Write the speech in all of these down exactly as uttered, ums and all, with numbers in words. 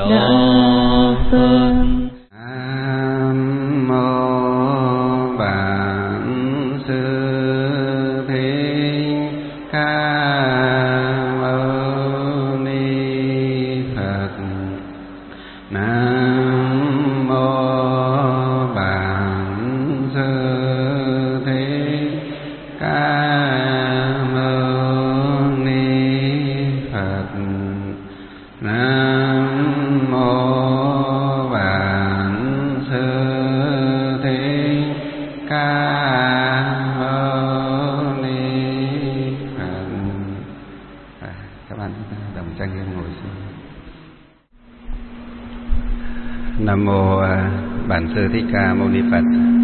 cho Phật. Nam mô Bản Sư Thích Ca Mâu Ni Phật. Nam mô Bản Sư Thích Ca Mâu Ni Phật. Nam mô Bản Sư Thích Ca Mâu Ni Phật. À, các bạn đồng trang nghiêm ngồi xuống. Nam mô Bản Sư Thích Ca Mâu Ni Phật.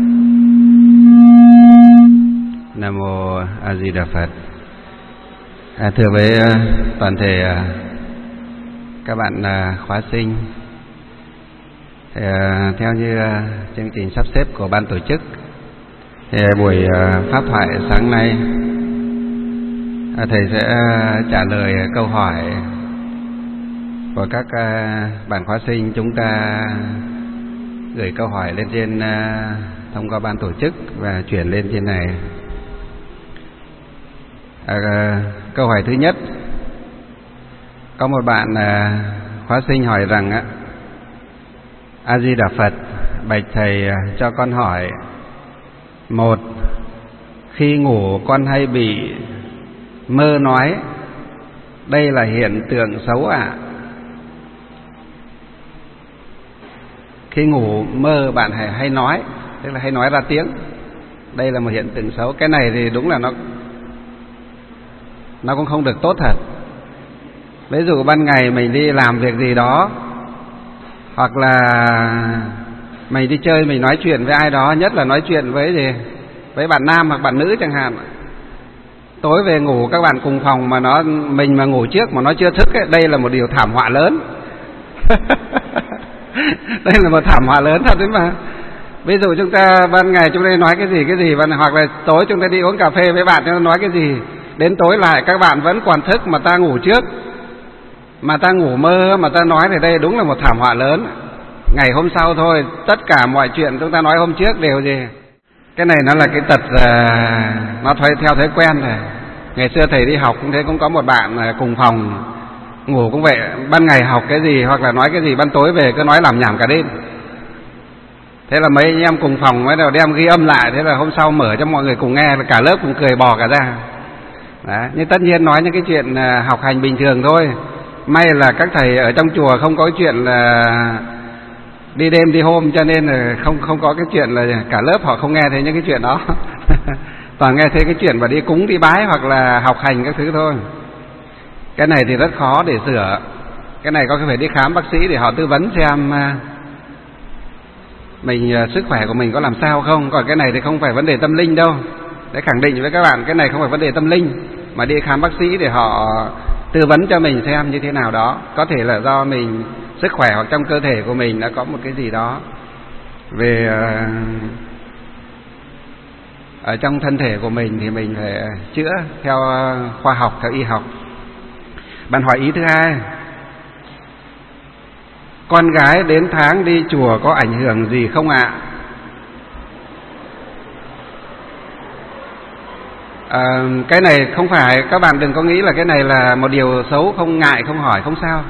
Nam mô A Di Đà Phật. À, thưa với toàn thể các bạn khóa sinh, thì, theo như chương trình sắp xếp của ban tổ chức, thì buổi pháp thoại sáng nay thầy sẽ trả lời câu hỏi của các bạn khóa sinh. Chúng ta gửi câu hỏi lên trên thông qua ban tổ chức và chuyển lên trên này. À, câu hỏi thứ nhất, có một bạn khóa sinh hỏi rằng á, A Di Đà Phật, bạch thầy cho con hỏi: một, khi ngủ con hay bị mơ nói, đây là hiện tượng xấu ạ? À? Khi ngủ mơ bạn hay hay nói, tức là hay nói ra tiếng, đây là một hiện tượng xấu. Cái này thì đúng là nó nó cũng không được tốt thật. Ví dụ ban ngày mình đi làm việc gì đó, hoặc là mình đi chơi, mình nói chuyện với ai đó, nhất là nói chuyện với gì với bạn nam hoặc bạn nữ chẳng hạn, tối về ngủ các bạn cùng phòng mà nó mình mà ngủ trước mà nó chưa thức ấy, đây là một điều thảm họa lớn. Đây là một thảm họa lớn thật đấy mà. Ví dụ chúng ta ban ngày chúng ta nói cái gì cái gì, hoặc là tối chúng ta đi uống cà phê với bạn chúng ta nói cái gì, đến tối lại các bạn vẫn còn thức mà ta ngủ trước, mà ta ngủ mơ mà ta nói, thì đây đúng là một thảm họa lớn. Ngày hôm sau thôi, tất cả mọi chuyện chúng ta nói hôm trước đều gì. Cái này nó là cái tật, nó theo theo thói quen rồi. Ngày xưa thầy đi học cũng thế, cũng có một bạn cùng phòng, ngủ cũng vậy, ban ngày học cái gì hoặc là nói cái gì, ban tối về cứ nói làm nhảm cả đêm. Thế là mấy anh em cùng phòng mới đầu đem ghi âm lại, thế là hôm sau mở cho mọi người cùng nghe, cả lớp cùng cười bò cả ra. Đấy, nhưng tất nhiên nói những cái chuyện học hành bình thường thôi. May là các thầy ở trong chùa không có cái chuyện là đi đêm đi hôm, cho nên là không không có cái chuyện là cả lớp họ không nghe thấy những cái chuyện đó. Toàn nghe thấy cái chuyện mà đi cúng đi bái hoặc là học hành các thứ thôi. Cái này thì rất khó để sửa. Cái này có phải đi khám bác sĩ để họ tư vấn xem mình sức khỏe của mình có làm sao không. Còn cái này thì không phải vấn đề tâm linh đâu. Để khẳng định với các bạn, cái này không phải vấn đề tâm linh, mà đi khám bác sĩ để họ tư vấn cho mình xem như thế nào đó. Có thể là do mình sức khỏe hoặc trong cơ thể của mình đã có một cái gì đó về ở trong thân thể của mình thì mình phải chữa theo khoa học, theo y học. Bạn hỏi ý thứ hai, con gái đến tháng đi chùa có ảnh hưởng gì không ạ? À, cái này không phải, các bạn đừng có nghĩ là cái này là một điều xấu, không ngại, không hỏi, không sao.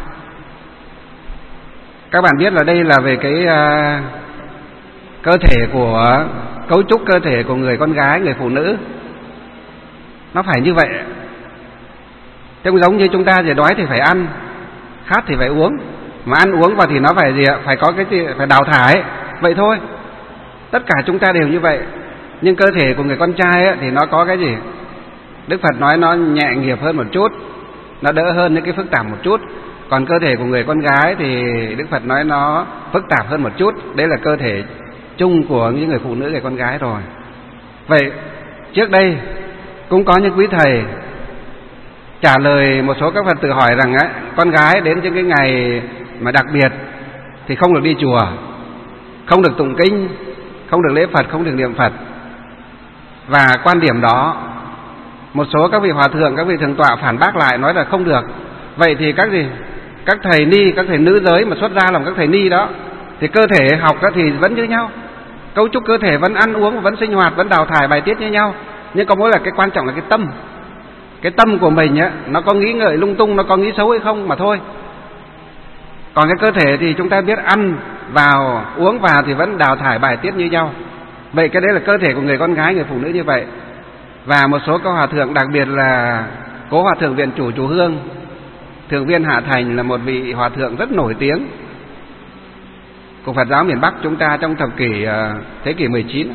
Các bạn biết là đây là về cái uh, cơ thể của, cấu trúc cơ thể của người con gái, người phụ nữ. Nó phải như vậy. Chứ giống như chúng ta thì đói thì phải ăn, khát thì phải uống. Mà ăn uống vào thì nó phải gì ạ? Phải có cái gì? Phải đào thải. Vậy thôi. Tất cả chúng ta đều như vậy. Nhưng cơ thể của người con trai ấy, thì nó có cái gì? Đức Phật nói nó nhẹ nghiệp hơn một chút, nó đỡ hơn những cái phức tạp một chút. Còn cơ thể của người con gái thì Đức Phật nói nó phức tạp hơn một chút. Đấy là cơ thể chung của những người phụ nữ, người con gái rồi. Vậy trước đây cũng có những quý thầy trả lời một số các Phật tử hỏi rằng ấy, con gái đến những cái ngày mà đặc biệt thì không được đi chùa, không được tụng kinh, không được lễ Phật, không được niệm Phật. Và quan điểm đó một số các vị hòa thượng, các vị thượng tọa phản bác lại, nói là không được. Vậy thì các gì? các thầy ni, các thầy nữ giới mà xuất gia làm các thầy ni đó, thì cơ thể học đó thì vẫn như nhau, cấu trúc cơ thể vẫn ăn uống, vẫn sinh hoạt, vẫn đào thải bài tiết như nhau, nhưng có mỗi là cái quan trọng là cái tâm. Cái tâm của mình á, nó có nghĩ ngợi lung tung, nó có nghĩ xấu hay không mà thôi. Còn cái cơ thể thì chúng ta biết ăn vào, uống vào thì vẫn đào thải bài tiết như nhau. Vậy cái đấy là cơ thể của người con gái, người phụ nữ như vậy. Và một số các hòa thượng, đặc biệt là Cố Hòa Thượng Viện Chủ Chùa Hương, Thượng viên Hạ Thành, là một vị hòa thượng rất nổi tiếng của Phật giáo miền Bắc chúng ta trong thập kỷ thế kỷ mười chín.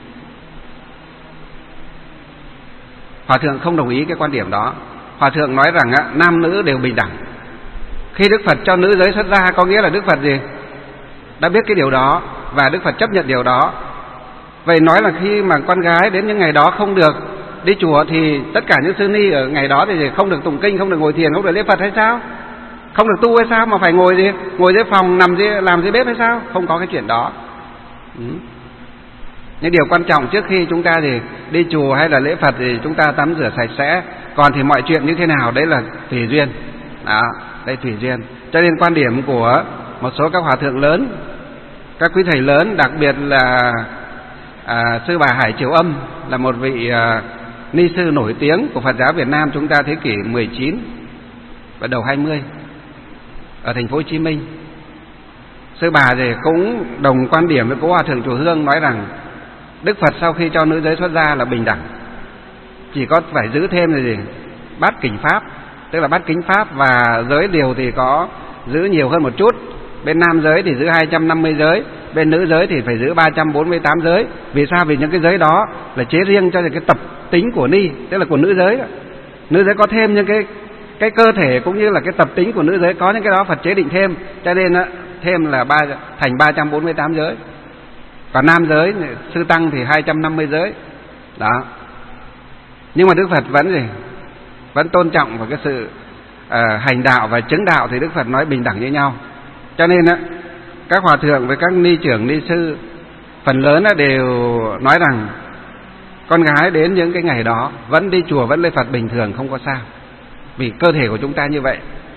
Hòa thượng không đồng ý cái quan điểm đó. Hòa thượng nói rằng á, nam nữ đều bình đẳng. Khi Đức Phật cho nữ giới xuất gia có nghĩa là Đức Phật gì? Đã biết cái điều đó và Đức Phật chấp nhận điều đó. Vậy nói là khi mà con gái đến những ngày đó không được đi chùa thì tất cả những sư ni ở ngày đó thì không được tụng kinh, không được ngồi thiền, không được lễ Phật hay sao? Không được tu hay sao mà phải ngồi gì? Ngồi dưới phòng, nằm dưới, làm dưới bếp hay sao? Không có cái chuyện đó. Ừ. Những điều quan trọng trước khi chúng ta thì đi chùa hay là lễ Phật thì chúng ta tắm rửa sạch sẽ. Còn thì mọi chuyện như thế nào đấy là tùy duyên. Đó, đây tùy duyên. Cho nên quan điểm của một số các hòa thượng lớn, các quý thầy lớn, đặc biệt là à, sư bà Hải Triều Âm, là một vị à, ni sư nổi tiếng của Phật giáo Việt Nam chúng ta thế kỷ mười chín và đầu hai mươi ở thành phố Hồ Chí Minh. Sư bà thì cũng đồng quan điểm với Cố Hòa Thượng Chùa Hương, nói rằng Đức Phật sau khi cho nữ giới xuất gia là bình đẳng, chỉ có phải giữ thêm là gì? Bát kỉnh pháp, tức là bát kính pháp, và giới điều thì có giữ nhiều hơn một chút. Bên nam giới thì giữ hai trăm năm mươi giới, bên nữ giới thì phải giữ ba trăm bốn mươi tám giới. Vì sao? Vì những cái giới đó là chế riêng cho cái tập tính của ni, tức là của nữ giới đó. Nữ giới có thêm những cái cái cơ thể cũng như là cái tập tính của nữ giới, có những cái đó Phật chế định thêm, cho nên đó, thêm là ba thành ba trăm bốn mươi tám giới. Còn nam giới sư tăng thì hai trăm năm mươi giới. Đó. Nhưng mà Đức Phật vẫn gì? Vẫn tôn trọng vào cái sự uh, hành đạo và chứng đạo, thì Đức Phật nói bình đẳng như nhau. Cho nên á, các hòa thượng với các ni trưởng, ni sư phần lớn đều nói rằng con gái đến những cái ngày đó vẫn đi chùa, vẫn lễ Phật bình thường, không có sao. Vì cơ thể của chúng ta như vậy,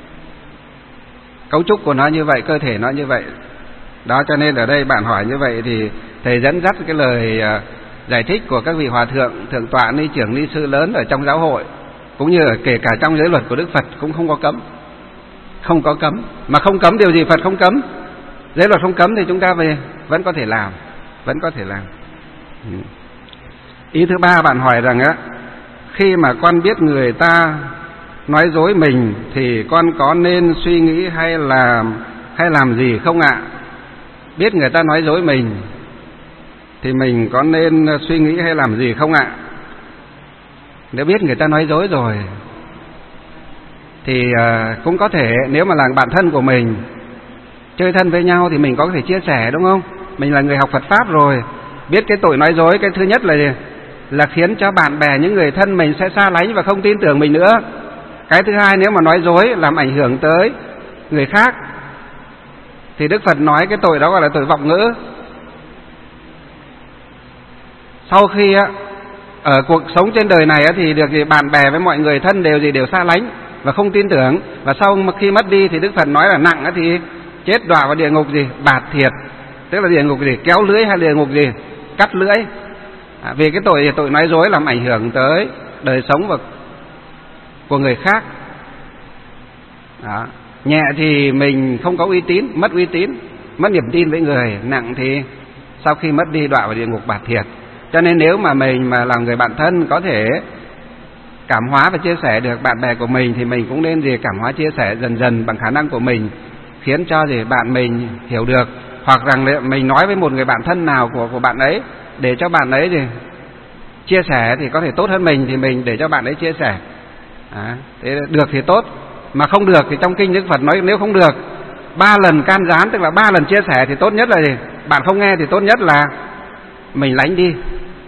cấu trúc của nó như vậy, cơ thể nó như vậy. Đó, cho nên ở đây bạn hỏi như vậy thì thầy dẫn dắt cái lời giải thích của các vị hòa thượng, thượng tọa, ni trưởng, ni sư lớn ở trong giáo hội, cũng như ở kể cả trong giới luật của Đức Phật cũng không có cấm. Không có cấm. Mà không cấm điều gì Phật không cấm. Giới luật không cấm thì chúng ta về vẫn có thể làm, vẫn có thể làm. Ý thứ ba bạn hỏi rằng á, khi mà con biết người ta nói dối mình thì con có nên suy nghĩ hay làm hay làm gì không ạ? Biết người ta nói dối mình thì mình có nên suy nghĩ hay làm gì không ạ? Nếu biết người ta nói dối rồi thì uh, cũng có thể, nếu mà là bạn thân của mình, chơi thân với nhau thì mình có thể chia sẻ, đúng không? Mình là người học Phật Pháp rồi, biết cái tội nói dối, cái thứ nhất là là khiến cho bạn bè, những người thân mình sẽ xa lánh và không tin tưởng mình nữa. Cái thứ hai, nếu mà nói dối làm ảnh hưởng tới người khác thì Đức Phật nói cái tội đó gọi là tội vọng ngữ. Sau khi á, ở cuộc sống trên đời này á, thì được gì bạn bè với mọi người thân đều gì đều xa lánh và không tin tưởng, và sau khi mất đi thì Đức Phật nói là nặng á, thì chết đọa vào địa ngục gì bạt thiệt, tức là địa ngục gì kéo lưỡi hay địa ngục gì cắt lưỡi. À, vì cái tội tội nói dối làm ảnh hưởng tới đời sống và của người khác. Đó. Nhẹ thì mình không có uy tín, mất uy tín, mất niềm tin với người. Nặng thì sau khi mất đi đọa vào địa ngục bạt thiệt. Cho nên nếu mà mình mà là người bạn thân có thể cảm hóa và chia sẻ được bạn bè của mình thì mình cũng nên gì cảm hóa chia sẻ dần dần bằng khả năng của mình, khiến cho gì bạn mình hiểu được, hoặc rằng mình nói với một người bạn thân nào của của bạn ấy để cho bạn ấy gì chia sẻ thì có thể tốt hơn mình, thì mình để cho bạn ấy chia sẻ. À, thế được thì tốt, mà không được thì trong kinh Đức Phật nói nếu không được ba lần can gián, tức là ba lần chia sẻ thì tốt nhất là gì? Bạn không nghe thì tốt nhất là mình lánh đi.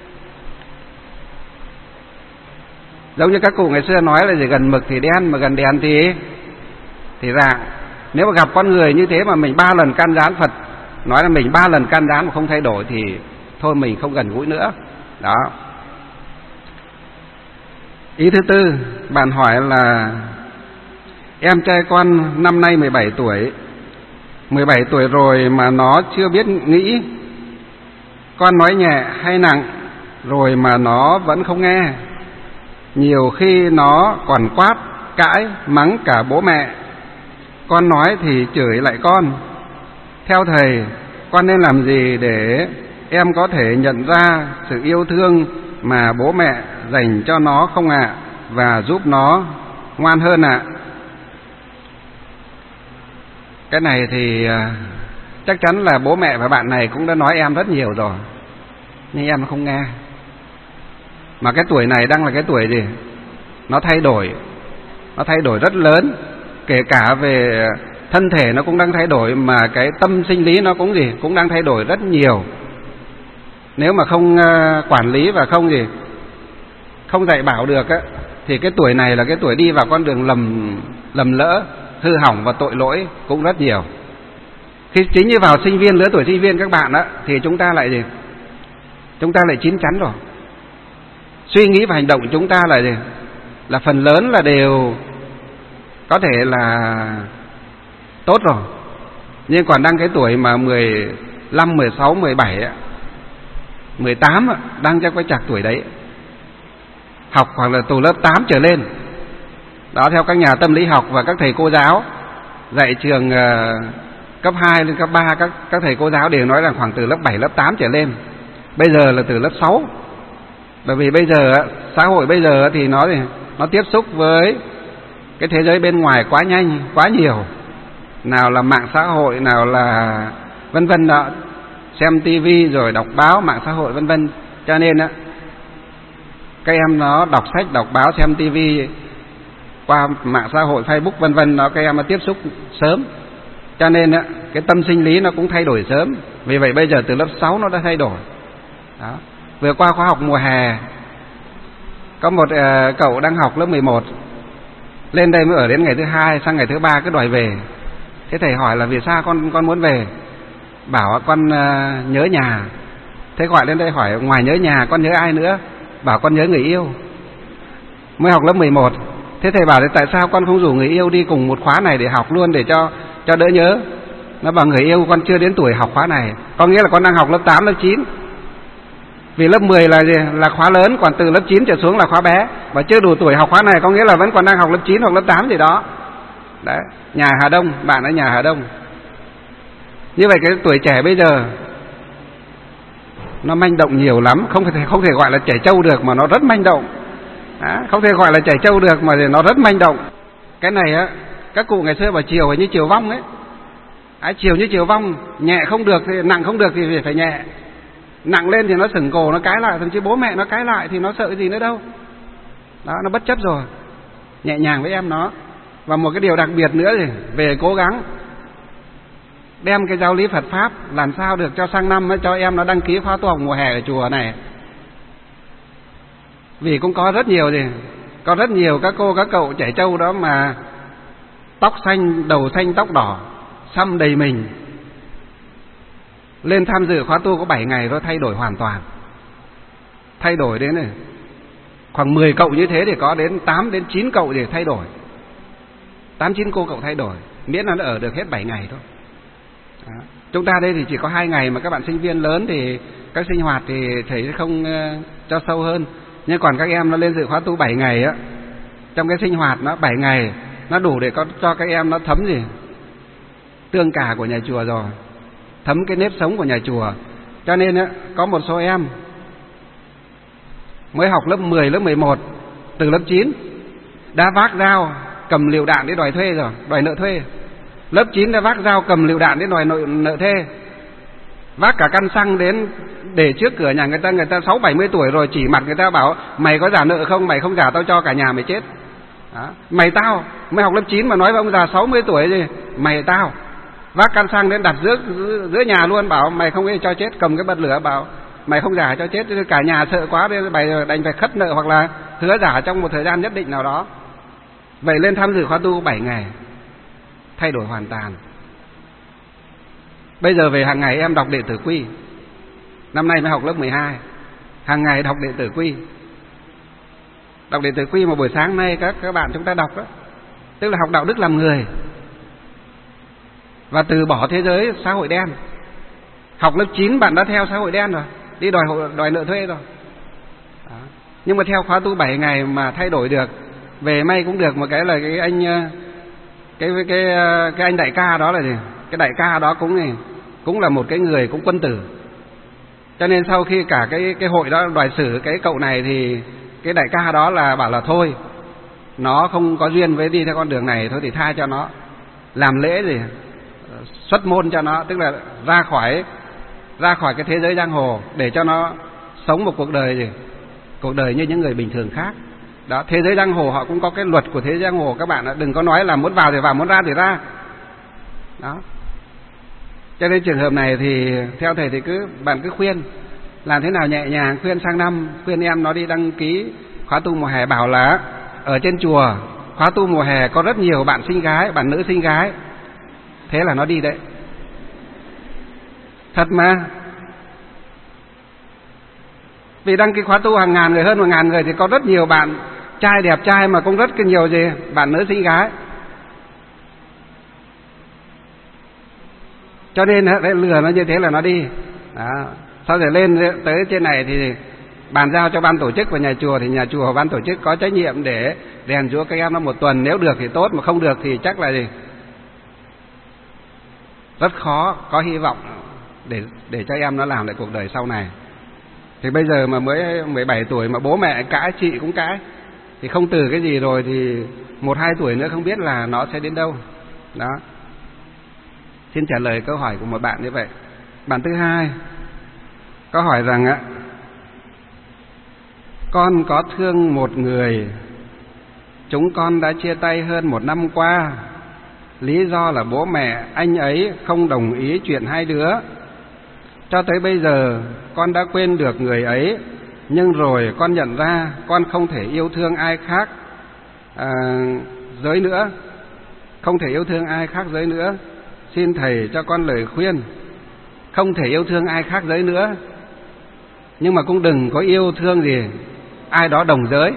Giống như các cụ ngày xưa nói là gì, gần mực thì đen, mà gần đèn thì thì rạng. Nếu mà gặp con người như thế mà mình ba lần can gián, Phật nói là mình ba lần can gián mà không thay đổi thì thôi mình không gần gũi nữa. Đó. Ý thứ tư, bạn hỏi là Em trai con năm nay mười bảy tuổi, mười bảy tuổi rồi mà nó chưa biết nghĩ. Con nói nhẹ hay nặng rồi mà nó vẫn không nghe. Nhiều khi nó còn quát, cãi, mắng cả bố mẹ. Con nói thì chửi lại con. Theo thầy, con nên làm gì để em có thể nhận ra sự yêu thương mà bố mẹ dành cho nó không ạ? Và giúp nó ngoan hơn ạ? Cái này thì chắc chắn là bố mẹ và bạn này cũng đã nói em rất nhiều rồi, nhưng em không nghe. Mà cái tuổi này đang là cái tuổi gì? Nó thay đổi, nó thay đổi rất lớn. Kể cả về thân thể nó cũng đang thay đổi, mà cái tâm sinh lý nó cũng gì? Cũng đang thay đổi rất nhiều. Nếu mà không quản lý và không gì, không dạy bảo được á, thì cái tuổi này là cái tuổi đi vào con đường lầm lầm lỡ, hư hỏng và tội lỗi cũng rất nhiều. Khi chính như vào sinh viên, lứa tuổi sinh viên các bạn á, thì chúng ta lại gì? Chúng ta lại chín chắn rồi. Suy nghĩ và hành động chúng ta là gì? Là phần lớn là đều có thể là tốt rồi. Nhưng còn đang cái tuổi mà mười lăm, mười sáu, mười bảy, mười tám đang trong cái chạc tuổi đấy. Học hoặc là từ lớp tám trở lên. Đó, theo các nhà tâm lý học và các thầy cô giáo dạy trường uh, cấp hai lên cấp ba, các các thầy cô giáo đều nói rằng khoảng từ lớp bảy, lớp tám trở lên. Bây giờ là từ lớp sáu. Bởi vì bây giờ xã hội bây giờ thì nó nó tiếp xúc với cái thế giới bên ngoài quá nhanh, quá nhiều. Nào là mạng xã hội, nào là vân vân đó, xem tivi rồi đọc báo, mạng xã hội vân vân. Cho nên á, các em nó đọc sách, đọc báo, xem tivi qua mạng xã hội, Facebook vân vân, nó các em nó tiếp xúc sớm. Cho nên á, cái tâm sinh lý nó cũng thay đổi sớm. Vì vậy bây giờ từ lớp sáu nó đã thay đổi. Đó. Vừa qua khóa học mùa hè, có một uh, cậu đang học lớp mười một, lên đây mới ở đến ngày thứ hai, sang ngày thứ ba cứ đòi về. Thế thầy hỏi là vì sao con con muốn về? Bảo con uh, nhớ nhà. Thế gọi lên đây hỏi ngoài nhớ nhà con nhớ ai nữa? Bảo con nhớ người yêu. Mới học lớp mười một. Thế thầy bảo tại sao con không rủ người yêu đi cùng một khóa này để học luôn, để cho cho đỡ nhớ? Nó bảo người yêu con chưa đến tuổi học khóa này. Có nghĩa là con đang học lớp tám, lớp chín. Vì lớp mười là gì? Là khóa lớn, còn từ lớp chín trở xuống là khóa bé. Và chưa đủ tuổi học khóa này, có nghĩa là vẫn còn đang học lớp chín hoặc lớp tám gì đó. Đấy, nhà Hà Đông, bạn ở nhà Hà Đông. Như vậy cái tuổi trẻ bây giờ nó manh động nhiều lắm, không thể không thể gọi là trẻ trâu được, mà nó rất manh động. Đó, không thể gọi là trẻ trâu được mà nó rất manh động. Cái này á, các cụ ngày xưa bảo chiều phải như chiều vong ấy. À, chiều như chiều vong, nhẹ không được thì nặng không được thì phải nhẹ. Nặng lên thì nó sửng cổ, nó cãi lại, thậm chí bố mẹ nó cãi lại thì nó sợ gì nữa đâu. Đó, nó bất chấp rồi. Nhẹ nhàng với em nó. Và một cái điều đặc biệt nữa thì về cố gắng đem cái giáo lý Phật Pháp làm sao được cho sang năm cho em nó đăng ký khóa tu học mùa hè ở chùa này. Vì cũng có rất nhiều gì, có rất nhiều các cô các cậu trẻ trâu đó mà tóc xanh, đầu xanh, tóc đỏ, xăm đầy mình, lên tham dự khóa tu có bảy ngày rồi thay đổi hoàn toàn. Thay đổi đến này, khoảng mười cậu như thế thì có đến tám đến chín cậu để thay đổi. tám chín cô cậu thay đổi, miễn là nó ở được hết bảy ngày thôi. Đó. Chúng ta đây thì chỉ có hai ngày, mà các bạn sinh viên lớn thì các sinh hoạt thì thầy không uh, cho sâu hơn. Nhưng còn các em nó lên dự khóa tu bảy ngày á, trong cái sinh hoạt nó bảy ngày nó đủ để có cho các em nó thấm gì? Tương cả của nhà chùa rồi, thấm cái nếp sống của nhà chùa. Cho nên á, có một số em mới học lớp mười, lớp mười một, từ lớp chín đã vác dao cầm lựu đạn để đòi thuê rồi, đòi nợ thuê. Lớp chín đã vác dao cầm lựu đạn để đòi nợ, nợ thuê. Vác cả căn xăng đến để trước cửa nhà người ta, người ta sáu bảy mươi tuổi rồi, chỉ mặt người ta bảo mày có trả nợ không, mày không trả tao cho cả nhà mày chết. Đó. Mày tao mới học lớp chín mà nói với ông già sáu mươi tuổi gì, mày tao vác căn xăng đến đặt giữa giữa nhà luôn, bảo mày không ấy cho chết, cầm cái bật lửa bảo mày không giả cho chết. Cả nhà sợ quá nên bày đành phải khất nợ hoặc là hứa giả trong một thời gian nhất định nào đó. Vậy lên tham dự khóa tu bảy ngày, thay đổi hoàn toàn. Bây giờ về hàng ngày em đọc Đệ Tử Quy. Năm nay mới học lớp mười hai, hàng ngày đọc Đệ Tử Quy. Đọc Đệ Tử Quy một buổi sáng nay các các bạn chúng ta đọc đó. tức là học đạo đức làm người và từ bỏ thế giới xã hội đen. Học lớp chín bạn đã theo xã hội đen rồi, đi đòi đòi nợ thuê rồi. Đó. Nhưng mà theo khóa tu bảy ngày mà thay đổi được, về may cũng được một cái là cái anh cái cái cái, cái anh đại ca đó là gì? Cái đại ca đó cũng này, cũng là một cái người cũng quân tử. Cho nên sau khi cả cái cái hội đó đòi xử cái cậu này thì cái đại ca đó là bảo là thôi, nó không có duyên với đi theo con đường này, thôi thì tha cho nó, làm lễ gì xuất môn cho nó, tức là ra khỏi ra khỏi cái thế giới giang hồ để cho nó sống một cuộc đời gì cuộc đời như những người bình thường khác. Đó, thế giới giang hồ họ cũng có cái luật của thế giới giang hồ các bạn ạ, đừng có nói là muốn vào thì vào, muốn ra thì ra. Đó. Cho nên trường hợp này thì theo thầy thì cứ bạn cứ khuyên làm thế nào nhẹ nhàng, khuyên sang năm khuyên em nó đi đăng ký khóa tu mùa hè, bảo là ở trên chùa khóa tu mùa hè có rất nhiều bạn sinh gái, bạn nữ sinh gái, thế là nó đi đấy. Thật mà. Vì đăng ký khóa tu hàng ngàn người, hơn một ngàn người thì có rất nhiều bạn trai đẹp trai mà cũng rất nhiều gì bạn nữ sinh gái. Cho nên đấy, lừa nó như thế là nó đi. Đó. Sau rồi lên tới trên này thì bàn giao cho ban tổ chức và nhà chùa, thì nhà chùa và ban tổ chức có trách nhiệm để rèn giũa các em nó một tuần, nếu được thì tốt, mà không được thì chắc là gì rất khó có hy vọng để để cho em nó làm lại cuộc đời sau này. Thì bây giờ mà mới mười bảy tuổi mà bố mẹ cãi, chị cũng cãi, thì không từ cái gì rồi thì một hai tuổi nữa không biết là nó sẽ đến đâu. Đó. Xin trả lời câu hỏi của một bạn như vậy. Bạn thứ hai có hỏi rằng ạ, con có thương một người, chúng con đã chia tay hơn một năm qua, lý do là bố mẹ anh ấy không đồng ý chuyện hai đứa. Cho tới bây giờ con đã quên được người ấy, nhưng rồi con nhận ra con không thể yêu thương ai khác à, giới nữa, không thể yêu thương ai khác giới nữa. Xin thầy cho con lời khuyên. Không thể yêu thương ai khác giới nữa, nhưng mà cũng đừng có yêu thương gì ai đó đồng giới.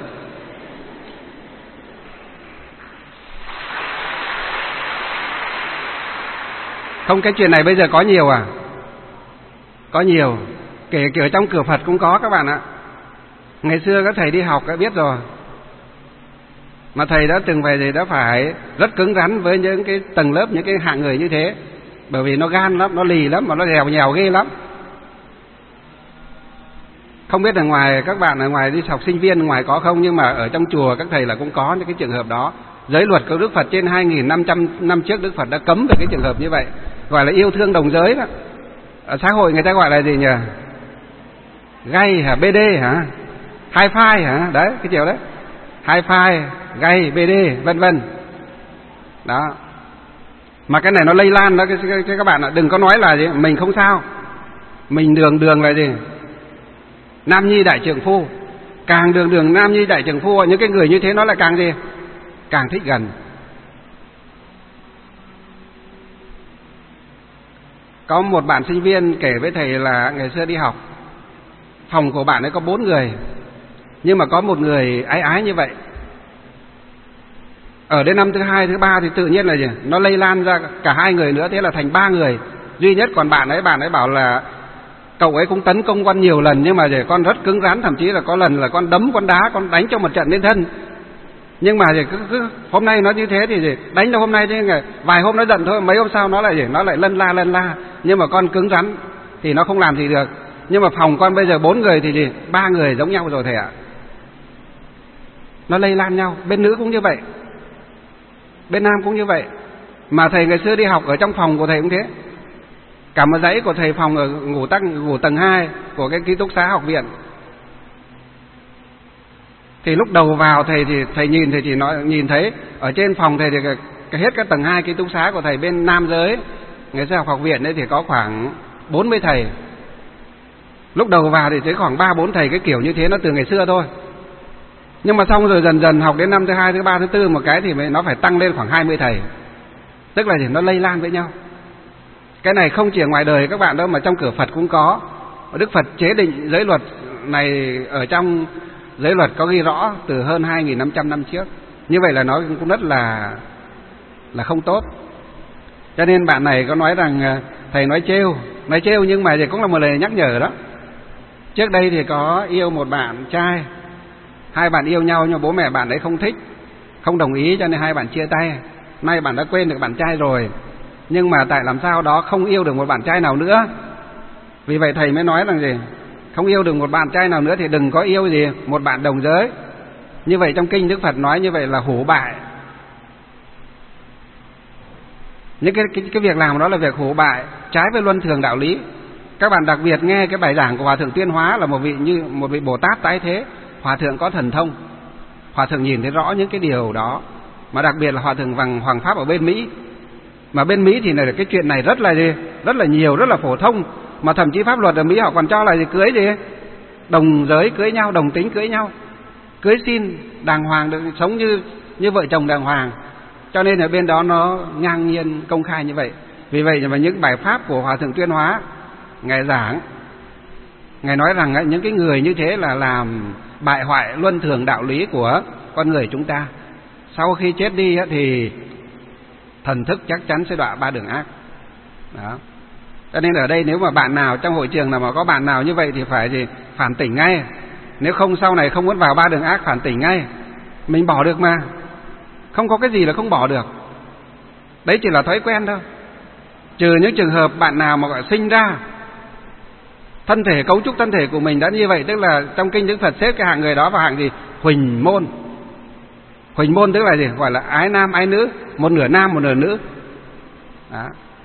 Không, cái chuyện này bây giờ có nhiều à? Có nhiều, kể cả trong cửa Phật cũng có các bạn ạ. Ngày xưa các thầy đi học đã biết rồi, mà thầy đã từng về thì đã phải rất cứng rắn với những cái tầng lớp, những cái hạng người như thế, bởi vì nó gan lắm, nó lì lắm, mà nó dèo nhèo ghê lắm. Không biết là ngoài các bạn ở ngoài đi học sinh viên ngoài có không, nhưng mà ở trong chùa các thầy là cũng có những cái trường hợp đó. Giới luật của Đức Phật trên hai nghìn năm trăm năm trước Đức Phật đã cấm về cái trường hợp như vậy, gọi là yêu thương đồng giới đó. Ở xã hội người ta gọi là gì nhỉ? Gay hả? bê đê hả? High five hả? Đấy, cái kiểu đấy. High five, gay, bê đê, vân vân. Đó. Mà cái này nó lây lan đó, cái, cái, cái các bạn ạ, đừng có nói là gì mình không sao. Mình đường đường là gì? Nam nhi đại trượng phu. Càng đường đường nam nhi đại trượng phu, những cái người như thế nó lại càng gì? Càng thích gần. Có một bạn sinh viên kể với thầy là ngày xưa đi học, phòng của bạn ấy có bốn người, nhưng mà có một người ái ái như vậy. Ở đến năm thứ hai, thứ ba thì tự nhiên là gì? Nó lây lan ra cả hai người nữa, thế là thành ba người. Duy nhất còn bạn ấy, bạn ấy bảo là cậu ấy cũng tấn công con nhiều lần, nhưng mà để con rất cứng rắn, thậm chí là có lần là con đấm, con đá, con đánh cho một trận lên thân. Nhưng mà thì cứ, cứ hôm nay nó như thế thì gì? Đánh đâu hôm nay chứ vài hôm nó giận thôi, mấy hôm sau nó lại gì? Nó lại lân la lân la. Nhưng mà con cứng rắn thì nó không làm gì được. Nhưng mà phòng con bây giờ bốn người thì gì? Ba người giống nhau rồi thầy ạ. Nó lây lan nhau. Bên nữ cũng như vậy, bên nam cũng như vậy. Mà thầy ngày xưa đi học ở trong phòng của thầy cũng thế. Cả một dãy của thầy phòng ở ngủ tầng ngủ tầng hai của cái ký túc xá học viện. Thì lúc đầu vào thầy thì thầy nhìn thì chỉ nói nhìn thấy ở trên phòng thầy thì cái, hết các tầng hai ký túc xá của thầy bên nam giới ngày xưa học học viện đấy thì có khoảng bốn mươi thầy. Lúc đầu vào thì thấy khoảng ba bốn thầy, cái kiểu như thế nó từ ngày xưa thôi. Nhưng mà xong rồi dần dần học đến năm thứ hai, thứ ba, thứ tư một cái thì nó phải tăng lên khoảng hai mươi thầy. Tức là nó lây lan với nhau. Cái này không chỉ ở ngoài đời các bạn đâu, mà trong cửa Phật cũng có. Đức Phật chế định giới luật này ở trong giới luật có ghi rõ từ hơn hai nghìn năm trăm năm trước. Như vậy là nó cũng rất là là không tốt. Cho nên bạn này có nói rằng thầy nói trêu, nói trêu nhưng mà thì cũng là một lời nhắc nhở đó. Trước đây thì có yêu một bạn trai, hai bạn yêu nhau nhưng bố mẹ bạn ấy không thích, không đồng ý cho nên hai bạn chia tay. Nay bạn đã quên được bạn trai rồi, nhưng mà tại làm sao đó không yêu được một bạn trai nào nữa. Vì vậy thầy mới nói rằng gì? Không yêu được một bạn trai nào nữa thì đừng có yêu gì một bạn đồng giới. Như vậy trong kinh Đức Phật nói như vậy là hủ bại. Những cái, cái, cái việc làm đó là việc hủ bại, trái với luân thường đạo lý. Các bạn đặc biệt nghe cái bài giảng của Hòa Thượng Tuyên Hóa là một vị như một vị Bồ Tát tái thế. Hòa Thượng có thần thông, Hòa Thượng nhìn thấy rõ những cái điều đó. Mà đặc biệt là Hòa Thượng Vằng Hoàng Pháp ở bên Mỹ. Mà bên Mỹ thì này, cái chuyện này rất là gì? Rất là nhiều, rất là phổ thông. Mà thậm chí pháp luật ở Mỹ họ còn cho là gì? Cưới gì? Đồng giới cưới nhau, đồng tính cưới nhau, cưới xin đàng hoàng, được sống như như vợ chồng đàng hoàng. Cho nên ở bên đó nó ngang nhiên công khai như vậy. Vì vậy mà những bài pháp của Hòa Thượng Tuyên Hóa Ngài giảng, Ngài nói rằng ấy, những cái người như thế là làm bại hoại luân thường đạo lý của con người chúng ta. Sau khi chết đi ấy, thì thần thức chắc chắn sẽ đọa ba đường ác. Đó. Cho nên ở đây nếu mà bạn nào trong hội trường nào mà có bạn nào như vậy thì phải gì? Phản tỉnh ngay. Nếu không sau này không muốn vào ba đường ác, phản tỉnh ngay. Mình bỏ được mà. Không có cái gì là không bỏ được. Đấy chỉ là thói quen thôi. Trừ những trường hợp bạn nào mà gọi sinh ra thân thể, cấu trúc thân thể của mình đã như vậy, tức là trong kinh Đức Phật xếp cái hạng người đó vào hạng gì? Huỳnh môn. Huỳnh môn tức là gì? Gọi là ái nam ái nữ, một nửa nam một nửa nữ. Đó.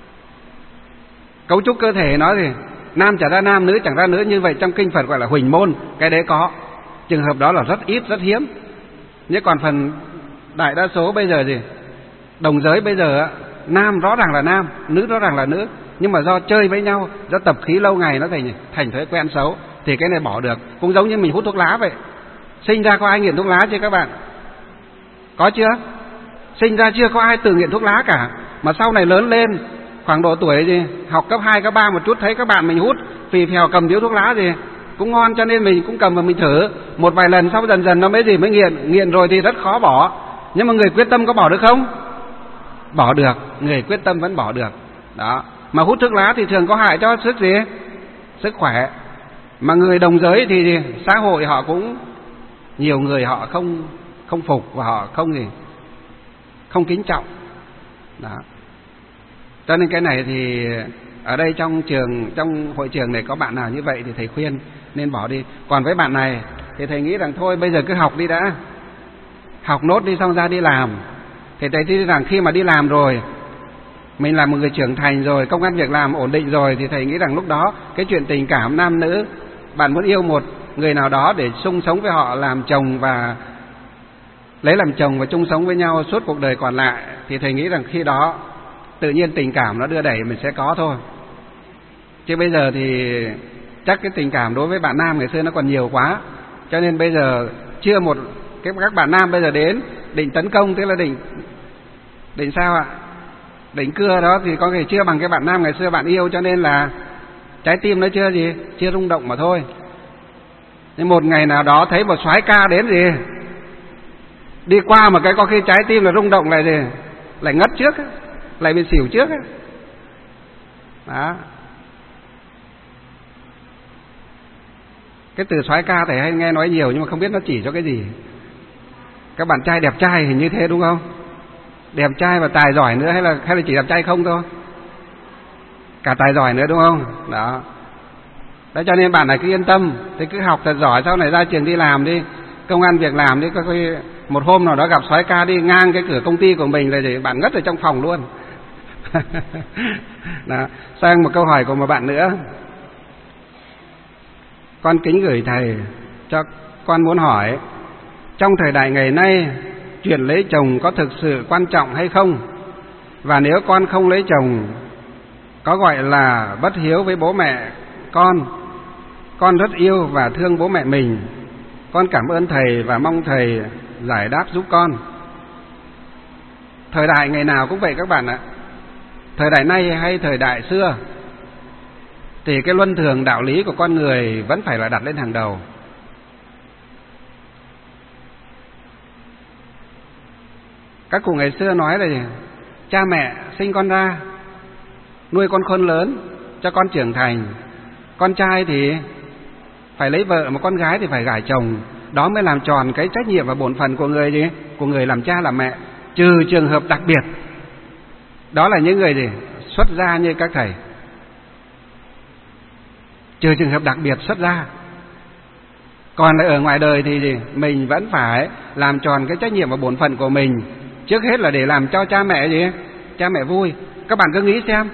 Cấu trúc cơ thể nó thì nam chẳng ra nam, nữ chẳng ra nữ, như vậy trong kinh Phật gọi là huỳnh môn. Cái đấy có. Trường hợp đó là rất ít, rất hiếm. Nhưng còn phần đại đa số bây giờ gì? Đồng giới bây giờ nam rõ ràng là nam, nữ rõ ràng là nữ, nhưng mà do chơi với nhau, do tập khí lâu ngày nó thành thành thói quen xấu, thì cái này bỏ được. Cũng giống như mình hút thuốc lá vậy. Sinh ra có ai nghiện thuốc lá chưa các bạn? Có chưa? Sinh ra chưa có ai tự nghiện thuốc lá cả. Mà sau này lớn lên, khoảng độ tuổi gì học cấp hai, cấp ba một chút, thấy các bạn mình hút phì phèo cầm điếu thuốc lá gì cũng ngon, cho nên mình cũng cầm và mình thử một vài lần, sau dần dần nó mới gì mới nghiện. Nghiện rồi thì rất khó bỏ. Nhưng mà người quyết tâm có bỏ được không? Bỏ được, người quyết tâm vẫn bỏ được. Đó. Mà hút thuốc lá thì thường có hại cho sức gì? Sức khỏe. Mà người đồng giới thì xã hội họ cũng nhiều người họ không không phục và họ không gì không kính trọng. Đó. Cho nên cái này thì ở đây trong trường, trong hội trường này có bạn nào như vậy thì thầy khuyên nên bỏ đi. Còn với bạn này thì thầy nghĩ rằng thôi bây giờ cứ học đi đã. Học nốt đi xong ra đi làm. Thì thầy nghĩ rằng khi mà đi làm rồi, mình là một người trưởng thành rồi, công ăn việc làm ổn định rồi, thì thầy nghĩ rằng lúc đó cái chuyện tình cảm nam nữ, bạn muốn yêu một người nào đó để chung sống với họ, làm chồng và lấy làm chồng và chung sống với nhau suốt cuộc đời còn lại, thì thầy nghĩ rằng khi đó tự nhiên tình cảm nó đưa đẩy mình sẽ có thôi. Chứ bây giờ thì chắc cái tình cảm đối với bạn nam ngày xưa nó còn nhiều quá, cho nên bây giờ chưa một cái các bạn nam bây giờ đến định tấn công, tức là định định sao ạ? Định cưa đó thì có thể chưa bằng cái bạn nam ngày xưa bạn yêu, cho nên là trái tim nó chưa gì, chưa rung động mà thôi. Nhưng một ngày nào đó thấy một soái ca đến gì, đi qua một cái có khi trái tim là rung động lại gì, lại ngất trước, lại bị xỉu trước. Đó. Cái từ soái ca thầy hay nghe nói nhiều nhưng mà không biết nó chỉ cho cái gì. Các bạn trai đẹp trai hình như thế đúng không? Đẹp trai và tài giỏi nữa, hay là hay là chỉ đẹp trai không thôi? Cả tài giỏi nữa đúng không? Đó. Đấy, cho nên bạn này cứ yên tâm, thì cứ học thật giỏi, sau này ra trường đi làm đi, công ăn việc làm đi, có khi một hôm nào đó gặp soái ca đi ngang cái cửa công ty của mình là gì, bạn ngất ở trong phòng luôn. Đó. Sang một câu hỏi của một bạn nữa. Con kính gửi thầy, cho con muốn hỏi, trong thời đại ngày nay, chuyện lấy chồng có thực sự quan trọng hay không? Và nếu con không lấy chồng, có gọi là bất hiếu với bố mẹ con? Con rất yêu và thương bố mẹ mình. Con cảm ơn thầy và mong thầy giải đáp giúp con. Thời đại ngày nào cũng vậy các bạn ạ. Thời đại nay hay thời đại xưa, thì cái luân thường đạo lý của con người vẫn phải là đặt lên hàng đầu. Các cụ ngày xưa nói là gì? Cha mẹ sinh con ra, nuôi con khôn lớn, cho con trưởng thành. Con trai thì phải lấy vợ, mà con gái thì phải gả chồng. Đó mới làm tròn cái trách nhiệm và bổn phận của người gì? Của người làm cha làm mẹ. Trừ trường hợp đặc biệt, đó là những người gì? Xuất gia như các thầy. Trừ trường hợp đặc biệt xuất gia. Còn ở ngoài đời thì gì? Mình vẫn phải làm tròn cái trách nhiệm và bổn phận của mình. Trước hết là để làm cho cha mẹ gì? Cha mẹ vui. Các bạn cứ nghĩ xem,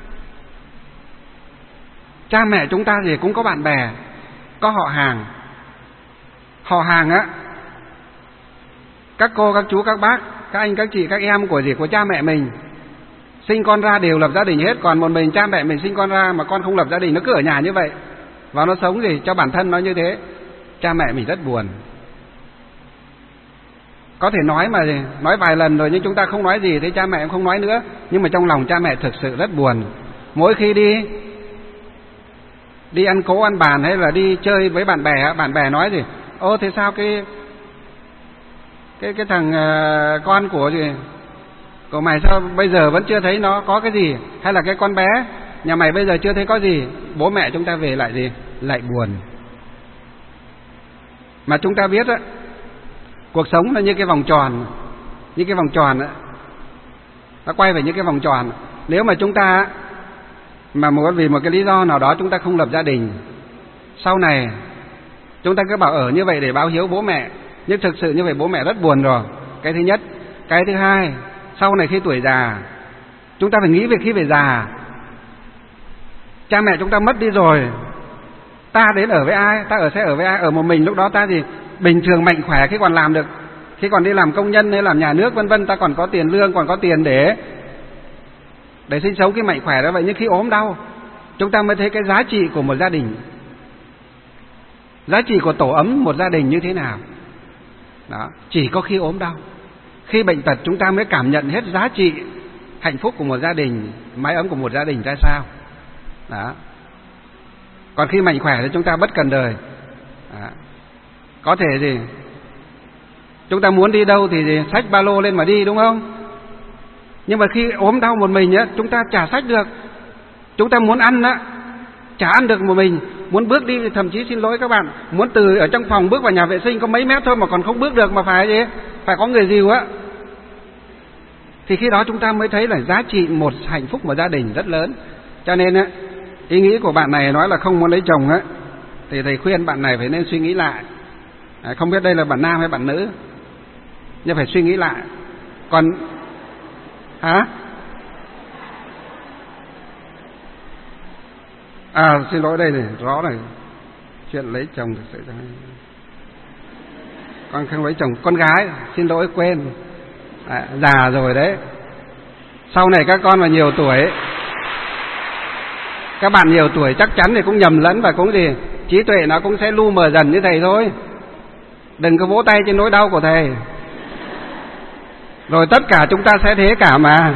cha mẹ chúng ta gì cũng có bạn bè, có họ hàng. Họ hàng á, các cô, các chú, các bác, các anh, các chị, các em của gì? Của cha mẹ mình. Sinh con ra đều lập gia đình hết. Còn một mình cha mẹ mình sinh con ra mà con không lập gia đình, nó cứ ở nhà như vậy, và nó sống gì cho bản thân nó như thế. Cha mẹ mình rất buồn. Có thể nói mà gì? Nói vài lần rồi nhưng chúng ta không nói gì, thế cha mẹ cũng không nói nữa. Nhưng mà trong lòng cha mẹ thực sự rất buồn. Mỗi khi đi Đi ăn cố ăn bàn hay là đi chơi với bạn bè, bạn bè nói gì? Ô thế sao cái Cái cái thằng uh, con của gì của mày sao bây giờ vẫn chưa thấy nó có cái gì? Hay là cái con bé nhà mày bây giờ chưa thấy có gì? Bố mẹ chúng ta về lại gì? Lại buồn. Mà chúng ta biết á, cuộc sống là như cái vòng tròn. Như cái vòng tròn á, nó quay về những cái vòng tròn. Nếu mà chúng ta mà muốn vì một cái lý do nào đó chúng ta không lập gia đình, sau này chúng ta cứ bảo ở như vậy để báo hiếu bố mẹ, nhưng thực sự như vậy bố mẹ rất buồn rồi. Cái thứ nhất. Cái thứ hai, sau này khi tuổi già, chúng ta phải nghĩ về khi về già. Cha mẹ chúng ta mất đi rồi, ta đến ở với ai? Ta ở sẽ ở với ai? Ở một mình. Lúc đó ta thì bình thường mạnh khỏe, khi còn làm được, khi còn đi làm công nhân hay làm nhà nước vân vân, ta còn có tiền lương, còn có tiền để để sinh sống, cái mạnh khỏe đó. Vậy nhưng khi ốm đau, chúng ta mới thấy cái giá trị của một gia đình, giá trị của tổ ấm một gia đình như thế nào. Đó, chỉ có khi ốm đau, khi bệnh tật, chúng ta mới cảm nhận hết giá trị hạnh phúc của một gia đình, mái ấm của một gia đình ra sao. Đó. Còn khi mạnh khỏe thì chúng ta bất cần đời. Đó. Có thể gì chúng ta muốn đi đâu thì gì, xách ba lô lên mà đi, đúng không? Nhưng mà khi ốm đau một mình á, chúng ta chả xách được. Chúng ta muốn ăn á, chả ăn được một mình. Muốn bước đi thì thậm chí, xin lỗi các bạn, muốn từ ở trong phòng bước vào nhà vệ sinh có mấy mét thôi mà còn không bước được, mà phải gì? Phải có người dìu á. Thì khi đó chúng ta mới thấy là giá trị một hạnh phúc một gia đình rất lớn. Cho nên á, ý nghĩ của bạn này nói là không muốn lấy chồng á, thì thầy khuyên bạn này phải nên suy nghĩ lại. À, không biết đây là bạn nam hay bạn nữ, nhưng phải suy nghĩ lại. Còn hả? À xin lỗi, đây này, rõ này, chuyện lấy chồng thực sự con không lấy chồng, con gái, xin lỗi quên, à, già rồi đấy. Sau này các con mà nhiều tuổi, các bạn nhiều tuổi chắc chắn thì cũng nhầm lẫn và cũng gì, trí tuệ nó cũng sẽ lu mờ dần như thầy thôi. Đừng có vỗ tay trên nỗi đau của thầy, rồi tất cả chúng ta sẽ thế cả mà.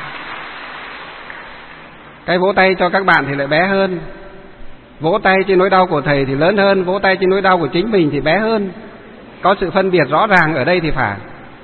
Cái vỗ tay cho các bạn thì lại bé hơn, vỗ tay trên nỗi đau của thầy thì lớn hơn, vỗ tay trên nỗi đau của chính mình thì bé hơn. Có sự phân biệt rõ ràng ở đây thì phải.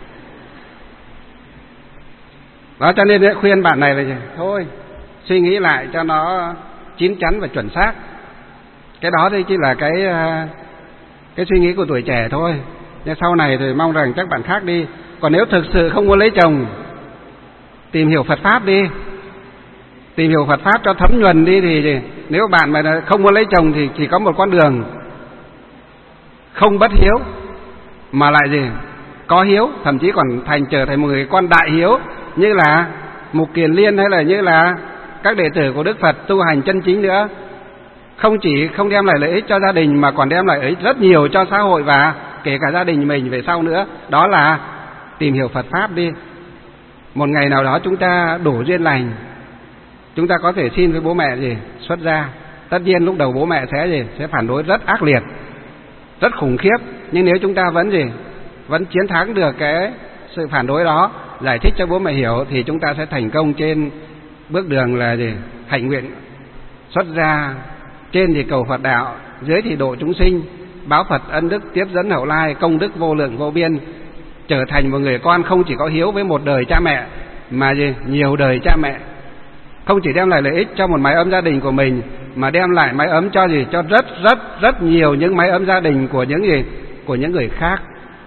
Đó, cho nên khuyên bạn này là gì? Thôi, suy nghĩ lại cho nó chín chắn và chuẩn xác. Cái đó thì chỉ là cái cái suy nghĩ của tuổi trẻ thôi. Nhưng sau này thì mong rằng các bạn khác đi. Còn nếu thực sự không muốn lấy chồng, tìm hiểu Phật Pháp đi. Tìm hiểu Phật Pháp cho thấm nhuần đi. Thì gì? Nếu bạn mà không muốn lấy chồng thì chỉ có một con đường: không bất hiếu, mà lại gì? Có hiếu, thậm chí còn thành trở thành một người con đại hiếu, như là Mục Kiền Liên hay là như là các đệ tử của Đức Phật tu hành chân chính nữa. Không chỉ không đem lại lợi ích cho gia đình mà còn đem lại lợi ích rất nhiều cho xã hội và kể cả gia đình mình về sau nữa. Đó là tìm hiểu Phật Pháp đi. Một ngày nào đó chúng ta đủ duyên lành, chúng ta có thể xin với bố mẹ gì? Xuất gia. Tất nhiên lúc đầu bố mẹ sẽ gì? Sẽ phản đối rất ác liệt, rất khủng khiếp. Nhưng nếu chúng ta vẫn gì? Vẫn chiến thắng được cái sự phản đối đó, giải thích cho bố mẹ hiểu, thì chúng ta sẽ thành công trên bước đường là gì? Hạnh nguyện xuất gia. Trên thì cầu Phật đạo, dưới thì độ chúng sinh, báo Phật ân đức tiếp dẫn hậu lai, công đức vô lượng vô biên. trở thành một người con không chỉ có hiếu với một đời cha mẹ mà gì? Nhiều đời cha mẹ. Không chỉ đem lại lợi ích cho một mái ấm gia đình của mình mà đem lại mái ấm cho gì? Cho rất rất rất nhiều những mái ấm gia đình của những gì? Của những người khác.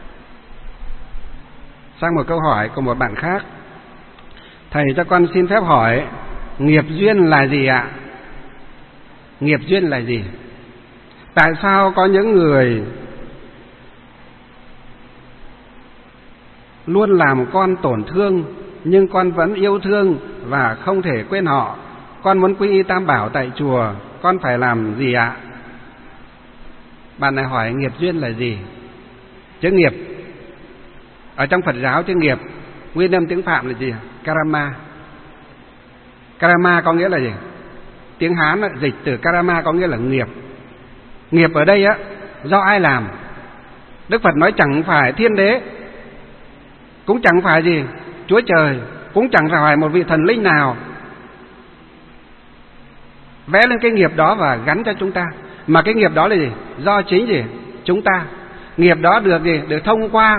Sang một câu hỏi của một bạn khác. Thầy cho con xin phép hỏi, nghiệp duyên là gì ạ? Nghiệp duyên là gì? Tại sao có những người luôn làm con tổn thương nhưng con vẫn yêu thương và không thể quên họ? Con muốn quy y Tam Bảo tại chùa, con phải làm gì ạ? Bạn này hỏi nghiệp duyên là gì? Chữ nghiệp ở trong Phật giáo, chữ nghiệp nguyên âm tiếng Phạm là gì? Karma. Karma có nghĩa là gì? Tiếng Hán dịch từ karma có nghĩa là nghiệp. Nghiệp ở đây á, do ai làm? Đức Phật nói chẳng phải thiên đế, cũng chẳng phải gì Chúa Trời, cũng chẳng phải một vị thần linh nào vẽ lên cái nghiệp đó và gắn cho chúng ta, mà cái nghiệp đó là gì? Do chính gì? Chúng ta. Nghiệp đó được gì? Được thông qua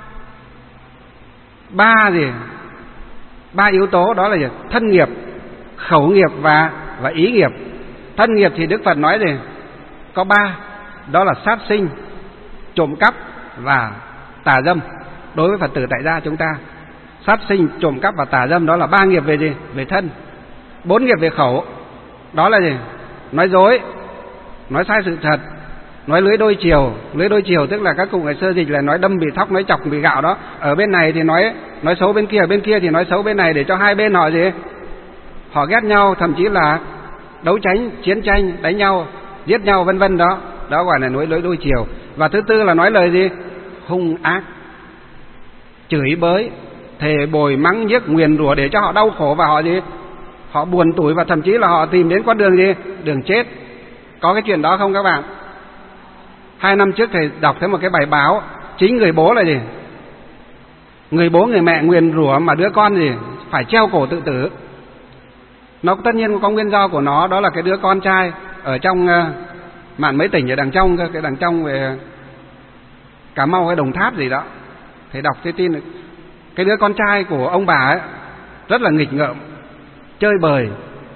ba gì? Ba yếu tố, đó là gì? Thân nghiệp, khẩu nghiệp và và ý nghiệp. Thân nghiệp thì Đức Phật nói gì? Có ba, đó là sát sinh, trộm cắp và tà dâm. Đối với Phật tử tại gia chúng ta, sát sinh, trộm cắp và tà dâm đó là ba nghiệp về gì? Về thân. Bốn nghiệp về khẩu, đó là gì? Nói dối, nói sai sự thật, nói lưỡi đôi chiều. Lưỡi đôi chiều tức là các cụ ngày xưa dịch là nói đâm bị thóc, nói chọc bị gạo đó. Ở bên này thì nói nói xấu bên kia, ở bên kia thì nói xấu bên này, để cho hai bên họ gì? Họ ghét nhau, thậm chí là đấu tranh, chiến tranh, đánh nhau, giết nhau vân vân đó. Đó gọi là nói lưỡi đôi chiều. Và thứ tư là nói lời gì? Hung ác, chửi bới, thề bồi, mắng nhiếc, nguyền rủa để cho họ đau khổ và họ gì? Họ buồn tủi và thậm chí là họ tìm đến con đường gì? Đường chết. Có cái chuyện đó không các bạn? Hai năm trước thầy đọc thấy một cái bài báo, chính người bố là gì? Người bố người mẹ nguyền rủa mà đứa con gì? Phải treo cổ tự tử. Nó tất nhiên có nguyên do của nó, đó là cái đứa con trai ở trong uh, mạn mấy tỉnh ở đằng trong, cái đằng trong về Cà Mau hay Đồng Tháp gì đó. Thầy đọc cái tin, cái đứa con trai của ông bà ấy rất là nghịch ngợm, chơi bời,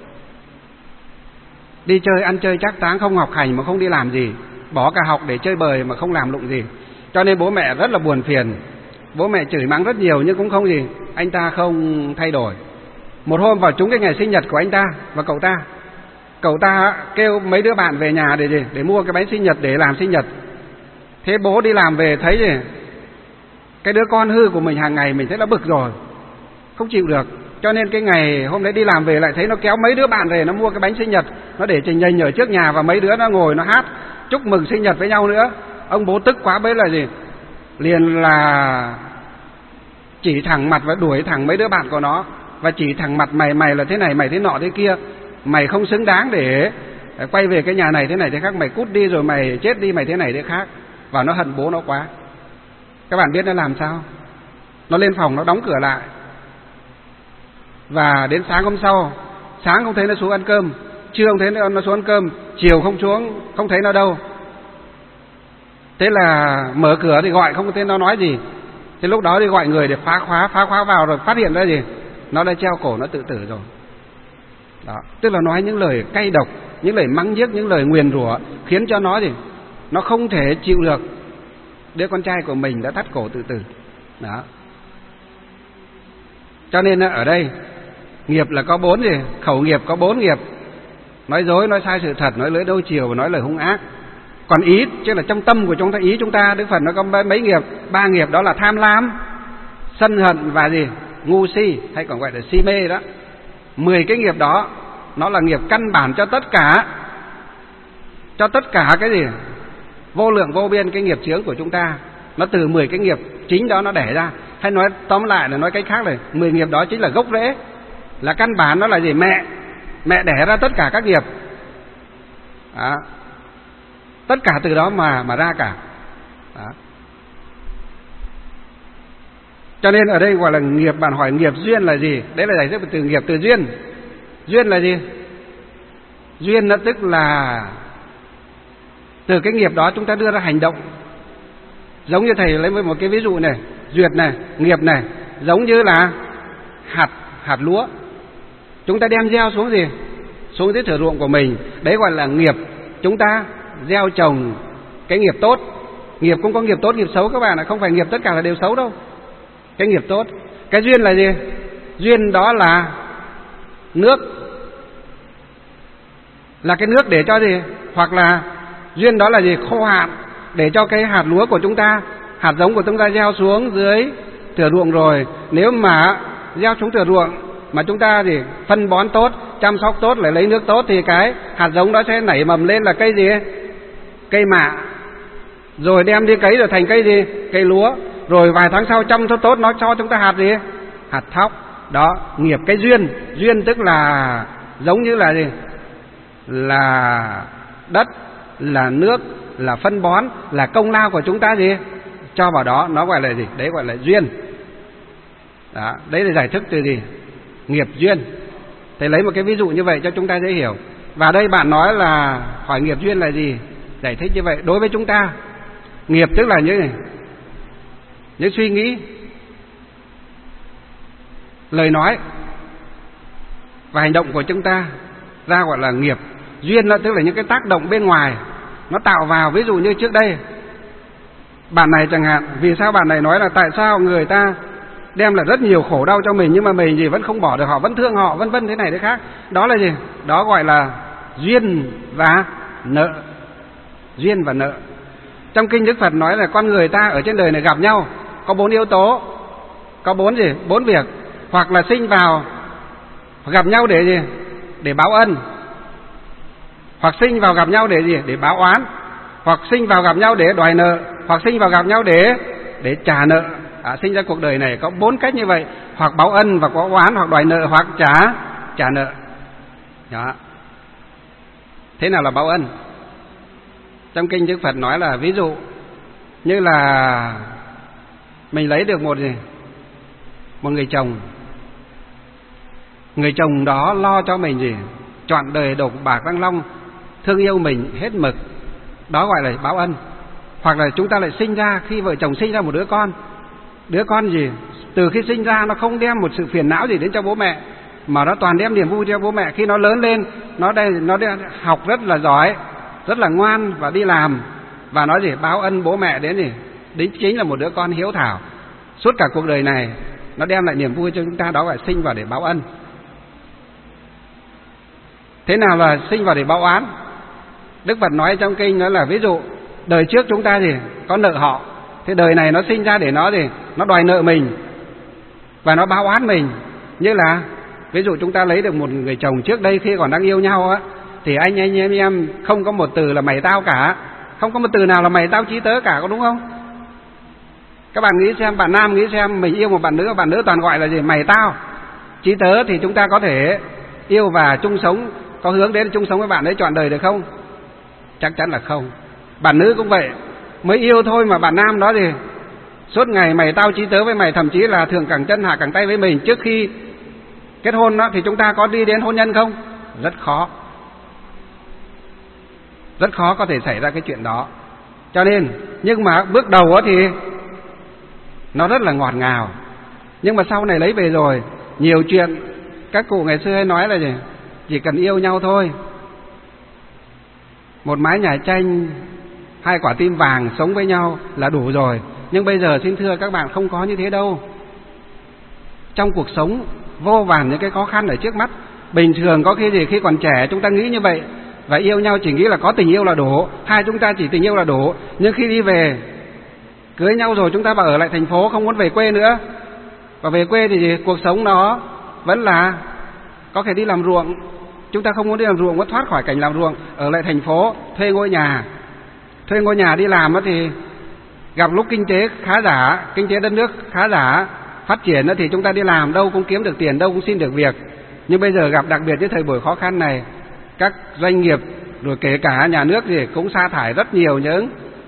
đi chơi ăn chơi trác táng, không học hành mà không đi làm gì, bỏ cả học để chơi bời mà không làm lụng gì. Cho nên bố mẹ rất là buồn phiền. Bố mẹ chửi mắng rất nhiều nhưng cũng không gì, anh ta không thay đổi. Một hôm vào trúng cái ngày sinh nhật của anh ta và cậu ta, cậu ta kêu mấy đứa bạn về nhà để gì? Để mua cái bánh sinh nhật để làm sinh nhật. Thế bố đi làm về thấy gì? Cái đứa con hư của mình hàng ngày mình thấy là bực rồi, không chịu được. Cho nên cái ngày hôm đấy đi làm về lại thấy nó kéo mấy đứa bạn về, nó mua cái bánh sinh nhật, nó để trình nhành ở trước nhà và mấy đứa nó ngồi nó hát chúc mừng sinh nhật với nhau nữa. Ông bố tức quá bấy là gì? Liền là chỉ thẳng mặt và đuổi thẳng mấy đứa bạn của nó, và chỉ thẳng mặt mày mày là thế này, mày thế nọ thế kia, mày không xứng đáng để quay về cái nhà này thế này thế khác, mày cút đi rồi mày chết đi, mày thế này thế khác. Và nó hận bố nó quá. Các bạn biết nó làm sao? Nó lên phòng nó đóng cửa lại, và đến sáng hôm sau, sáng không thấy nó xuống ăn cơm, trưa không thấy nó xuống ăn cơm, chiều không xuống, không thấy nó đâu. Thế là mở cửa thì gọi không thấy nó nói gì. Thế lúc đó thì gọi người để phá khóa, phá khóa vào rồi phát hiện ra gì? Nó đã treo cổ, nó tự tử rồi. Đó, tức là nói những lời cay độc, những lời mắng nhiếc, những lời nguyền rủa khiến cho nó gì? Nó không thể chịu được đứa con trai của mình đã thắt cổ tự tử. Đó. Cho nên ở đây nghiệp là có bốn gì? Khẩu nghiệp có bốn nghiệp: nói dối, nói sai sự thật, nói lưỡi đôi chiều và nói lời hung ác. Còn ý, chứ là trong tâm của chúng ta, ý chúng ta, Đức Phật nó có mấy nghiệp? Ba nghiệp, đó là tham lam, sân hận và gì? Ngu si, hay còn gọi là si mê đó. Mười cái nghiệp đó nó là nghiệp căn bản cho tất cả, cho tất cả cái gì? Vô lượng vô biên cái nghiệp chướng của chúng ta. Nó từ mười cái nghiệp chính đó nó đẻ ra. Hay nói tóm lại là nói cách khác này, mười nghiệp đó chính là gốc rễ, là căn bản, nó là gì? Mẹ, mẹ đẻ ra tất cả các nghiệp. Đó. Tất cả từ đó mà mà ra cả. Đó. Cho nên ở đây gọi là nghiệp. Bạn hỏi nghiệp duyên là gì? Đấy là giải thích từ nghiệp, từ duyên. Duyên là gì? Duyên nó tức là từ cái nghiệp đó chúng ta đưa ra hành động. Giống như thầy lấy một cái ví dụ này, duyệt này, nghiệp này, giống như là hạt hạt lúa. Chúng ta đem gieo xuống gì? Xuống dưới thửa ruộng của mình. Đấy gọi là nghiệp. Chúng ta gieo trồng cái nghiệp tốt. Nghiệp cũng có nghiệp tốt, nghiệp xấu các bạn ạ. Không phải nghiệp tất cả là đều xấu đâu. Cái nghiệp tốt. Cái duyên là gì? Duyên đó là nước. Là cái nước để cho gì? Hoặc là duyên đó là gì? Khô hạn. Để cho cái hạt lúa của chúng ta, hạt giống của chúng ta gieo xuống dưới thửa ruộng rồi. Nếu mà gieo xuống thửa ruộng mà chúng ta gì phân bón tốt, chăm sóc tốt, lại lấy nước tốt, thì cái hạt giống đó sẽ nảy mầm lên là cây gì? Cây mạ. Rồi đem đi cấy rồi thành cây gì? Cây lúa. Rồi vài tháng sau chăm sóc tốt nó cho chúng ta hạt gì? Hạt thóc. Đó, nghiệp cái duyên. Duyên tức là giống như là gì? Là đất, là nước, là phân bón, là công lao của chúng ta gì? Cho vào đó, nó gọi là gì? Đấy gọi là duyên. Đó, đấy là giải thích từ gì? Nghiệp duyên. Thầy lấy một cái ví dụ như vậy cho chúng ta dễ hiểu. Và đây bạn nói là hỏi nghiệp duyên là gì? Giải thích như vậy. Đối với chúng ta, nghiệp tức là những những suy nghĩ, lời nói và hành động của chúng ta ra gọi là nghiệp. Duyên là tức là những cái tác động bên ngoài nó tạo vào. Ví dụ như trước đây bạn này chẳng hạn, vì sao bạn này nói là tại sao người ta đem là rất nhiều khổ đau cho mình nhưng mà mình gì vẫn không bỏ được họ, vẫn thương họ, vân vân thế này thế khác. Đó là gì? Đó gọi là duyên và nợ. Duyên và nợ. Trong kinh Đức Phật nói là con người ta ở trên đời này gặp nhau có bốn yếu tố, có bốn gì? Bốn việc. Hoặc là sinh vào gặp nhau để gì? Để báo ân. Hoặc sinh vào gặp nhau để gì? Để báo oán. Hoặc sinh vào gặp nhau để đòi nợ. Hoặc sinh vào gặp nhau để để trả nợ. À, sinh ra cuộc đời này có bốn cách như vậy. Hoặc báo ân và có oán, hoặc đòi nợ, hoặc trả trả nợ. Đó. Thế nào là báo ân? Trong kinh Đức Phật nói là ví dụ như là mình lấy được một gì? Một người chồng. Người chồng đó lo cho mình gì? Trọn đời độc bạc răng long, thương yêu mình hết mực. Đó gọi là báo ân. Hoặc là chúng ta lại sinh ra, khi vợ chồng sinh ra một đứa con. Đứa con gì? Từ khi sinh ra nó không đem một sự phiền não gì đến cho bố mẹ, mà nó toàn đem niềm vui cho bố mẹ. Khi nó lớn lên, nó đây nó đây học rất là giỏi, rất là ngoan và đi làm, và nói gì? Báo ân bố mẹ đến gì? Đến chính là một đứa con hiếu thảo. Suốt cả cuộc đời này nó đem lại niềm vui cho chúng ta. Đó gọi là sinh vào để báo ân. Thế nào là sinh vào để báo oán? Đức Phật nói trong kinh đó là ví dụ đời trước chúng ta gì? Có nợ họ. Thế đời này nó sinh ra để nó gì? Nó đòi nợ mình và nó báo oán mình. Như là ví dụ chúng ta lấy được một người chồng trước đây khi còn đang yêu nhau á, thì anh anh em em không có một từ là mày tao cả. Không có một từ nào là mày tao chí tớ cả, có đúng không? Các bạn nghĩ xem, bạn nam nghĩ xem, mình yêu một bạn nữ, bạn nữ toàn gọi là gì? Mày tao. Chí tớ thì chúng ta có thể yêu và chung sống, có hướng đến chung sống với bạn ấy trọn đời được không? Chắc chắn là không. Bạn nữ cũng vậy, mới yêu thôi mà bạn nam đó thì suốt ngày mày tao chí tớ với mày, thậm chí là thường cẳng chân hạ cẳng tay với mình. Trước khi kết hôn đó thì chúng ta có đi đến hôn nhân không? Rất khó. Rất khó có thể xảy ra cái chuyện đó. Cho nên, nhưng mà bước đầu đó thì nó rất là ngọt ngào. Nhưng mà sau này lấy về rồi, nhiều chuyện các cụ ngày xưa hay nói là gì? Chỉ cần yêu nhau thôi, một mái nhà tranh, hai quả tim vàng sống với nhau là đủ rồi. Nhưng bây giờ xin thưa các bạn, không có như thế đâu. Trong cuộc sống vô vàn những cái khó khăn ở trước mắt. Bình thường có khi gì khi còn trẻ chúng ta nghĩ như vậy, và yêu nhau chỉ nghĩ là có tình yêu là đủ, hai chúng ta chỉ tình yêu là đủ. Nhưng khi đi về cưới nhau rồi, chúng ta bảo ở lại thành phố, không muốn về quê nữa. Và về quê thì gì? Cuộc sống nó vẫn là có thể đi làm ruộng. Chúng ta không muốn đi làm ruộng, muốn thoát khỏi cảnh làm ruộng, ở lại thành phố, thuê ngôi nhà. Thuê ngôi nhà đi làm thì gặp lúc kinh tế khá giả, kinh tế đất nước khá giả, phát triển thì chúng ta đi làm đâu cũng kiếm được tiền, đâu cũng xin được việc. Nhưng bây giờ gặp đặc biệt cái thời buổi khó khăn này, các doanh nghiệp rồi kể cả nhà nước gì cũng sa thải rất nhiều những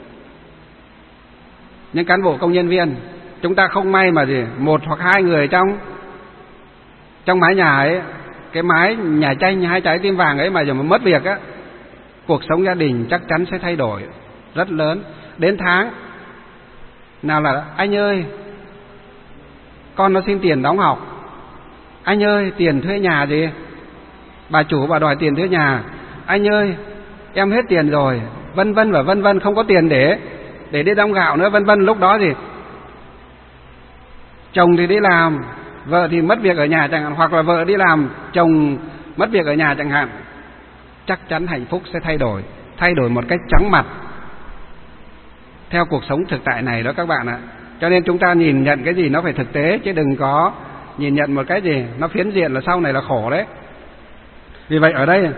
những cán bộ công nhân viên. Chúng ta không may mà gì một hoặc hai người trong trong mái nhà ấy, cái mái nhà tranh hai trái tim vàng ấy mà giờ mà mất việc á, cuộc sống gia đình chắc chắn sẽ thay đổi rất lớn. Đến tháng nào là anh ơi con nó xin tiền đóng học. Anh ơi, tiền thuê nhà gì? Bà chủ bà đòi tiền thuê nhà. Anh ơi, em hết tiền rồi, vân vân và vân vân, không có tiền để để đi đong gạo nữa, vân vân. Lúc đó thì chồng thì đi làm, vợ thì mất việc ở nhà chẳng hạn, hoặc là vợ đi làm, chồng mất việc ở nhà chẳng hạn. Chắc chắn hạnh phúc sẽ thay đổi, thay đổi một cách chóng mặt theo cuộc sống thực tại này đó các bạn ạ. Cho nên chúng ta nhìn nhận cái gì nó phải thực tế, chứ đừng có nhìn nhận một cái gì nó phiến diện là sau này là khổ đấy. Vì vậy ở đây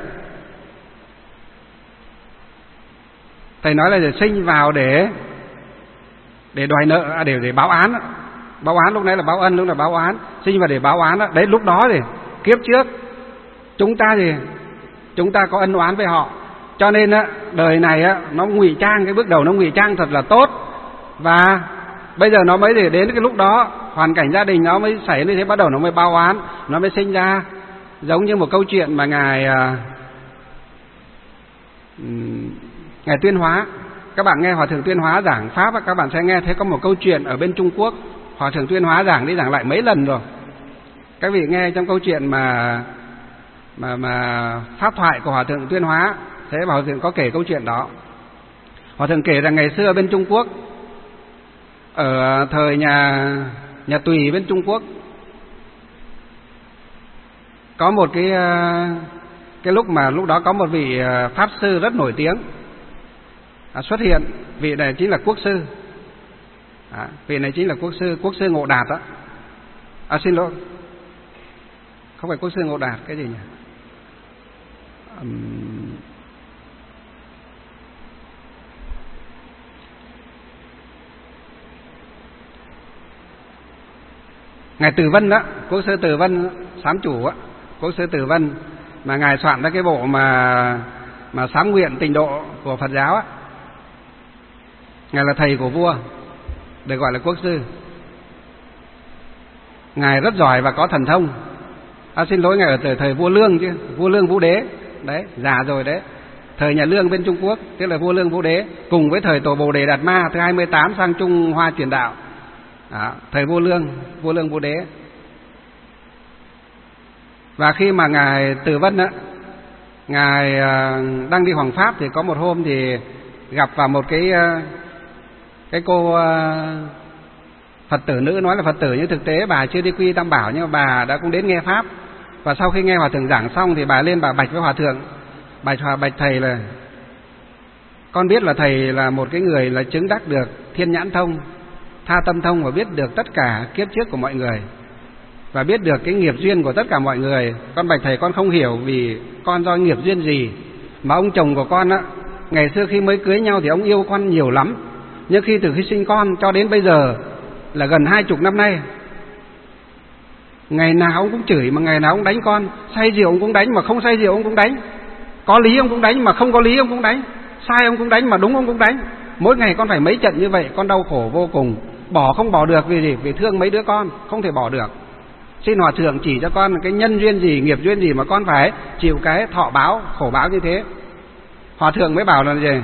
thầy nói là sinh vào để để đòi nợ, à, để để báo án. Báo án lúc nãy là báo ân, lúc là báo án. Sinh vào để báo án đó. Đấy, lúc đó thì kiếp trước chúng ta thì chúng ta có ân oán với họ, cho nên á đời này á nó ngụy trang, cái bước đầu nó ngụy trang thật là tốt, và bây giờ nó mới để đến cái lúc đó hoàn cảnh gia đình nó mới xảy như thế, bắt đầu nó mới báo án, nó mới sinh ra. Giống như một câu chuyện mà ngài ngài Tuyên Hóa, các bạn nghe Hòa thượng Tuyên Hóa giảng pháp, các bạn sẽ nghe thấy có một câu chuyện ở bên Trung Quốc. Hòa thượng Tuyên Hóa giảng đi giảng lại mấy lần rồi. Các vị nghe trong câu chuyện mà mà mà pháp thoại của Hòa thượng Tuyên Hóa, thế Hòa thượng có kể câu chuyện đó. Hòa thượng kể rằng ngày xưa bên Trung Quốc, ở thời nhà nhà Tùy bên Trung Quốc, có một cái cái lúc mà lúc đó có một vị pháp sư rất nổi tiếng xuất hiện. Vị này chính là Quốc sư. À, vị này chính là quốc sư, quốc sư Ngộ Đạt đó. À xin lỗi, không phải quốc sư Ngộ Đạt, cái gì nhỉ? Um... Ngài Từ Vân đó, quốc sư Từ Vân Sám Chủ á, quốc sư Từ Vân mà ngài soạn ra cái bộ mà mà sám nguyện tịnh độ của Phật giáo á. Ngài là thầy của vua, được gọi là quốc sư. Ngài rất giỏi và có thần thông. À, xin lỗi, ngài ở thời, thời vua Lương chứ, vua Lương Vũ Đế đấy, già rồi đấy. Thời nhà Lương bên Trung Quốc, tức là vua Lương Vũ Đế, cùng với thời tổ Bồ Đề Đạt Ma thứ hai mươi tám sang Trung Hoa truyền đạo. Đó, thời vua Lương, vua Lương Vũ Đế. Và khi mà ngài Từ Vân á, ngài đang đi hoằng pháp thì có một hôm thì gặp vào một cái cái cô Phật tử nữ, nói là Phật tử nhưng thực tế bà chưa đi quy Tam Bảo, nhưng mà bà đã cũng đến nghe pháp. Và sau khi nghe hòa thượng giảng xong thì bà lên bà bạch với hòa thượng, bạch hòa bạch thầy là con biết là thầy là một cái người là chứng đắc được thiên nhãn thông, tha tâm thông, và biết được tất cả kiếp trước của mọi người, và biết được cái nghiệp duyên của tất cả mọi người. Con bạch thầy con không hiểu vì con do nghiệp duyên gì mà ông chồng của con á, ngày xưa khi mới cưới nhau thì ông yêu con nhiều lắm, nhưng khi từ khi sinh con cho đến bây giờ là gần hai chục năm nay, ngày nào ông cũng chửi mà ngày nào ông đánh con, say rượu ông cũng đánh mà không say rượu ông cũng đánh, có lý ông cũng đánh mà không có lý ông cũng đánh, sai ông cũng đánh mà đúng ông cũng đánh. Mỗi ngày con phải mấy trận như vậy, con đau khổ vô cùng, bỏ không bỏ được. Vì gì? Vì thương mấy đứa con, không thể bỏ được. Xin hòa thượng chỉ cho con cái nhân duyên gì, nghiệp duyên gì mà con phải chịu cái thọ báo, khổ báo như thế. Hòa thượng mới bảo là gì?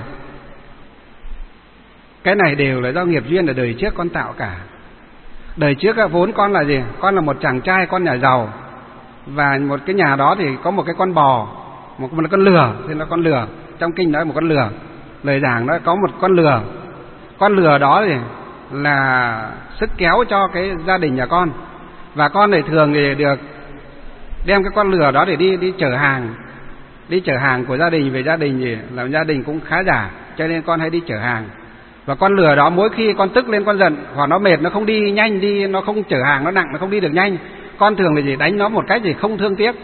Cái này đều là do nghiệp duyên ở đời trước con tạo cả. Đời trước vốn con là gì? Con là một chàng trai, con nhà giàu, và một cái nhà đó thì có một cái con bò, một, một con lừa, thì là con lừa. Trong kinh nói một con lừa, lời giảng đó có một con lừa. Con lừa đó thì là sức kéo cho cái gia đình nhà con, và con này thường thì được đem cái con lừa đó để đi đi chở hàng, đi chở hàng của gia đình về gia đình, thì làm gia đình cũng khá giả, cho nên con hay đi chở hàng. Và con lừa đó mỗi khi con tức lên, con giận hoặc nó mệt, nó không đi nhanh, đi nó không chở hàng, nó nặng, nó không đi được nhanh, con thường là gì? Đánh nó một cách gì không thương tiếc.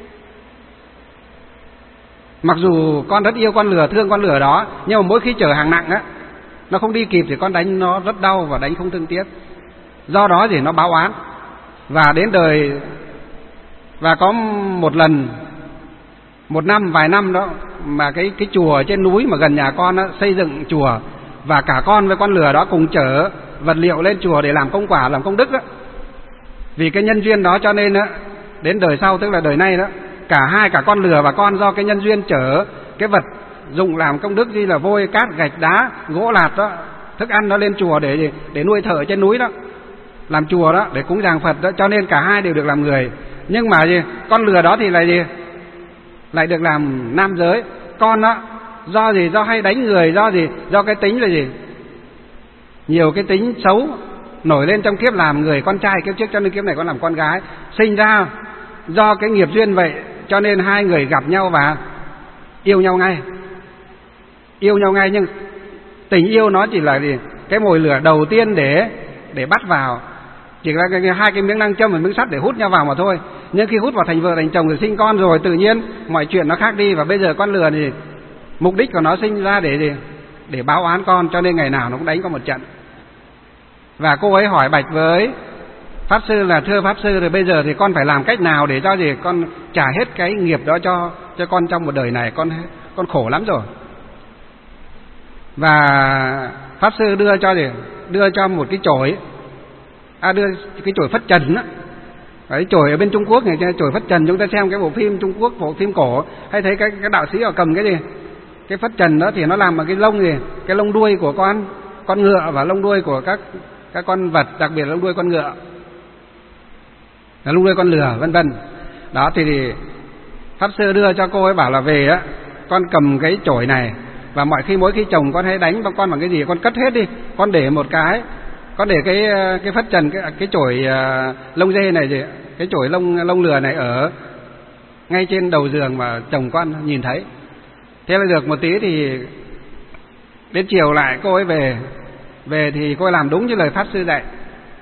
Mặc dù con rất yêu con lừa, thương con lừa đó, nhưng mà mỗi khi chở hàng nặng á, nó không đi kịp thì con đánh nó rất đau và đánh không thương tiếc. Do đó thì nó báo oán. Và đến đời, và có một lần, một năm, vài năm đó, mà cái cái chùa trên núi mà gần nhà con đó, xây dựng chùa, và cả con với con lừa đó cùng chở vật liệu lên chùa để làm công quả, làm công đức đó. Vì cái nhân duyên đó cho nên đó, đến đời sau, tức là đời nay đó, cả hai, cả con lừa và con do cái nhân duyên chở cái vật dụng làm công đức, như là vôi, cát, gạch, đá, gỗ lạt đó, thức ăn nó lên chùa để để nuôi thợ trên núi đó, làm chùa đó, để cúng dường Phật đó, cho nên cả hai đều được làm người. Nhưng mà gì, con lừa đó thì lại gì, lại được làm nam giới. Con đó do gì, do hay đánh người, do gì, do cái tính là gì, nhiều cái tính xấu nổi lên trong kiếp làm người con trai kiếp trước, cho nên kiếp này con làm con gái. Sinh ra do cái nghiệp duyên vậy, cho nên hai người gặp nhau và yêu nhau ngay, yêu nhau ngay. Nhưng tình yêu nó chỉ là gì, cái mồi lửa đầu tiên để để bắt vào, chỉ là cái, hai cái miếng nam châm và miếng sắt để hút nhau vào mà thôi. Nhưng khi hút vào thành vợ thành chồng rồi sinh con rồi, tự nhiên mọi chuyện nó khác đi. Và bây giờ con lừa thì mục đích của nó sinh ra để gì, để báo oán con, cho nên ngày nào nó cũng đánh con một trận. Và cô ấy hỏi bạch với Pháp Sư là thưa Pháp Sư, rồi bây giờ thì con phải làm cách nào để cho gì con trả hết cái nghiệp đó cho cho con trong một đời này, con con khổ lắm rồi. Và Pháp Sư đưa cho gì, đưa cho một cái chổi, à đưa cái chổi phất trần á. Cái chổi ở bên Trung Quốc này, chổi phất trần, chúng ta xem cái bộ phim Trung Quốc, bộ phim cổ, hay thấy cái cái đạo sĩ họ cầm cái gì, cái phất trần đó thì nó làm bằng cái lông gì, cái lông đuôi của con con ngựa và lông đuôi của các các con vật, đặc biệt là lông đuôi con ngựa, là lông đuôi con lừa, vân vân. Đó thì, thì Pháp Sư đưa cho cô ấy bảo là về á, con cầm cái chổi này và mọi khi mỗi khi chồng con hay đánh con bằng cái gì con cất hết đi, con để một cái, con để cái cái phất trần, cái cái chổi uh, lông dê này gì, cái chổi lông lông lừa này ở ngay trên đầu giường mà chồng con nhìn thấy. Thế là được một tí thì đến chiều lại cô ấy về, về thì cô ấy làm đúng như lời Pháp Sư dạy.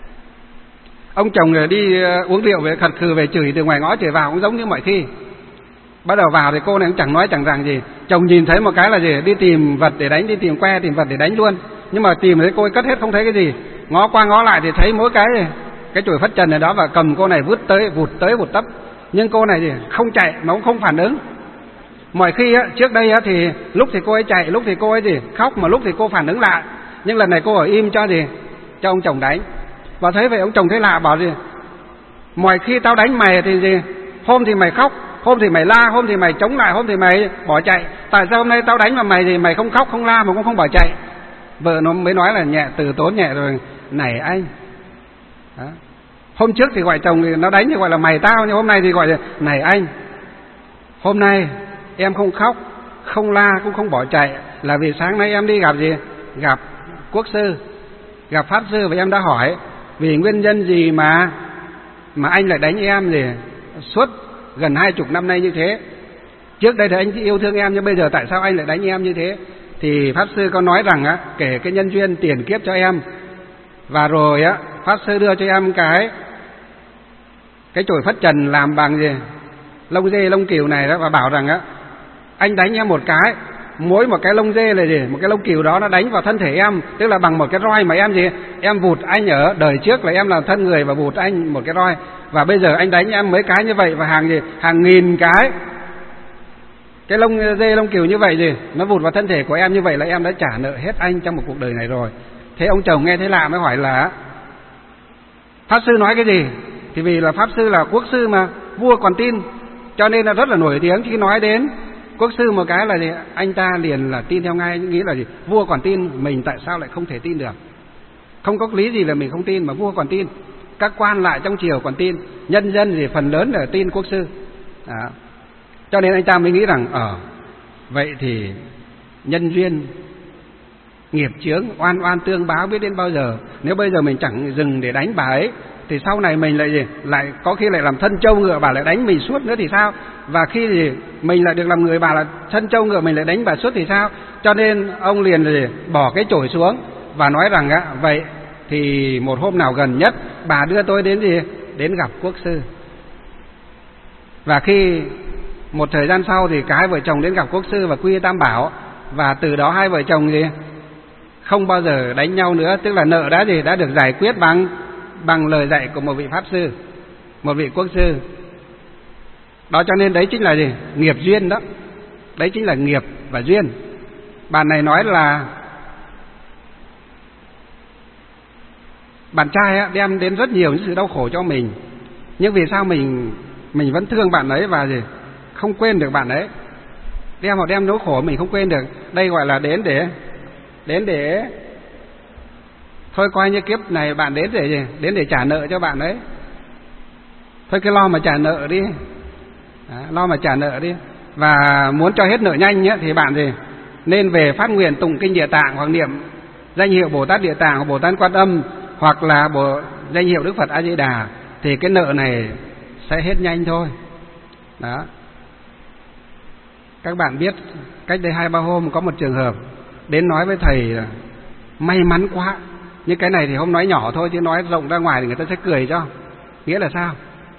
Ông chồng đi uống rượu về khật khừ về chửi từ ngoài ngõ chửi vào cũng giống như mọi khi. Bắt đầu vào thì cô này cũng chẳng nói chẳng rằng gì. Chồng nhìn thấy một cái là gì, đi tìm vật để đánh, đi tìm que tìm vật để đánh luôn. Nhưng mà tìm thấy cô ấy cất hết không thấy cái gì. Ngó qua ngó lại thì thấy mỗi cái cái chổi phất trần này đó, và cầm cô này vút tới vụt tới vụt tấp. Nhưng cô này thì không chạy mà cũng không phản ứng. Mọi khi á, trước đây á, thì lúc thì cô ấy chạy, lúc thì cô ấy gì khóc, mà lúc thì cô phản ứng lại. Nhưng lần này cô ở im cho gì, cho ông chồng đánh. Và thấy vậy ông chồng thấy lạ, bảo gì, mọi khi tao đánh mày thì gì, hôm thì mày khóc, hôm thì mày la, hôm thì mày chống lại, hôm thì mày bỏ chạy. Tại sao hôm nay tao đánh mà mày thì mày không khóc không la mà cũng không bỏ chạy? Vợ nó mới nói là nhẹ, từ tốn nhẹ rồi, này anh đó. Hôm trước thì gọi chồng thì nó đánh thì gọi là mày tao, nhưng hôm nay thì gọi là này anh, hôm nay em không khóc không la cũng không bỏ chạy là vì sáng nay em đi gặp gì, gặp quốc sư, gặp Pháp Sư, và em đã hỏi vì nguyên nhân gì mà mà anh lại đánh em gì suốt gần hai chục năm nay như thế. Trước đây thì anh yêu thương em, nhưng bây giờ tại sao anh lại đánh em như thế? Thì Pháp Sư có nói rằng á, kể cái nhân duyên tiền kiếp cho em, và rồi á Pháp Sư đưa cho em cái cái chổi phất trần làm bằng gì, lông dê lông cừu này đó, và bảo rằng á, anh đánh em một cái, mỗi một cái lông dê là gì, một cái lông cừu đó nó đánh vào thân thể em, tức là bằng một cái roi mà em gì, em vụt anh ở đời trước là em là thân người và vụt anh một cái roi, và bây giờ anh đánh em mấy cái như vậy, và hàng gì, hàng nghìn cái cái lông dê lông cừu như vậy gì, nó vụt vào thân thể của em, như vậy là em đã trả nợ hết anh trong một cuộc đời này rồi. Thế ông chồng nghe thấy lạ mới hỏi là Pháp Sư nói cái gì? Thì vì là Pháp Sư là quốc sư mà, vua còn tin, cho nên là rất là nổi tiếng. Khi nói đến quốc sư một cái là gì, anh ta liền là tin theo ngay, nghĩ là gì, vua còn tin, mình tại sao lại không thể tin được? Không có lý gì là mình không tin, mà vua còn tin, các quan lại trong triều còn tin, nhân dân thì phần lớn là tin quốc sư. Đó. Cho nên anh ta mới nghĩ rằng ở vậy thì nhân duyên nghiệp chướng oan oan tương báo biết đến bao giờ. Nếu bây giờ mình chẳng dừng để đánh bà ấy thì sau này mình lại gì, lại có khi lại làm thân trâu ngựa bà lại đánh mình suốt nữa thì sao? Và khi gì mình lại được làm người bà là thân trâu ngựa mình lại đánh bà suốt thì sao? Cho nên ông liền gì, bỏ cái chổi xuống và nói rằng á, vậy thì một hôm nào gần nhất bà đưa tôi đến gì, đến gặp quốc sư. Và khi một thời gian sau thì cả hai vợ chồng đến gặp quốc sư và quy tam bảo, và từ đó hai vợ chồng gì không bao giờ đánh nhau nữa, tức là nợ đã gì đã được giải quyết bằng bằng lời dạy của một vị Pháp Sư, một vị quốc sư. Đó, cho nên đấy chính là gì, nghiệp duyên đó, đấy chính là nghiệp và duyên. Bạn này nói là bạn trai á, đem đến rất nhiều những sự đau khổ cho mình, nhưng vì sao mình mình vẫn thương bạn ấy và gì không quên được bạn ấy, đem họ đem nỗi khổ mình không quên được. Đây gọi là đến để đến để Thôi coi như kiếp này bạn đến để gì? Đến để trả nợ cho bạn đấy. Thôi cứ lo mà trả nợ đi. Đó, lo mà trả nợ đi. Và muốn cho hết nợ nhanh nhé, thì bạn gì? Nên về phát nguyện tụng kinh Địa Tạng hoặc niệm danh hiệu Bồ Tát Địa Tạng hoặc Bồ Tát Quan Âm hoặc là bộ danh hiệu Đức Phật A Di Đà, thì cái nợ này sẽ hết nhanh thôi. Đó. Các bạn biết cách đây hai ba hôm có một trường hợp đến nói với thầy là may mắn quá. Nhưng cái này thì không nói nhỏ thôi, chứ nói rộng ra ngoài thì người ta sẽ cười cho. Nghĩa là sao?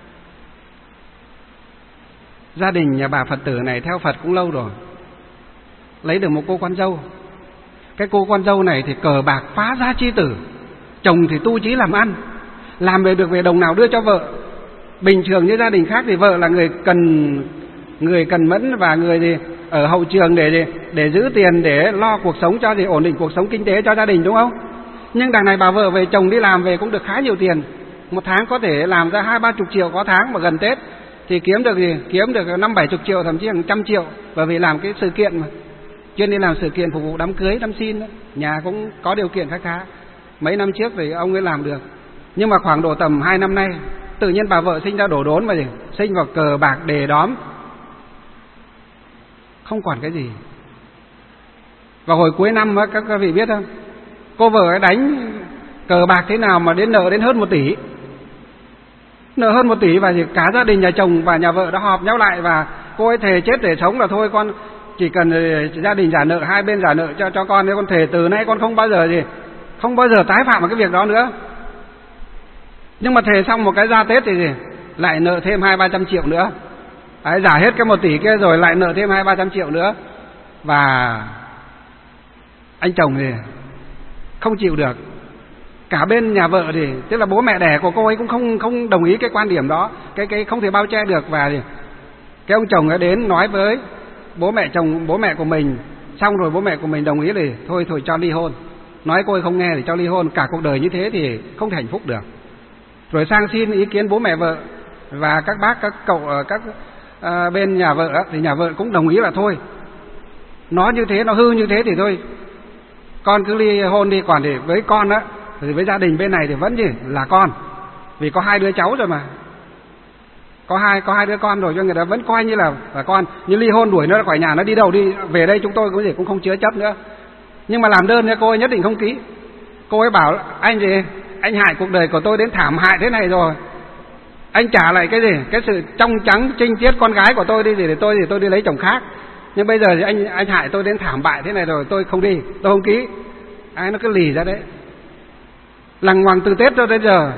Gia đình nhà bà Phật tử này theo Phật cũng lâu rồi, lấy được một cô con dâu. Cái cô con dâu này thì cờ bạc phá gia chi tử, chồng thì tu chí làm ăn, làm về được về đồng nào đưa cho vợ. Bình thường như gia đình khác thì vợ là người cần người cần mẫn và người gì ở hậu trường để để giữ tiền, để lo cuộc sống cho gì, ổn định cuộc sống kinh tế cho gia đình, đúng không? Nhưng đằng này bà vợ về, chồng đi làm về cũng được khá nhiều tiền, một tháng có thể làm ra hai ba chục triệu có tháng, mà gần Tết thì kiếm được gì kiếm được năm bảy chục triệu, thậm chí hàng trăm triệu, bởi vì làm cái sự kiện mà chuyên đi làm sự kiện phục vụ đám cưới đám xin đó. Nhà cũng có điều kiện khá khá. Mấy năm trước thì ông ấy làm được, nhưng mà khoảng độ tầm hai năm nay tự nhiên bà vợ sinh ra đổ đốn mà gì sinh vào cờ bạc đề đóm, không còn cái gì. Và hồi cuối năm á, các, các vị biết không, cô vợ ấy đánh cờ bạc thế nào mà đến nợ đến hơn một tỷ, nợ hơn một tỷ, và gì cả gia đình nhà chồng và nhà vợ đã họp nhau lại, và cô ấy thề chết để sống là thôi con chỉ cần gia đình trả nợ, hai bên trả nợ cho cho con, nếu con thề từ nay con không bao giờ gì không bao giờ tái phạm vào cái việc đó nữa. Nhưng mà thề xong một cái ra Tết thì gì lại nợ thêm hai ba trăm triệu nữa. Đấy, giả hết cái một tỷ kia rồi lại nợ thêm hai ba trăm triệu nữa. Và anh chồng thì không chịu được, cả bên nhà vợ thì tức là bố mẹ đẻ của cô ấy cũng không không đồng ý cái quan điểm đó, cái cái không thể bao che được. Và thì cái ông chồng ấy đến nói với bố mẹ chồng bố mẹ của mình, xong rồi bố mẹ của mình đồng ý thì thôi thôi cho ly hôn. Nói cô ấy không nghe thì cho ly hôn, cả cuộc đời như thế thì không thể hạnh phúc được. Rồi sang xin ý kiến bố mẹ vợ và các bác các cậu các à, bên nhà vợ thì nhà vợ cũng đồng ý là thôi, nó như thế, nó hư như thế thì thôi con cứ ly hôn đi. Còn thì với con á, thì với gia đình bên này thì vẫn gì là con, vì có hai đứa cháu rồi mà, có hai có hai đứa con rồi, cho người ta vẫn coi như là là con. Nhưng ly hôn đuổi nó ra khỏi nhà, nó đi đâu đi về đây chúng tôi cũng gì cũng không chứa chấp nữa. Nhưng mà làm đơn thì cô ấy nhất định không ký. Cô ấy bảo anh gì anh hại cuộc đời của tôi đến thảm hại thế này rồi, anh trả lại cái gì cái sự trong trắng trinh tiết con gái của tôi đi, để tôi thì tôi đi lấy chồng khác. Nhưng bây giờ thì anh anh hại tôi đến thảm bại thế này rồi, tôi không đi, tôi không ký. Ai nó cứ lì ra đấy, lằng ngoằng từ Tết cho đến giờ.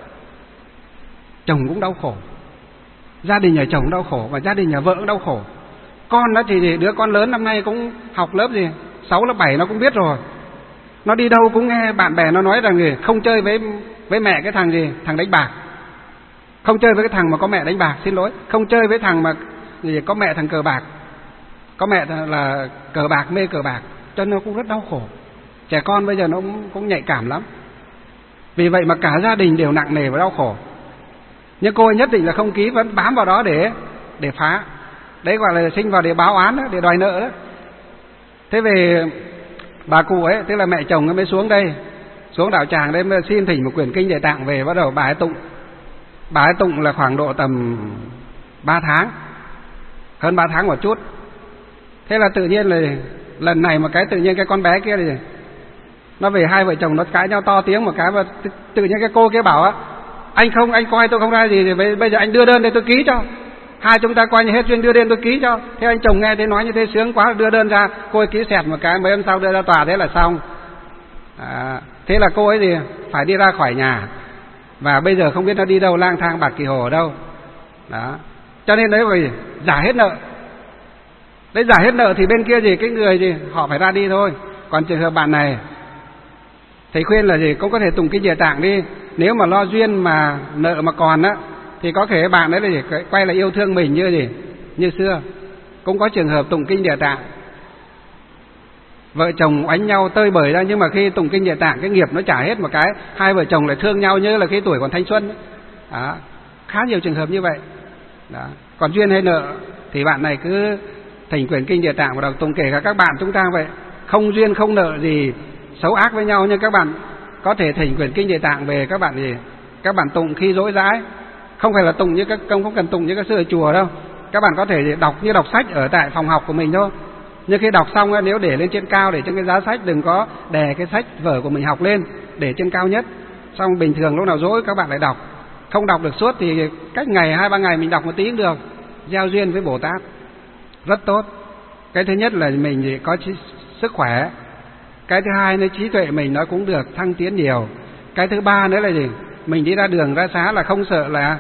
Chồng cũng đau khổ, gia đình nhà chồng đau khổ, và gia đình nhà vợ cũng đau khổ. Con nó thì đứa con lớn năm nay cũng học lớp gì sáu lớp bảy, nó cũng biết rồi. Nó đi đâu cũng nghe bạn bè nó nói rằng gì không chơi với với mẹ cái thằng gì thằng đánh bạc, không chơi với cái thằng mà có mẹ đánh bạc, xin lỗi, không chơi với thằng mà gì có mẹ thằng cờ bạc, có mẹ là cờ bạc, mê cờ bạc. Cho nên nó cũng rất đau khổ. Trẻ con bây giờ nó cũng, cũng nhạy cảm lắm. Vì vậy mà cả gia đình đều nặng nề và đau khổ. Nhưng cô ấy nhất định là không ký, vẫn bám vào đó để để phá. Đấy gọi là sinh vào để báo án đó, để đòi nợ đó. Thế về bà cụ ấy, tức là mẹ chồng ấy mới xuống đây, xuống đạo tràng đây mới xin thỉnh một quyển kinh Địa Tạng về, bắt đầu bà ấy tụng. Bà ấy tụng là khoảng độ tầm ba tháng, hơn ba tháng một chút. Thế là tự nhiên là lần này một cái tự nhiên cái con bé kia thì nó về, hai vợ chồng nó cãi nhau to tiếng một cái, và tự nhiên cái cô kia bảo á, anh không anh coi tôi không ra gì thì bây giờ anh đưa đơn để tôi ký cho, hai chúng ta coi như hết duyên, đưa đơn tôi ký cho. Thế anh chồng nghe thế nói như thế sướng quá, đưa đơn ra, cô ấy ký xẹt một cái, mấy hôm sau đưa ra tòa, thế là xong. À, thế là cô ấy thì phải đi ra khỏi nhà, và bây giờ không biết nó đi đâu, lang thang bạc kỳ hồ ở đâu đó. Cho nên đấy phải giả hết nợ. Đấy, giả hết nợ thì bên kia gì cái người gì họ phải ra đi thôi. Còn trường hợp bạn này, thầy khuyên là gì cũng có thể tụng kinh Địa Tạng đi. Nếu mà lo duyên mà nợ mà còn á, thì có thể bạn đấy là gì quay lại yêu thương mình như gì như xưa. Cũng có trường hợp tụng kinh Địa Tạng, vợ chồng oánh nhau tơi bời ra, nhưng mà khi tụng kinh Địa Tạng cái nghiệp nó trả hết một cái, hai vợ chồng lại thương nhau như là khi tuổi còn thanh xuân. Đó, khá nhiều trường hợp như vậy. Đó. Còn duyên hay nợ thì bạn này cứ thỉnh quyển kinh Địa Tạng và đọc tụng, kể cả các bạn chúng ta vậy, không duyên không nợ gì xấu ác với nhau, nhưng các bạn có thể thỉnh quyển kinh Địa Tạng về, các bạn gì các bạn tụng khi rỗi rãi, không phải là tụng như các không không cần tụng như các sư ở chùa đâu. Các bạn có thể đọc như đọc sách ở tại phòng học của mình thôi. Nhưng khi đọc xong nếu để lên trên cao, để trên cái giá sách, đừng có đè cái sách vở của mình học lên, để trên cao nhất. Xong bình thường lúc nào rỗi các bạn lại đọc. Không đọc được suốt thì cách ngày hai ba ngày mình đọc một tí cũng được, gieo duyên với Bồ Tát, rất tốt. Cái thứ nhất là mình có sức khỏe. Cái thứ hai là trí tuệ mình nó cũng được thăng tiến nhiều. Cái thứ ba nữa là gì? Mình đi ra đường ra xá là không sợ là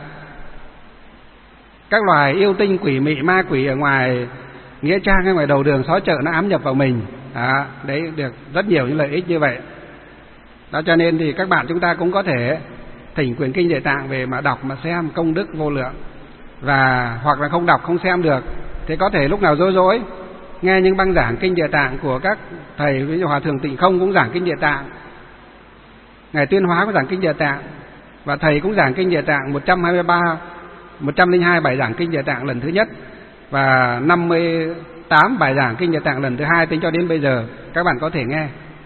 các loài yêu tinh quỷ mị ma quỷ ở ngoài nghĩa trang hay ngoài đầu đường xó chợ nó ám nhập vào mình. Đó, đấy được rất nhiều những lợi ích như vậy. Đó, cho nên thì các bạn chúng ta cũng có thể thỉnh quyển kinh Địa Tạng về mà đọc mà xem, công đức vô lượng. Và hoặc là không đọc không xem được thì có thể lúc nào rối rối nghe những băng giảng kinh Địa Tạng của các thầy, ví dụ Hòa thượng Tịnh Không cũng giảng kinh Địa Tạng, Ngài Tuyên Hóa cũng giảng kinh Địa Tạng, và thầy cũng giảng kinh Địa Tạng một trăm hai mươi ba, một trăm lẻ hai bài giảng kinh Địa Tạng lần thứ nhất và năm mươi tám bài giảng kinh Địa Tạng lần thứ hai, tính cho đến bây giờ các bạn có thể nghe.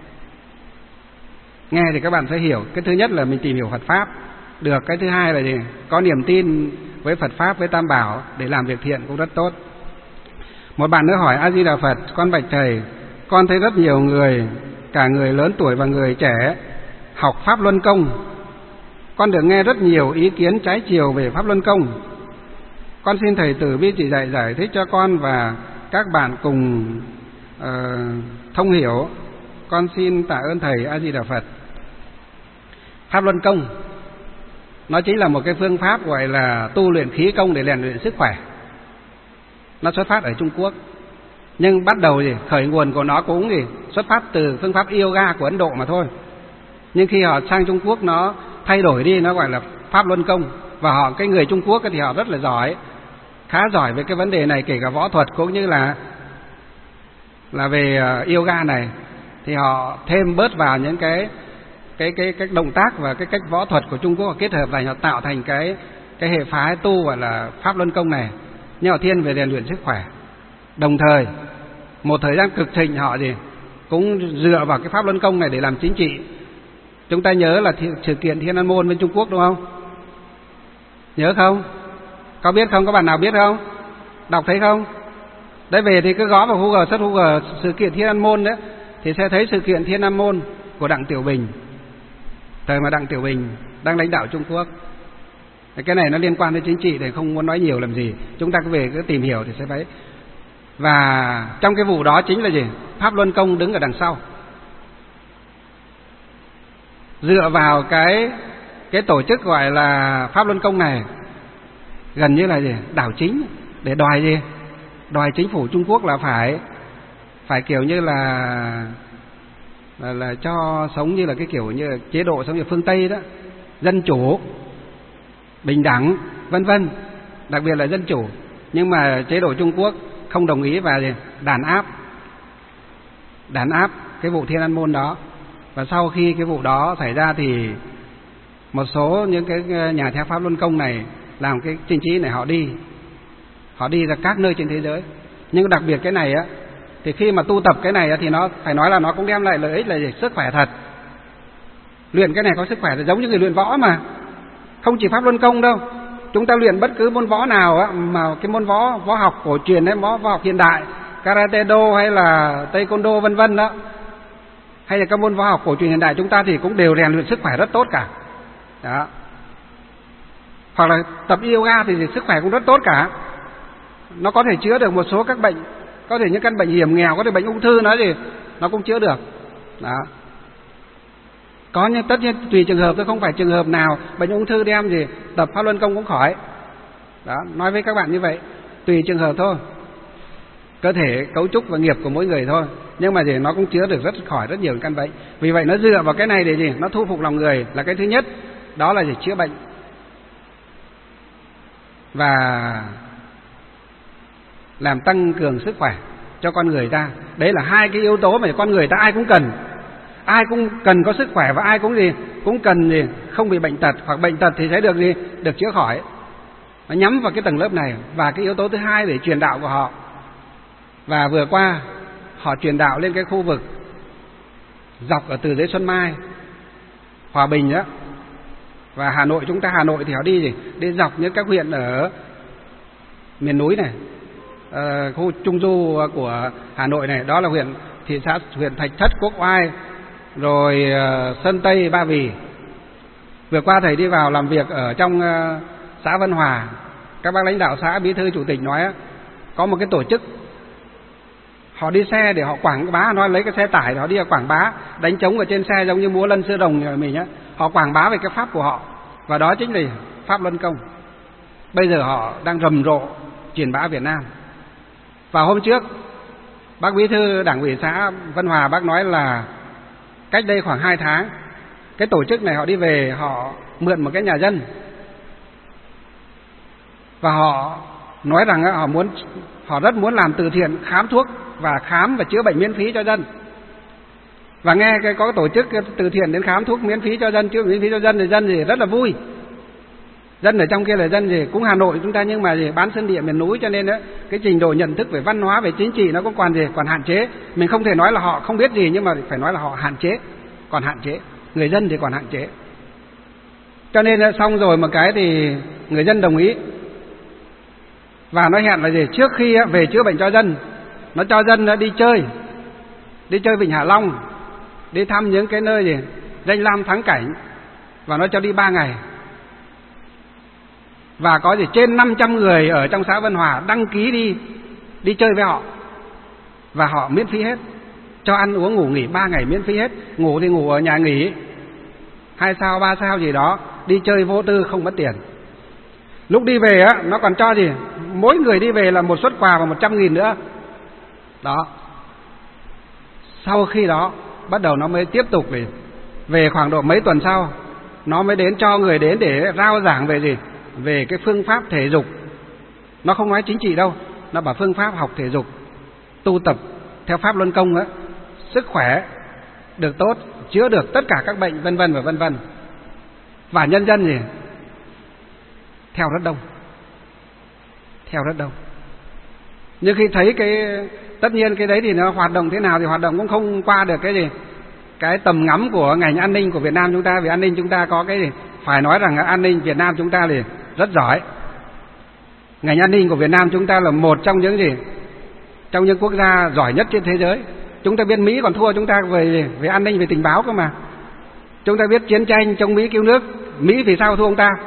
Nghe thì các bạn sẽ hiểu. Cái thứ nhất là mình tìm hiểu Phật pháp được, cái thứ hai là gì? Có niềm tin với Phật pháp, với Tam Bảo để làm việc thiện cũng rất tốt. Một bạn nữa hỏi: A Di Đà Phật, con bạch thầy, con thấy rất nhiều người, cả người lớn tuổi và người trẻ, học pháp luân công. Con được nghe rất nhiều ý kiến trái chiều về pháp luân công. Con xin thầy từ bi chỉ dạy giải thích cho con và các bạn cùng uh, thông hiểu. Con xin tạ ơn thầy. A Di Đà Phật. Pháp luân công nó chính là một cái phương pháp gọi là tu luyện khí công để rèn luyện sức khỏe. Nó xuất phát ở Trung Quốc, nhưng bắt đầu gì khởi nguồn của nó cũng gì xuất phát từ phương pháp yoga của Ấn Độ mà thôi. Nhưng khi họ sang Trung Quốc nó thay đổi đi, nó gọi là pháp luân công. Và họ cái người Trung Quốc thì họ rất là giỏi, khá giỏi về cái vấn đề này, kể cả võ thuật cũng như là là về yoga này, thì họ thêm bớt vào những cái cái cái cái động tác và cái cách võ thuật của Trung Quốc, kết hợp lại họ tạo thành cái cái hệ phái tu gọi là pháp luân công này, nhưng họ thiên về rèn luyện sức khỏe. Đồng thời một thời gian cực thịnh họ gì cũng dựa vào cái pháp luân công này để làm chính trị. Chúng ta nhớ là sự kiện Thiên An Môn bên Trung Quốc đúng không? Nhớ không? Có biết không? Có bạn nào biết không? Đọc thấy không? Đấy, về thì cứ gõ vào Google, search Google sự kiện Thiên An Môn đấy, thì sẽ thấy sự kiện Thiên An Môn của Đặng Tiểu Bình, thời mà Đặng Tiểu Bình đang lãnh đạo Trung Quốc. Cái này nó liên quan đến chính trị, để không muốn nói nhiều làm gì. Chúng ta cứ về cứ tìm hiểu thì sẽ thấy. Và trong cái vụ đó chính là gì? Pháp luân công đứng ở đằng sau, dựa vào cái cái tổ chức gọi là pháp luân công này, gần như là gì đảo chính, để đòi gì đòi chính phủ Trung Quốc là phải phải kiểu như là là, là cho sống như là cái kiểu như là chế độ sống như phương Tây đó, dân chủ, bình đẳng, vân vân, đặc biệt là dân chủ. Nhưng mà chế độ Trung Quốc không đồng ý và gì đàn áp đàn áp cái vụ Thiên An Môn đó. Và sau khi cái vụ đó xảy ra thì một số những cái nhà theo pháp luân công này làm cái chính trị này, họ đi họ đi ra các nơi trên thế giới. Nhưng đặc biệt cái này á, thì khi mà tu tập cái này á, thì nó phải nói là nó cũng đem lại lợi ích là gì? Sức khỏe thật. Luyện cái này có sức khỏe thì giống như người luyện võ mà, không chỉ pháp luân công đâu. Chúng ta luyện bất cứ môn võ nào á, mà cái môn võ võ học cổ truyền hay võ võ học hiện đại, karate do hay là taekwondo vân vân đó, hay là các môn võ học cổ truyền hiện đại, chúng ta thì cũng đều rèn luyện sức khỏe rất tốt cả. Đó. Hoặc là tập yoga thì, thì sức khỏe cũng rất tốt cả. Nó có thể chữa được một số các bệnh, có thể những căn bệnh hiểm nghèo, có thể bệnh ung thư nói gì nó cũng chữa được. Đó. Có, nhưng tất nhiên tùy trường hợp thôi, không phải trường hợp nào bệnh ung thư đem gì tập pháp luân công cũng khỏi. Đó, nói với các bạn như vậy, tùy trường hợp thôi, cơ thể cấu trúc và nghiệp của mỗi người thôi. Nhưng mà gì nó cũng chữa được rất khỏi rất nhiều căn bệnh. Vì vậy nó dựa vào cái này để gì nó thu phục lòng người là cái thứ nhất, đó là gì chữa bệnh và làm tăng cường sức khỏe cho con người ta. Đấy là hai cái yếu tố mà con người ta ai cũng cần. Ai cũng cần có sức khỏe và ai cũng gì cũng cần gì không bị bệnh tật, hoặc bệnh tật thì sẽ được gì được chữa khỏi. Nó nhắm vào cái tầng lớp này. Và cái yếu tố thứ hai để truyền đạo của họ. Và vừa qua họ truyền đạo lên cái khu vực dọc ở từ dưới Xuân Mai Hòa Bình đó. Và Hà Nội, chúng ta Hà Nội thì họ đi gì? Đi dọc những các huyện ở miền núi này, uh, khu trung du của Hà Nội này, đó là huyện thị xã, huyện Thạch Thất, Quốc Oai, rồi uh, Sơn Tây, Ba Vì. Vừa qua thầy đi vào làm việc ở trong uh, xã Vân Hòa, các bác lãnh đạo xã, bí thư, chủ tịch nói có một cái tổ chức họ đi xe để họ quảng bá, nói lấy cái xe tải để họ đi quảng bá, đánh trống ở trên xe giống như múa lân sư rồng mình á, họ quảng bá về cái pháp của họ, và đó chính là pháp luân công. Bây giờ họ đang rầm rộ truyền bá Việt Nam. Và hôm trước bác bí thư đảng ủy xã Vân Hòa bác nói là cách đây khoảng hai tháng cái tổ chức này họ đi về, họ mượn một cái nhà dân và họ nói rằng họ muốn họ rất muốn làm từ thiện, khám thuốc và khám và chữa bệnh miễn phí cho dân. Và nghe cái có tổ chức từ thiện đến khám thuốc miễn phí cho dân, chữa miễn phí cho dân thì dân thì rất là vui. Dân ở trong kia là dân gì cũng Hà Nội chúng ta, nhưng mà gì bán sơn địa miền núi, cho nên đó, cái trình độ nhận thức về văn hóa, về chính trị nó cũng còn gì còn hạn chế. Mình không thể nói là họ không biết gì, nhưng mà phải nói là họ hạn chế, còn hạn chế. Người dân thì còn hạn chế. Cho nên xong rồi một cái thì người dân đồng ý. Và nó hẹn là gì? Trước khi về chữa bệnh cho dân, nó cho dân đi chơi, đi chơi Vịnh Hạ Long, đi thăm những cái nơi gì danh lam thắng cảnh, và nó cho đi ba ngày. Và có gì trên năm trăm người ở trong xã Vân Hòa đăng ký đi đi chơi với họ, và họ miễn phí hết, cho ăn uống ngủ nghỉ ba ngày miễn phí hết. Ngủ thì ngủ ở nhà nghỉ hai sao ba sao gì đó, đi chơi vô tư không mất tiền. Lúc đi về á, nó còn cho gì mỗi người đi về là một suất quà và một trăm nghìn nữa đó. Sau khi đó bắt đầu nó mới tiếp tục về về khoảng độ mấy tuần sau, nó mới đến cho người đến để rao giảng về gì về cái phương pháp thể dục. Nó không nói chính trị đâu, nó bảo phương pháp học thể dục, tu tập theo pháp luân công á, sức khỏe được tốt, chữa được tất cả các bệnh vân vân và vân vân. Và nhân dân gì theo rất đông, theo rất đông. Nhưng khi thấy cái, tất nhiên cái đấy thì nó hoạt động thế nào thì hoạt động cũng không qua được cái gì cái tầm ngắm của ngành an ninh của Việt Nam chúng ta. Vì an ninh chúng ta có cái gì phải nói rằng an ninh Việt Nam chúng ta thì rất giỏi. Ngành an ninh của Việt Nam chúng ta là một trong những gì trong những quốc gia giỏi nhất trên thế giới. Chúng ta biết Mỹ còn thua chúng ta về về an ninh, về tình báo cơ mà. Chúng ta biết chiến tranh chống Mỹ cứu nước, Mỹ vì sao thua ông ta?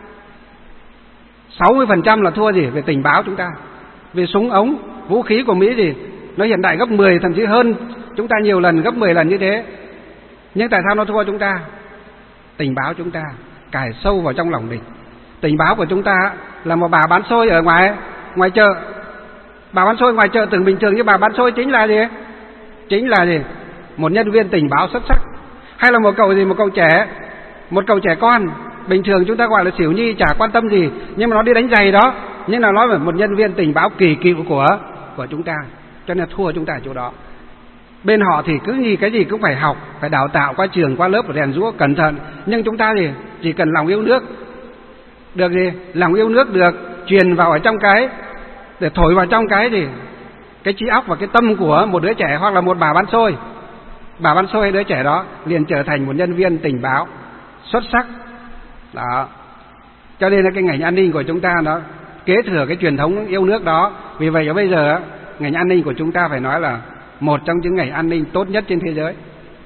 sáu mươi phần trăm là thua gì về tình báo chúng ta. Vì súng ống, vũ khí của Mỹ gì nó hiện đại gấp mười, thậm chí hơn chúng ta nhiều lần, gấp mười lần như thế. Nhưng tại sao nó thua chúng ta? Tình báo chúng ta cài sâu vào trong lòng địch. Tình báo của chúng ta là một bà bán xôi ở ngoài ngoài chợ. Bà bán xôi ngoài chợ tưởng bình thường, nhưng bà bán xôi chính là gì? Chính là gì? Một nhân viên tình báo xuất sắc. Hay là một cậu gì, một cậu trẻ, một cậu trẻ con bình thường chúng ta gọi là xỉu nhi, chả quan tâm gì, nhưng mà nó đi đánh giày đó, nhưng là nói về một nhân viên tình báo kỳ cựu của của chúng ta. Cho nên thua chúng ta ở chỗ đó. Bên họ thì cứ gì cái gì cũng phải học, phải đào tạo qua trường, qua lớp, phải rèn giũa cẩn thận. Nhưng chúng ta thì chỉ cần lòng yêu nước được gì, lòng yêu nước được truyền vào ở trong cái, để thổi vào trong cái gì cái trí óc và cái tâm của một đứa trẻ hoặc là một bà bán xôi. Bà bán xôi đứa trẻ đó liền trở thành một nhân viên tình báo xuất sắc đó. Cho nên là cái ngành an ninh của chúng ta nó kế thừa cái truyền thống yêu nước đó. Vì vậy ở bây giờ ngành an ninh của chúng ta phải nói là một trong những ngành an ninh tốt nhất trên thế giới.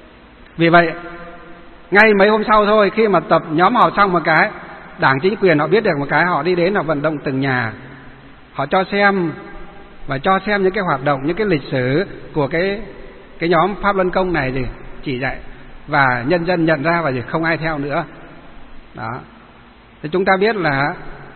Vì vậy ngay mấy hôm sau thôi, khi mà tập nhóm họp xong một cái, đảng chính quyền họ biết được một cái, họ đi đến, họ vận động từng nhà, họ cho xem và cho xem những cái hoạt động, những cái lịch sử của cái cái nhóm pháp luân công này thì chỉ dạy, và nhân dân nhận ra và thì không ai theo nữa đó. Thì chúng ta biết là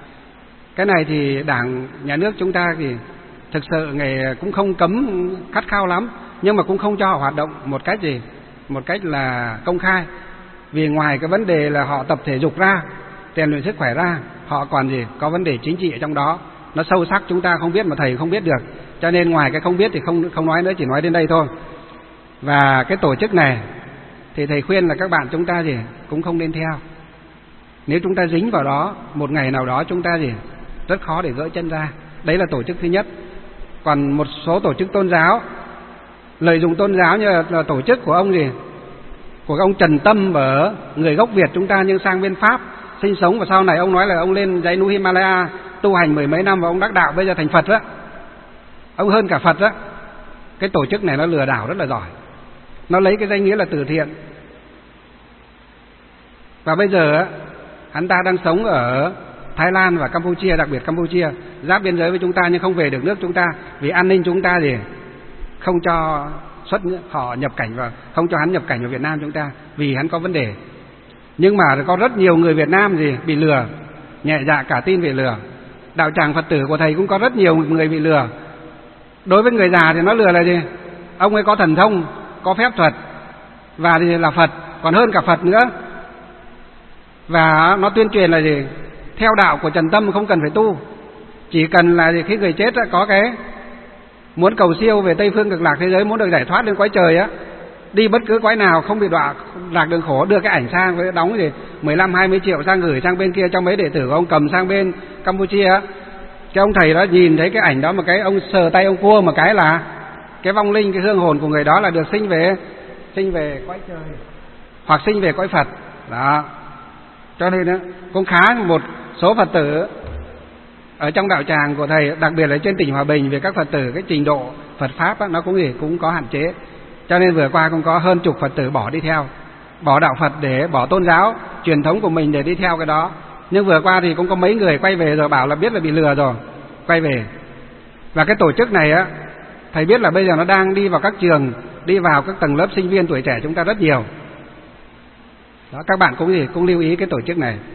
cái này thì đảng nhà nước chúng ta thì thực sự ngày cũng không cấm khắt khao lắm, nhưng mà cũng không cho họ hoạt động một cách gì một cách là công khai. Vì ngoài cái vấn đề là họ tập thể dục ra, rèn luyện sức khỏe ra, họ còn gì có vấn đề chính trị ở trong đó, nó sâu sắc chúng ta không biết mà thầy không biết được. Cho nên ngoài cái không biết thì không không nói nữa, chỉ nói đến đây thôi. Và cái tổ chức này thì thầy khuyên là các bạn chúng ta gì cũng không nên theo. Nếu chúng ta dính vào đó, một ngày nào đó chúng ta gì rất khó để gỡ chân ra. Đấy là tổ chức thứ nhất. Còn một số tổ chức tôn giáo lợi dụng tôn giáo như là, là tổ chức của ông gì của ông Trần Tâm ở người gốc Việt chúng ta nhưng sang bên Pháp sinh sống, và sau này ông nói là ông lên dãy núi Himalaya tu hành mười mấy năm và ông đắc đạo, bây giờ thành Phật đó. Ông hơn cả Phật đó. Cái tổ chức này nó lừa đảo rất là giỏi. Nó lấy cái danh nghĩa là từ thiện. Và bây giờ hắn ta đang sống ở Thái Lan và Campuchia, đặc biệt Campuchia, giáp biên giới với chúng ta nhưng không về được nước chúng ta vì an ninh chúng ta thì không cho xuất họ nhập cảnh vào, không cho hắn nhập cảnh vào Việt Nam chúng ta vì hắn có vấn đề. Nhưng mà có rất nhiều người Việt Nam gì bị lừa, nhẹ dạ cả tin bị lừa. Đạo tràng Phật tử của thầy cũng có rất nhiều người bị lừa. Đối với người già thì nó lừa là gì? Ông ấy có thần thông, có phép thuật và thì là Phật, còn hơn cả Phật nữa. Và nó tuyên truyền là gì? Theo đạo của Trần Tâm không cần phải tu, chỉ cần là gì? Khi người chết có cái muốn cầu siêu về Tây Phương Cực Lạc thế giới, muốn được giải thoát lên cõi trời á, đi bất cứ cõi nào không bị đọa lạc đường khổ, đưa cái ảnh sang với đóng gì mười lăm hai mươi triệu sang gửi sang bên kia cho mấy đệ tử của ông cầm sang bên Campuchia á. Cái ông thầy đó nhìn thấy cái ảnh đó mà cái ông sờ tay ông cua một cái là cái vong linh, cái hương hồn của người đó là được sinh về sinh về cõi trời hoặc sinh về cõi Phật đó. Cho nên đó, cũng khá một số Phật tử ở trong đạo tràng của thầy, đặc biệt là trên tỉnh Hòa Bình, về các Phật tử cái trình độ Phật pháp đó, nó cũng gì cũng có hạn chế. Cho nên vừa qua cũng có hơn chục Phật tử bỏ đi theo, bỏ đạo Phật để bỏ tôn giáo truyền thống của mình để đi theo cái đó. Nhưng vừa qua thì cũng có mấy người quay về rồi bảo là biết là bị lừa rồi, quay về. Và cái tổ chức này á, thầy biết là bây giờ nó đang đi vào các trường, đi vào các tầng lớp sinh viên tuổi trẻ chúng ta rất nhiều. Đó, các bạn cũng gì cũng lưu ý cái tổ chức này.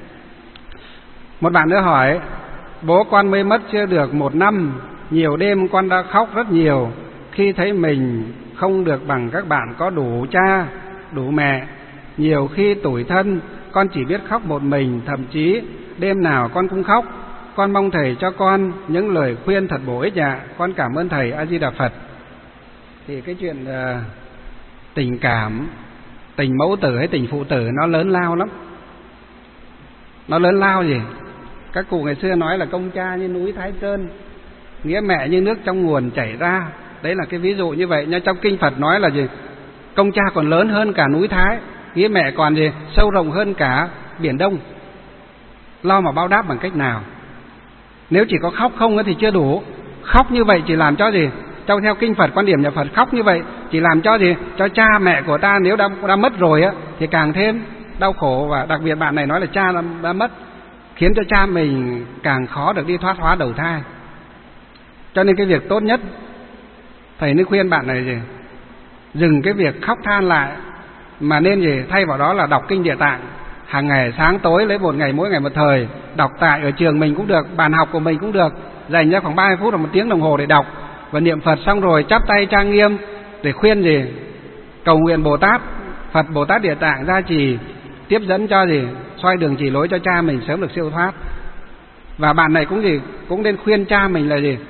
Một bạn nữa hỏi: bố con mới mất chưa được một năm, nhiều đêm con đã khóc rất nhiều khi thấy mình không được bằng các bạn có đủ cha, đủ mẹ. Nhiều khi tủi thân, con chỉ biết khóc một mình, thậm chí đêm nào con cũng khóc. Con mong thầy cho con những lời khuyên thật bổ ích ạ. Con cảm ơn thầy. A Di Đà Phật. Thì cái chuyện uh, tình cảm, tình mẫu tử hay tình phụ tử nó lớn lao lắm. Nó lớn lao gì? Các cụ ngày xưa nói là công cha như núi Thái Sơn, nghĩa mẹ như nước trong nguồn chảy ra. Đấy là cái ví dụ như vậy. Nhưng trong kinh Phật nói là gì? Công cha còn lớn hơn cả núi Thái, nghĩa mẹ còn gì? Sâu rộng hơn cả Biển Đông. Lo mà báo đáp bằng cách nào? Nếu chỉ có khóc không thì chưa đủ. Khóc như vậy chỉ làm cho gì? Trong theo kinh Phật, quan điểm nhà Phật, khóc như vậy chỉ làm cho gì? Cho cha mẹ của ta nếu đã, đã mất rồi á thì càng thêm đau khổ. Và đặc biệt bạn này nói là cha đã, đã mất, khiến cho cha mình càng khó được đi thoát hóa đầu thai. Cho nên cái việc tốt nhất thầy nên khuyên bạn này gì? Dừng cái việc khóc than lại, mà nên gì? Thay vào đó là đọc kinh Địa Tạng hàng ngày, sáng tối, lấy một ngày mỗi ngày một thời. Đọc tại ở trường mình cũng được, bàn học của mình cũng được, dành ra khoảng ba mươi phút hoặc một tiếng đồng hồ để đọc và niệm Phật. Xong rồi chắp tay trang nghiêm để khuyên gì? Cầu nguyện Bồ Tát, Phật Bồ Tát Địa Tạng gia trì, tiếp dẫn cho gì? Xoay đường chỉ lối cho cha mình sớm được siêu thoát. Và bạn này cũng gì? Cũng nên khuyên cha mình là gì?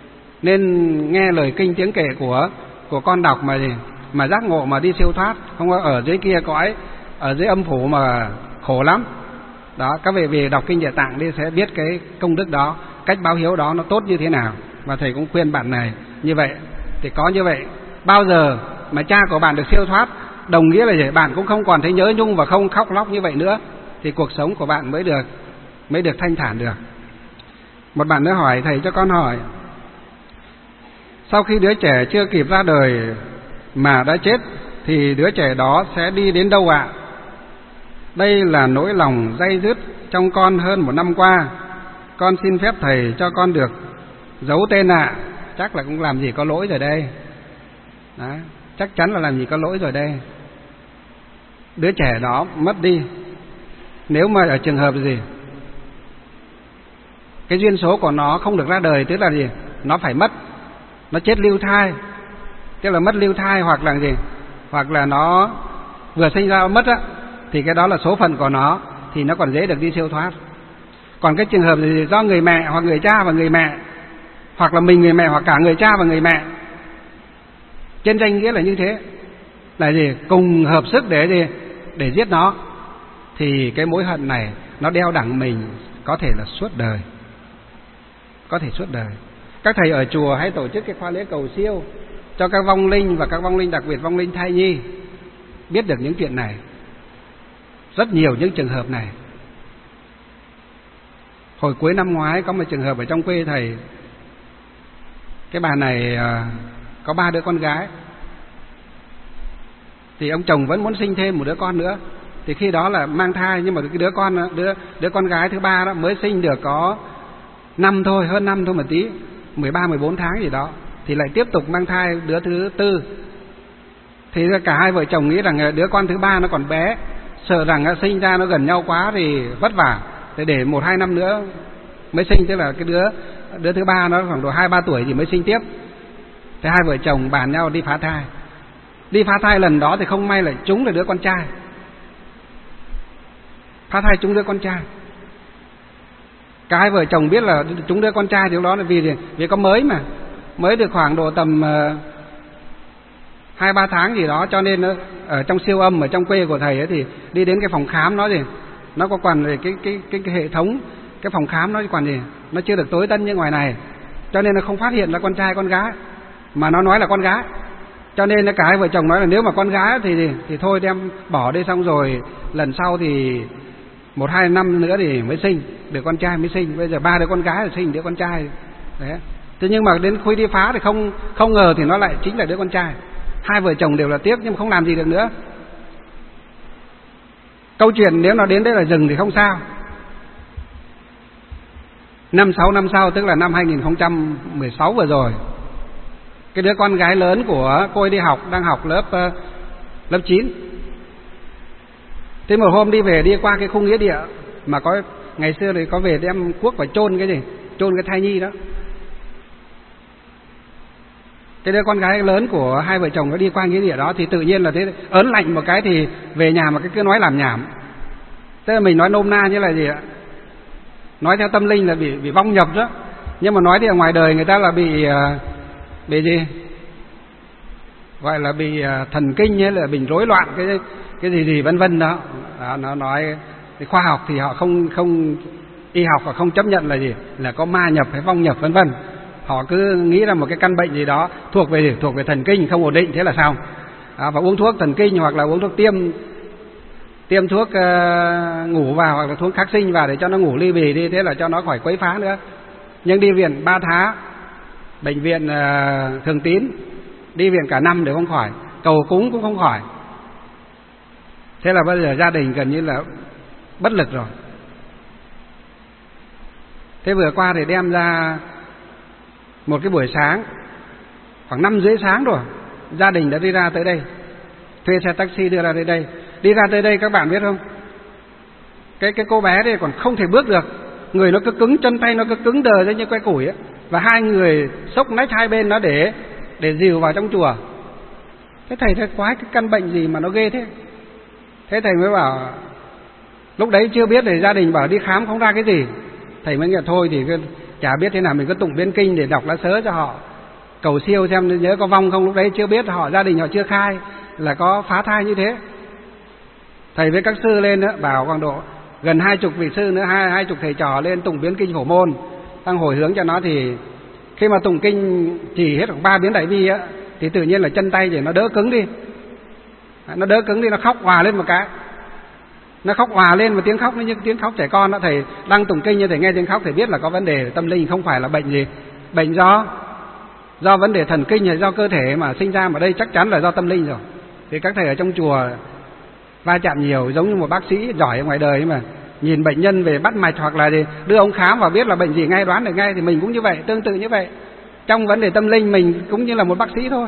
Nên nghe lời kinh tiếng kệ của của con đọc mà gì? Mà giác ngộ mà đi siêu thoát, không có ở dưới kia cõi, ở dưới âm phủ mà khổ lắm. Đó, các vị về đọc kinh Địa Tạng đi sẽ biết cái công đức đó, cách báo hiếu đó nó tốt như thế nào. Và thầy cũng khuyên bạn này như vậy. Thì có như vậy, bao giờ mà cha của bạn được siêu thoát, đồng nghĩa là gì? Bạn cũng không còn thấy nhớ nhung và không khóc lóc như vậy nữa, thì cuộc sống của bạn mới được mới được thanh thản được. Một bạn nữa hỏi: thầy cho con hỏi, sau khi đứa trẻ chưa kịp ra đời mà đã chết thì đứa trẻ đó sẽ đi đến đâu ạ? Đây là nỗi lòng day dứt trong con hơn một năm qua. Con xin phép thầy cho con được giấu tên ạ. Chắc là cũng làm gì có lỗi rồi đây. Đó, chắc chắn là làm gì có lỗi rồi đây. Đứa trẻ đó mất đi, nếu mà ở trường hợp gì? Cái duyên số của nó không được ra đời, tức là gì? Nó phải mất, nó chết lưu thai, tức là mất lưu thai, hoặc là gì? Hoặc là nó vừa sinh ra mất á, thì cái đó là số phận của nó, thì nó còn dễ được đi siêu thoát. Còn cái trường hợp gì do người mẹ hoặc người cha và người mẹ, hoặc là mình người mẹ hoặc cả người cha và người mẹ, trên danh nghĩa là như thế, là gì? Cùng hợp sức để gì? Để giết nó, thì cái mối hận này nó đeo đẳng mình có thể là suốt đời, có thể suốt đời. Các thầy ở chùa hay tổ chức cái khóa lễ cầu siêu cho các vong linh, và các vong linh đặc biệt vong linh thai nhi, biết được những chuyện này. Rất nhiều những trường hợp này. Hồi cuối năm ngoái có một trường hợp ở trong quê thầy. Cái bà này có ba đứa con gái, thì ông chồng vẫn muốn sinh thêm một đứa con nữa. Thì khi đó là mang thai, nhưng mà cái đứa con đứa đứa con gái thứ ba đó mới sinh được có năm thôi, hơn năm thôi một tí, mười ba mười bốn tháng gì đó, thì lại tiếp tục mang thai đứa thứ tư. Thì cả hai vợ chồng nghĩ rằng đứa con thứ ba nó còn bé, sợ rằng sinh ra nó gần nhau quá thì vất vả, thì để một hai năm nữa mới sinh, tức là cái đứa đứa thứ ba nó khoảng độ hai ba tuổi thì mới sinh tiếp. Thì hai vợ chồng bàn nhau đi phá thai. Đi phá thai lần đó thì không may lại trúng là đứa con trai. Phá thai trúng đứa con trai. Cả hai vợ chồng biết là trúng đứa con trai thì lúc đó là vì vì có mới mà, mới được khoảng độ tầm hai ba tháng gì đó, cho nên ở trong siêu âm ở trong quê của thầy ấy, thì đi đến cái phòng khám nó gì, nó có còn cái cái cái cái, cái hệ thống cái phòng khám nó còn gì, nó chưa được tối tân như ngoài này, cho nên nó không phát hiện là con trai con gái, mà nó nói là con gái. Cho nên cả hai vợ chồng nói là nếu mà con gái thì thì thôi đem bỏ đi, xong rồi lần sau thì một hai năm nữa thì mới sinh được con trai mới sinh. Bây giờ ba đứa con gái là sinh đứa con trai đấy. Thế nhưng mà đến khi đi phá thì không không ngờ thì nó lại chính là đứa con trai. Hai vợ chồng đều là tiếc nhưng mà không làm gì được nữa. Câu chuyện nếu nó đến đây là dừng thì không sao. Năm sáu năm sau, tức là năm hai nghìn không trăm mười sáu vừa rồi, cái đứa con gái lớn của cô ấy đi học, đang học lớp uh, lớp chín. Thế một hôm đi về, đi qua cái khu nghĩa địa mà có ngày xưa thì có về đem cuốc và chôn cái gì, chôn cái thai nhi đó. Cái đứa con gái lớn của hai vợ chồng nó đi qua nghĩa địa đó thì tự nhiên là thế, ớn lạnh một cái thì về nhà mà cái cứ nói làm nhảm. Tức là mình nói nôm na như là gì ạ? Nói theo tâm linh là bị bị vong nhập đó, nhưng mà nói thì ở ngoài đời người ta là bị bị gì? Gọi là bị thần kinh hay là bị rối loạn cái cái gì gì vân vân đó. Đó, nó nói thì khoa học thì họ không không y học họ không chấp nhận là gì? Là có ma nhập hay vong nhập vân vân. Họ cứ nghĩ là một cái căn bệnh gì đó thuộc về thuộc về thần kinh không ổn định, thế là xong. À, và uống thuốc thần kinh hoặc là uống thuốc tiêm tiêm thuốc uh, ngủ vào hoặc là thuốc kháng sinh vào để cho nó ngủ ly bì đi, thế là cho nó khỏi quấy phá nữa. Nhưng đi viện ba tháng, bệnh viện uh, Thường Tín, đi viện cả năm đều không khỏi, cầu cúng cũng không khỏi. Thế là bây giờ gia đình gần như là bất lực rồi. Thế vừa qua thì đem ra một cái buổi sáng, khoảng năm rưỡi sáng rồi, gia đình đã đi ra tới đây, thuê xe taxi đưa ra tới đây. Đi ra tới đây các bạn biết không, cái cái cô bé đây còn không thể bước được, người nó cứ cứng, chân tay nó cứ cứng đờ ra như que củi ấy. Và hai người xốc nách hai bên nó để để dìu vào trong chùa. Thế thầy thấy quái cái căn bệnh gì mà nó ghê thế. Thế thầy mới bảo, lúc đấy chưa biết thì gia đình bảo đi khám không ra cái gì. Thầy mới nghĩ thôi thì chả biết thế nào, mình cứ tụng biên kinh để đọc lá sớ cho họ, cầu siêu xem nhớ có vong không. Lúc đấy chưa biết, họ gia đình họ chưa khai là có phá thai như thế. Thầy với các sư lên nữa, bảo khoảng độ gần hai chục vị sư nữa, hai hai chục thầy trò lên tụng biến kinh phổ môn, đang hồi hướng cho nó. Thì khi mà tụng kinh chỉ hết khoảng ba biến đại bi á, thì tự nhiên là chân tay thì nó đỡ cứng đi, nó đỡ cứng đi, nó khóc òa lên một cái, nó khóc òa lên một tiếng khóc nó như tiếng khóc trẻ con đó. Thầy đang tụng kinh như thầy nghe tiếng khóc, thầy biết là có vấn đề tâm linh, không phải là bệnh gì, bệnh do do vấn đề thần kinh hay do cơ thể mà sinh ra, mà đây chắc chắn là do tâm linh rồi. Thì các thầy ở trong chùa va chạm nhiều, giống như một bác sĩ giỏi ở ngoài đời mà nhìn bệnh nhân về bắt mạch hoặc là gì, đưa ông khám và biết là bệnh gì ngay, đoán được ngay. Thì mình cũng như vậy, tương tự như vậy, trong vấn đề tâm linh mình cũng như là một bác sĩ thôi.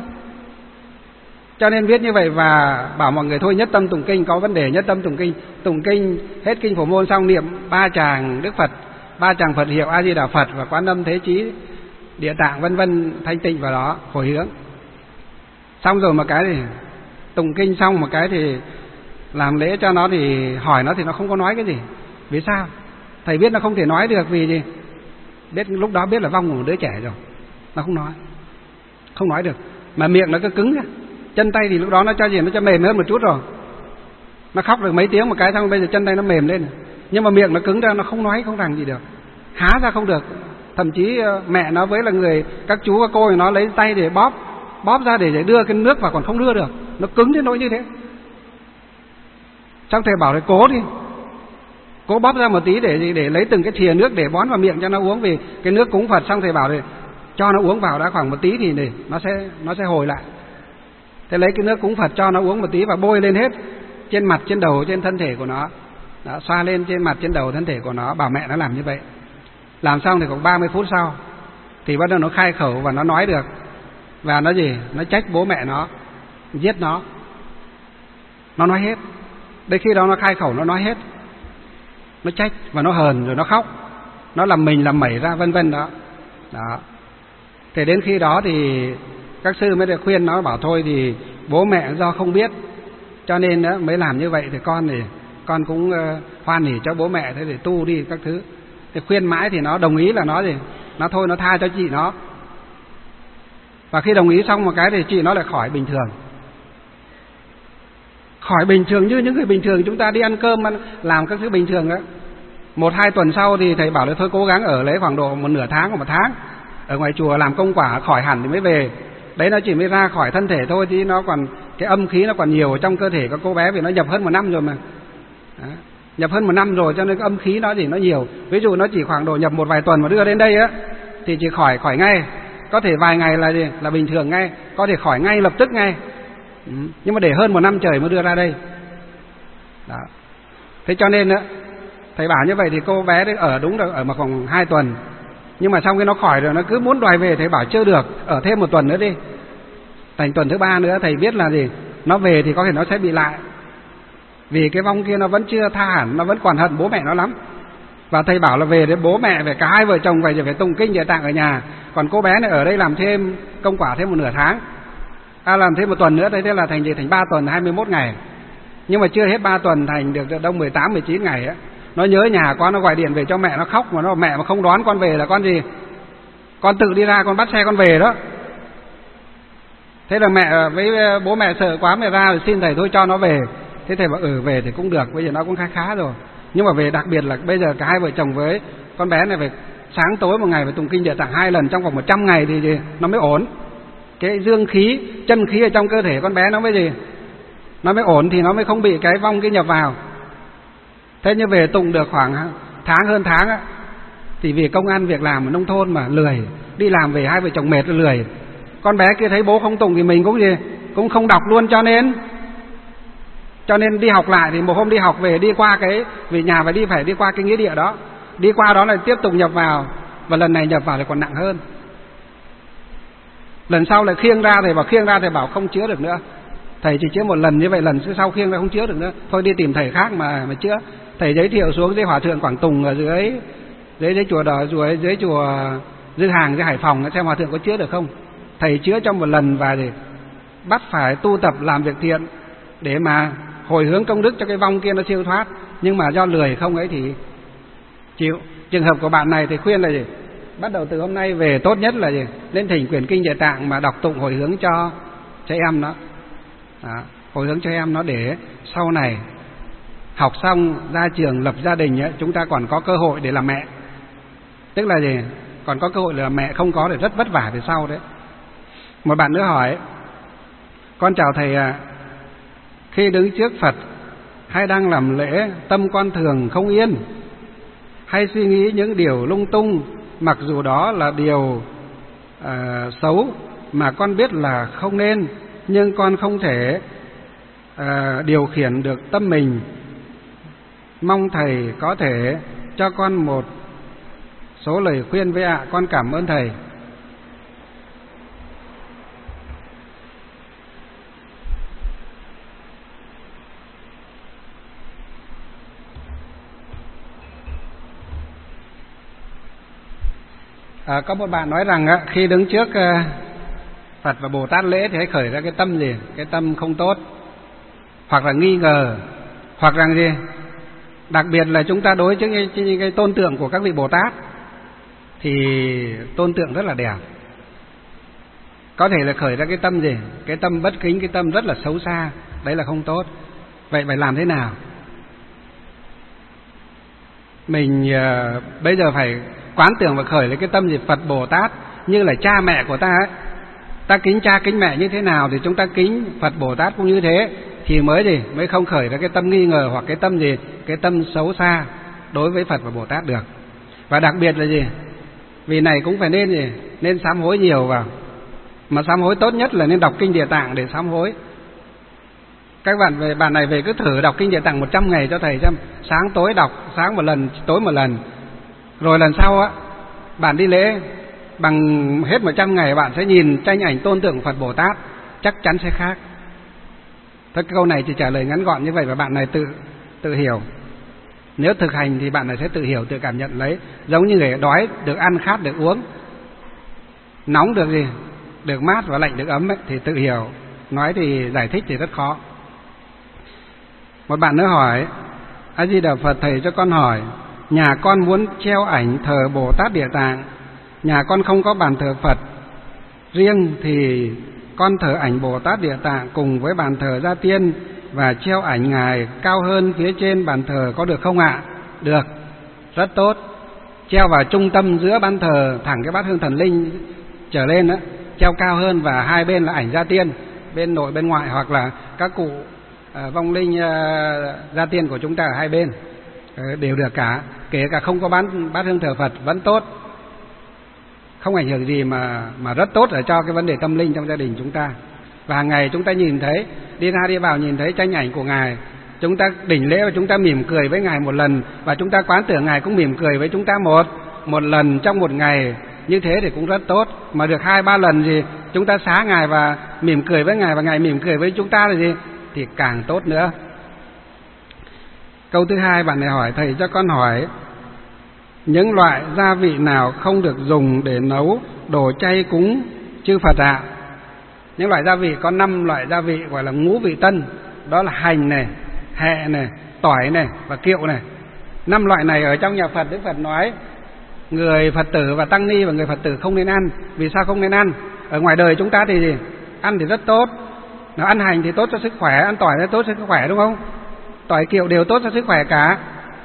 Cho nên viết như vậy và bảo mọi người thôi nhất tâm tụng kinh, có vấn đề nhất tâm tụng kinh. Tụng kinh hết kinh phổ môn xong niệm ba tràng Đức Phật, ba tràng Phật hiệu A Di Đà Phật và Quán Âm Thế Chí Địa Tạng vân vân, thanh tịnh vào đó hồi hướng. Xong rồi một cái thì tụng kinh xong một cái thì làm lễ cho nó, thì hỏi nó thì nó không có nói cái gì. Vì sao? Thầy biết nó không thể nói được, vì gì? Biết lúc đó biết là vong của một đứa trẻ rồi, nó không nói, không nói được, mà miệng nó cứ cứng ra. Chân tay thì lúc đó nó cho gì, nó cho mềm hơn một chút rồi, nó khóc được mấy tiếng một cái xong bây giờ chân tay nó mềm lên, nhưng mà miệng nó cứng ra, nó không nói không rằng gì được, há ra không được. Thậm chí mẹ nó với là người các chú các cô thì nó lấy tay để bóp bóp ra để, để đưa cái nước vào còn không đưa được, nó cứng đến nỗi như thế. Xong thầy bảo là cố đi, cố bóp ra một tí để để lấy từng cái thìa nước để bón vào miệng cho nó uống, vì cái nước cúng Phật. Xong thầy bảo thì cho nó uống vào đã khoảng một tí thì để nó sẽ nó sẽ hồi lại. Thế lấy cái nước cúng Phật cho nó uống một tí và bôi lên hết trên mặt, trên đầu, trên thân thể của nó. Đó, xoa lên trên mặt, trên đầu, thân thể của nó, bảo mẹ nó làm như vậy. Làm xong thì khoảng ba mươi phút sau thì bắt đầu nó khai khẩu và nó nói được. Và nó gì? Nó trách bố mẹ nó, giết nó. Nó nói hết. Đến khi đó nó khai khẩu, nó nói hết. Nó trách và nó hờn rồi nó khóc. Nó làm mình làm mẩy ra vân vân đó. Đó. Thế đến khi đó thì các sư mới được khuyên nó, bảo thôi thì bố mẹ do không biết cho nên đó mới làm như vậy, thì con thì con cũng uh, hoan hỉ cho bố mẹ, thế để tu đi các thứ. Thì khuyên mãi thì nó đồng ý là nó gì? Nó thôi nó tha cho chị nó. Và khi đồng ý xong một cái thì chị nó lại khỏi bình thường. Khỏi bình thường như những người bình thường, chúng ta đi ăn cơm ăn, làm các thứ bình thường đó. Một hai tuần sau thì thầy bảo là thôi cố gắng ở lấy khoảng độ một nửa tháng hoặc một tháng ở ngoài chùa làm công quả khỏi hẳn thì mới về. Đấy nó chỉ mới ra khỏi thân thể thôi, chứ nó còn cái âm khí nó còn nhiều ở trong cơ thể của cô bé, vì nó nhập hơn một năm rồi mà. Đó. Nhập hơn một năm rồi cho nên cái âm khí nó gì nó nhiều. Ví dụ nó chỉ khoảng độ nhập một vài tuần mà đưa đến đây á thì chỉ khỏi khỏi ngay. Có thể vài ngày là gì? Là bình thường ngay, có thể khỏi ngay lập tức ngay. Ừ. Nhưng mà để hơn một năm trời mới đưa ra đây. Đó. Thế cho nên á thầy bảo như vậy thì cô bé đấy ở đúng rồi, ở mà khoảng hai tuần. Nhưng mà xong khi nó khỏi rồi nó cứ muốn đòi về, thầy bảo chưa được, ở thêm một tuần nữa đi. Thành tuần thứ ba nữa thầy biết là gì? Nó về thì có thể nó sẽ bị lại. Vì cái vong kia nó vẫn chưa tha hẳn, nó vẫn còn hận bố mẹ nó lắm. Và thầy bảo là về đến bố mẹ, về cả hai vợ chồng về phải tụng kinh địa tạng ở nhà. Còn cô bé này ở đây làm thêm công quả thêm một nửa tháng. À làm thêm một tuần nữa, thế là thành gì? Thành ba tuần hai mươi mốt ngày. Nhưng mà chưa hết ba tuần thành được đông mười tám mười chín ngày á. Nó nhớ nhà quá, nó gọi điện về cho mẹ nó khóc, mà nó mẹ mà không đón con về là con gì? Con tự đi ra con bắt xe con về đó. Thế là mẹ với bố mẹ sợ quá, mẹ ra rồi xin thầy thôi cho nó về. Thế thầy bảo ừ về thì cũng được, bây giờ nó cũng khá khá rồi. Nhưng mà về đặc biệt là bây giờ cả hai vợ chồng với con bé này phải sáng tối một ngày phải tụng kinh địa tạng hai lần trong vòng một trăm ngày thì gì? Nó mới ổn. Cái dương khí, chân khí ở trong cơ thể con bé nó mới gì? Nó mới ổn thì nó mới không bị cái vong kia nhập vào. Thế như về tụng được khoảng tháng hơn tháng á, thì vì công ăn việc làm ở nông thôn mà lười, đi làm về hai vợ chồng mệt rồi lười. Con bé kia thấy bố không tụng thì mình cũng gì? Cũng không đọc luôn, cho nên cho nên đi học lại. Thì một hôm đi học về đi qua cái, vì nhà phải đi phải đi qua cái nghĩa địa đó, đi qua đó lại tiếp tục nhập vào, và lần này nhập vào thì còn nặng hơn. Lần sau lại khiêng ra, thầy bảo khiêng ra, thầy bảo không chữa được nữa. Thầy chỉ chữa một lần như vậy, lần sau khiêng ra không chữa được nữa, thôi đi tìm thầy khác mà mà chữa. Thầy giới thiệu xuống dưới Hòa thượng Quảng Tùng ở dưới dưới dưới chùa đó, dưới dưới chùa Dư Hàng dưới Hải Phòng xem Hòa thượng có chữa được không. Thầy chữa trong một lần và để bắt phải tu tập làm việc thiện để mà hồi hướng công đức cho cái vong kia nó siêu thoát. Nhưng mà do lười không ấy thì chịu. Trường hợp của bạn này thì khuyên là gì? Bắt đầu từ hôm nay về tốt nhất là gì? Lên thỉnh quyển kinh Địa Tạng mà đọc tụng hồi hướng cho cho em nó. Đó, hồi hướng cho em nó để sau này học xong ra trường lập gia đình ấy, chúng ta còn có cơ hội để làm mẹ. Tức là gì? Còn có cơ hội để làm mẹ, không có thì rất vất vả về sau đấy. Một bạn nữa hỏi: con chào thầy ạ, à, khi đứng trước Phật hay đang làm lễ, tâm con thường không yên, hay suy nghĩ những điều lung tung, mặc dù đó là điều à, xấu mà con biết là không nên, nhưng con không thể à, điều khiển được tâm mình. Mong thầy có thể cho con một số lời khuyên với ạ. Con cảm ơn thầy. À, có một bạn nói rằng á, khi đứng trước uh, Phật và Bồ Tát lễ thì hãy khởi ra cái tâm gì? Cái tâm không tốt, hoặc là nghi ngờ, hoặc rằng gì? Đặc biệt là chúng ta đối với cái, cái, cái tôn tượng của các vị Bồ Tát thì tôn tượng rất là đẹp. Có thể là khởi ra cái tâm gì? Cái tâm bất kính, cái tâm rất là xấu xa. Đấy là không tốt. Vậy phải làm thế nào? Mình uh, bây giờ phải quán tưởng và khởi lấy cái tâm gì? Phật Bồ Tát như là cha mẹ của ta ấy. Ta kính cha kính mẹ như thế nào thì chúng ta kính Phật Bồ Tát cũng như thế. thì mới gì mới không khởi ra cái tâm nghi ngờ hoặc cái tâm gì cái tâm xấu xa đối với Phật và Bồ Tát được. Và đặc biệt là gì, vì này cũng phải nên gì nên sám hối nhiều vào, mà sám hối tốt nhất là nên đọc kinh Địa Tạng để sám hối. Các bạn về bạn này về cứ thử đọc kinh Địa Tạng một trăm ngày cho thầy xem, sáng tối đọc, sáng một lần, tối một lần, rồi lần sau á bạn đi lễ bằng hết một trăm ngày, bạn sẽ nhìn tranh ảnh tôn tượng Phật Bồ Tát chắc chắn sẽ khác. Thôi câu này chỉ trả lời ngắn gọn như vậy và bạn này tự tự hiểu. Nếu thực hành thì bạn này sẽ tự hiểu, tự cảm nhận lấy. Giống như người đói được ăn, khát được uống, nóng được gì được mát và lạnh được ấm ấy, thì tự hiểu. Nói thì giải thích thì rất khó. Một bạn nữa hỏi: A Di Đà Phật, thầy cho con hỏi, nhà con muốn treo ảnh thờ Bồ Tát Địa Tạng, nhà con không có bàn thờ Phật riêng, thì con thờ ảnh Bồ Tát Địa Tạng cùng với bàn thờ Gia Tiên và treo ảnh ngài cao hơn phía trên bàn thờ có được không ạ? Được, rất tốt. Treo vào trung tâm giữa bàn thờ, thẳng cái bát hương thần linh trở lên đó, treo cao hơn, và hai bên là ảnh Gia Tiên, bên nội bên ngoại, hoặc là các cụ uh, vong linh uh, Gia Tiên của chúng ta ở hai bên, uh, đều được cả. Kể cả không có bán bát hương thờ Phật vẫn tốt, không ảnh hưởng gì, mà mà rất tốt để cho cái vấn đề tâm linh trong gia đình chúng ta. Và hàng ngày chúng ta nhìn thấy, đi ra đi vào nhìn thấy tranh ảnh của ngài, chúng ta đỉnh lễ và chúng ta mỉm cười với ngài một lần, và chúng ta quán tưởng ngài cũng mỉm cười với chúng ta một một lần trong một ngày, như thế thì cũng rất tốt. Mà được hai ba lần gì chúng ta xá ngài và mỉm cười với ngài, và ngài mỉm cười với chúng ta là gì thì càng tốt nữa. Câu thứ hai bạn này hỏi: thầy cho con hỏi, những loại gia vị nào không được dùng để nấu đồ chay cúng chư Phật ạ? À? Những loại gia vị có năm loại gia vị gọi là ngũ vị tân, đó là hành này, hẹ này, tỏi này và kiệu này. Năm loại này ở trong nhà Phật, Đức Phật nói người Phật tử và tăng ni và người Phật tử không nên ăn. Vì sao không nên ăn? Ở ngoài đời chúng ta thì gì? Ăn thì rất tốt. Nó ăn hành thì tốt cho sức khỏe, ăn tỏi thì tốt cho sức khỏe, đúng không? Tỏi kiệu đều tốt cho sức khỏe cả,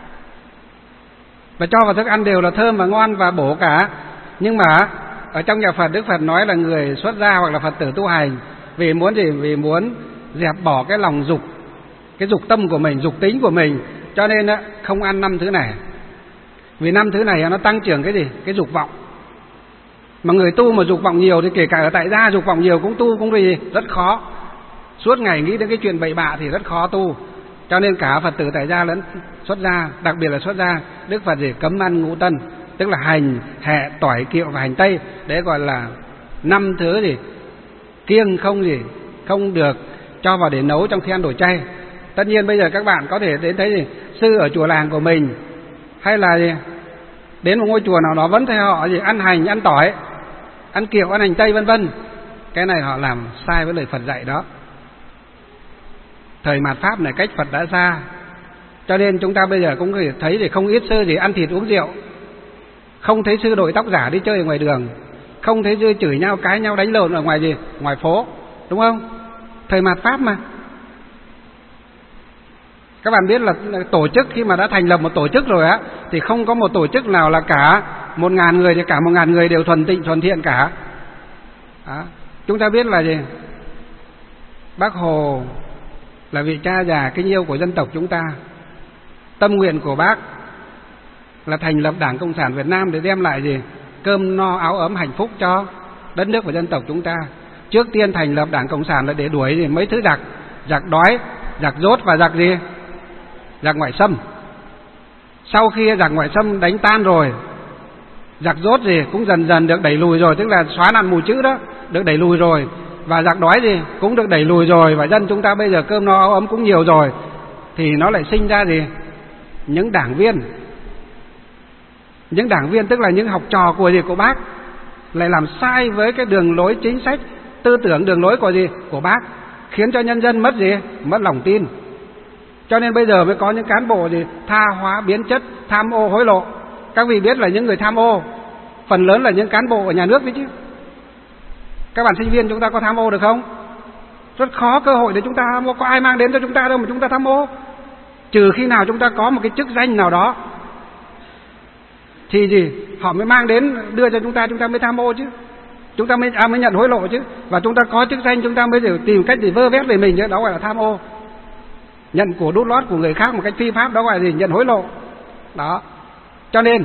và cho vào thức ăn đều là thơm và ngon và bổ cả. Nhưng mà ở trong nhà Phật, Đức Phật nói là người xuất gia hoặc là Phật tử tu hành vì muốn gì? Vì muốn dẹp bỏ cái lòng dục, cái dục tâm của mình, dục tính của mình, cho nên á không ăn năm thứ này. Vì năm thứ này nó tăng trưởng cái gì? Cái dục vọng. Mà người tu mà dục vọng nhiều thì kể cả ở tại gia dục vọng nhiều cũng tu cũng gì rất khó. Suốt ngày nghĩ đến cái chuyện bậy bạ thì rất khó tu. Cho nên cả Phật tử tại gia lẫn xuất gia, đặc biệt là xuất gia, Đức Phật gì cấm ăn ngũ tân, tức là hành, hẹ, tỏi, kiệu và hành tây. Đấy gọi là năm thứ gì kiêng, không gì không được cho vào để nấu trong khi ăn đồ chay. Tất nhiên bây giờ các bạn có thể đến thấy gì sư ở chùa làng của mình, hay là gì đến một ngôi chùa nào đó vẫn thấy họ gì ăn hành, ăn tỏi, ăn kiệu, ăn hành tây vân vân. Cái này họ làm sai với lời Phật dạy đó. Thời mạt Pháp này cách Phật đã xa, cho nên chúng ta bây giờ cũng thấy thì không ít sư gì ăn thịt uống rượu, không thấy sư đội tóc giả đi chơi ở ngoài đường, không thấy sư chửi nhau, cãi nhau, đánh lộn ở ngoài gì ngoài phố, đúng không? Thời mạt Pháp mà. Các bạn biết là tổ chức khi mà đã thành lập một tổ chức rồi á, thì không có một tổ chức nào là cả một ngàn người thì cả một ngàn người đều thuần tịnh thuần thiện cả. Đó. Chúng ta biết là gì? Bác Hồ là vị cha già kính yêu của dân tộc chúng ta. Tâm nguyện của bác là thành lập Đảng Cộng sản Việt Nam để đem lại gì? Cơm no áo ấm hạnh phúc cho đất nước và dân tộc chúng ta. Trước tiên thành lập Đảng Cộng sản là để đuổi gì? Mấy thứ giặc, giặc đói, giặc dốt và giặc gì? Giặc ngoại xâm. Sau khi giặc ngoại xâm đánh tan rồi, giặc dốt gì cũng dần dần được đẩy lùi rồi, tức là xóa nạn mù chữ đó, được đẩy lùi rồi. Và giặc đói gì cũng được đẩy lùi rồi, và dân chúng ta bây giờ cơm no áo ấm cũng nhiều rồi, thì nó lại sinh ra gì? Những đảng viên. Những đảng viên tức là những học trò của gì? Của bác, lại làm sai với cái đường lối chính sách, tư tưởng đường lối của gì? Của bác, khiến cho nhân dân mất gì? Mất lòng tin. Cho nên bây giờ mới có những cán bộ gì? Tha hóa biến chất, tham ô hối lộ. Các vị biết là những người tham ô phần lớn là những cán bộ ở nhà nước đấy chứ. Các bạn sinh viên chúng ta có tham ô được không? Rất khó cơ hội để chúng ta tham ô. Có ai mang đến cho chúng ta đâu mà chúng ta tham ô. Trừ khi nào chúng ta có một cái chức danh nào đó thì gì họ mới mang đến đưa cho chúng ta, chúng ta mới tham ô chứ. Chúng ta mới, à, mới nhận hối lộ chứ. Và chúng ta có chức danh chúng ta mới tìm cách để vơ vét về mình chứ. Đó gọi là tham ô. Nhận của đút lót của người khác một cách phi pháp, đó gọi là gì? Nhận hối lộ. Đó. Cho nên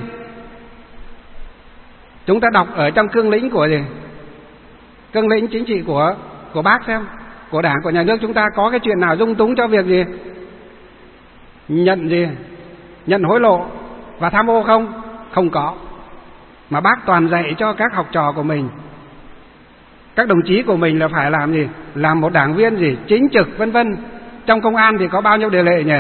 chúng ta đọc ở trong cương lĩnh của gì? Cương lĩnh chính trị của của Bác xem, của Đảng, của nhà nước chúng ta có cái chuyện nào dung túng cho việc gì? Nhận gì? Nhận hối lộ và tham ô không? Không có. Mà Bác toàn dạy cho các học trò của mình, các đồng chí của mình là phải làm gì? Làm một đảng viên gì? Chính trực vân vân. Trong công an thì có bao nhiêu điều lệ nhỉ?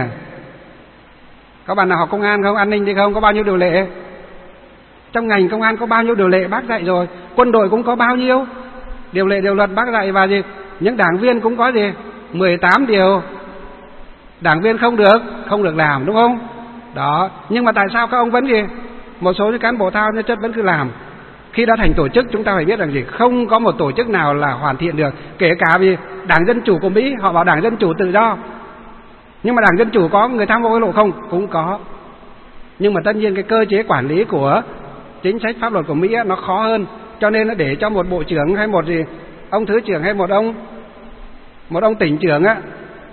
Có bạn nào học công an không? An ninh thì không? Có bao nhiêu điều lệ? Trong ngành công an có bao nhiêu điều lệ Bác dạy rồi. Quân đội cũng có bao nhiêu điều lệ, điều luật Bác dạy. Và gì? Những đảng viên cũng có gì? mười tám điều đảng viên không được, không được làm, đúng không? Đó. Nhưng mà tại sao các ông vẫn gì? Một số những cán bộ thao nhân chất vẫn cứ làm. Khi đã thành tổ chức chúng ta phải biết rằng gì? Không có một tổ chức nào là hoàn thiện được. Kể cả vì Đảng Dân Chủ của Mỹ, họ bảo Đảng Dân Chủ tự do. Nhưng mà Đảng Dân Chủ có người tham ô hối lộ không? Cũng có. Nhưng mà tất nhiên cái cơ chế quản lý của chính sách pháp luật của Mỹ ấy, nó khó hơn. Cho nên nó để cho một bộ trưởng hay một gì ông thứ trưởng hay một ông một ông tỉnh trưởng á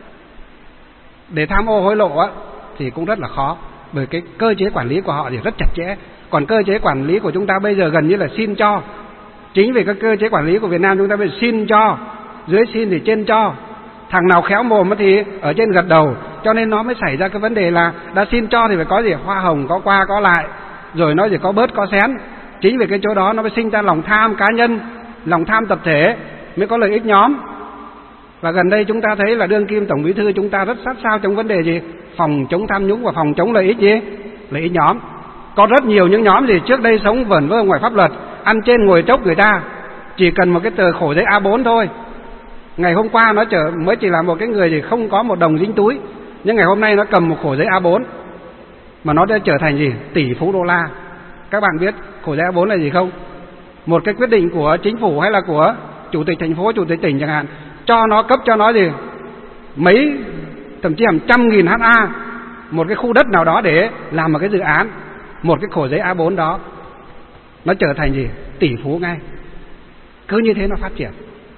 để tham ô hối lộ á thì cũng rất là khó, bởi cái cơ chế quản lý của họ thì rất chặt chẽ. Còn cơ chế quản lý của chúng ta bây giờ gần như là xin cho. Chính vì các cơ chế quản lý của Việt Nam chúng ta bây giờ xin cho, dưới xin thì trên cho. Thằng nào khéo mồm thì ở trên gật đầu. Cho nên nó mới xảy ra cái vấn đề là đã xin cho thì phải có gì? Hoa hồng, có qua có lại, rồi nó chỉ có bớt có xén. Chính vì cái chỗ đó nó mới sinh ra lòng tham cá nhân, lòng tham tập thể, mới có lợi ích nhóm. Và gần đây chúng ta thấy là đương kim Tổng Bí thư chúng ta rất sát sao trong vấn đề gì? Phòng chống tham nhũng và phòng chống lợi ích gì? Lợi ích nhóm. Có rất nhiều những nhóm gì trước đây sống vẩn vơ ngoài pháp luật, ăn trên ngồi trốc người ta, chỉ cần một cái tờ khổ giấy A bốn thôi. Ngày hôm qua nó trở mới chỉ là một cái người gì không có một đồng dính túi, nhưng ngày hôm nay nó cầm một khổ giấy A bốn mà nó đã trở thành gì? Tỷ phú đô la. Các bạn biết khổ giấy A bốn là gì không? Một cái quyết định của chính phủ hay là của chủ tịch thành phố, chủ tịch tỉnh chẳng hạn, cho nó cấp cho nó gì? Mấy, thậm chí hàng trăm nghìn ha một cái khu đất nào đó để làm một cái dự án. Một cái khổ giấy A bốn đó nó trở thành gì? Tỷ phú ngay. Cứ như thế nó phát triển.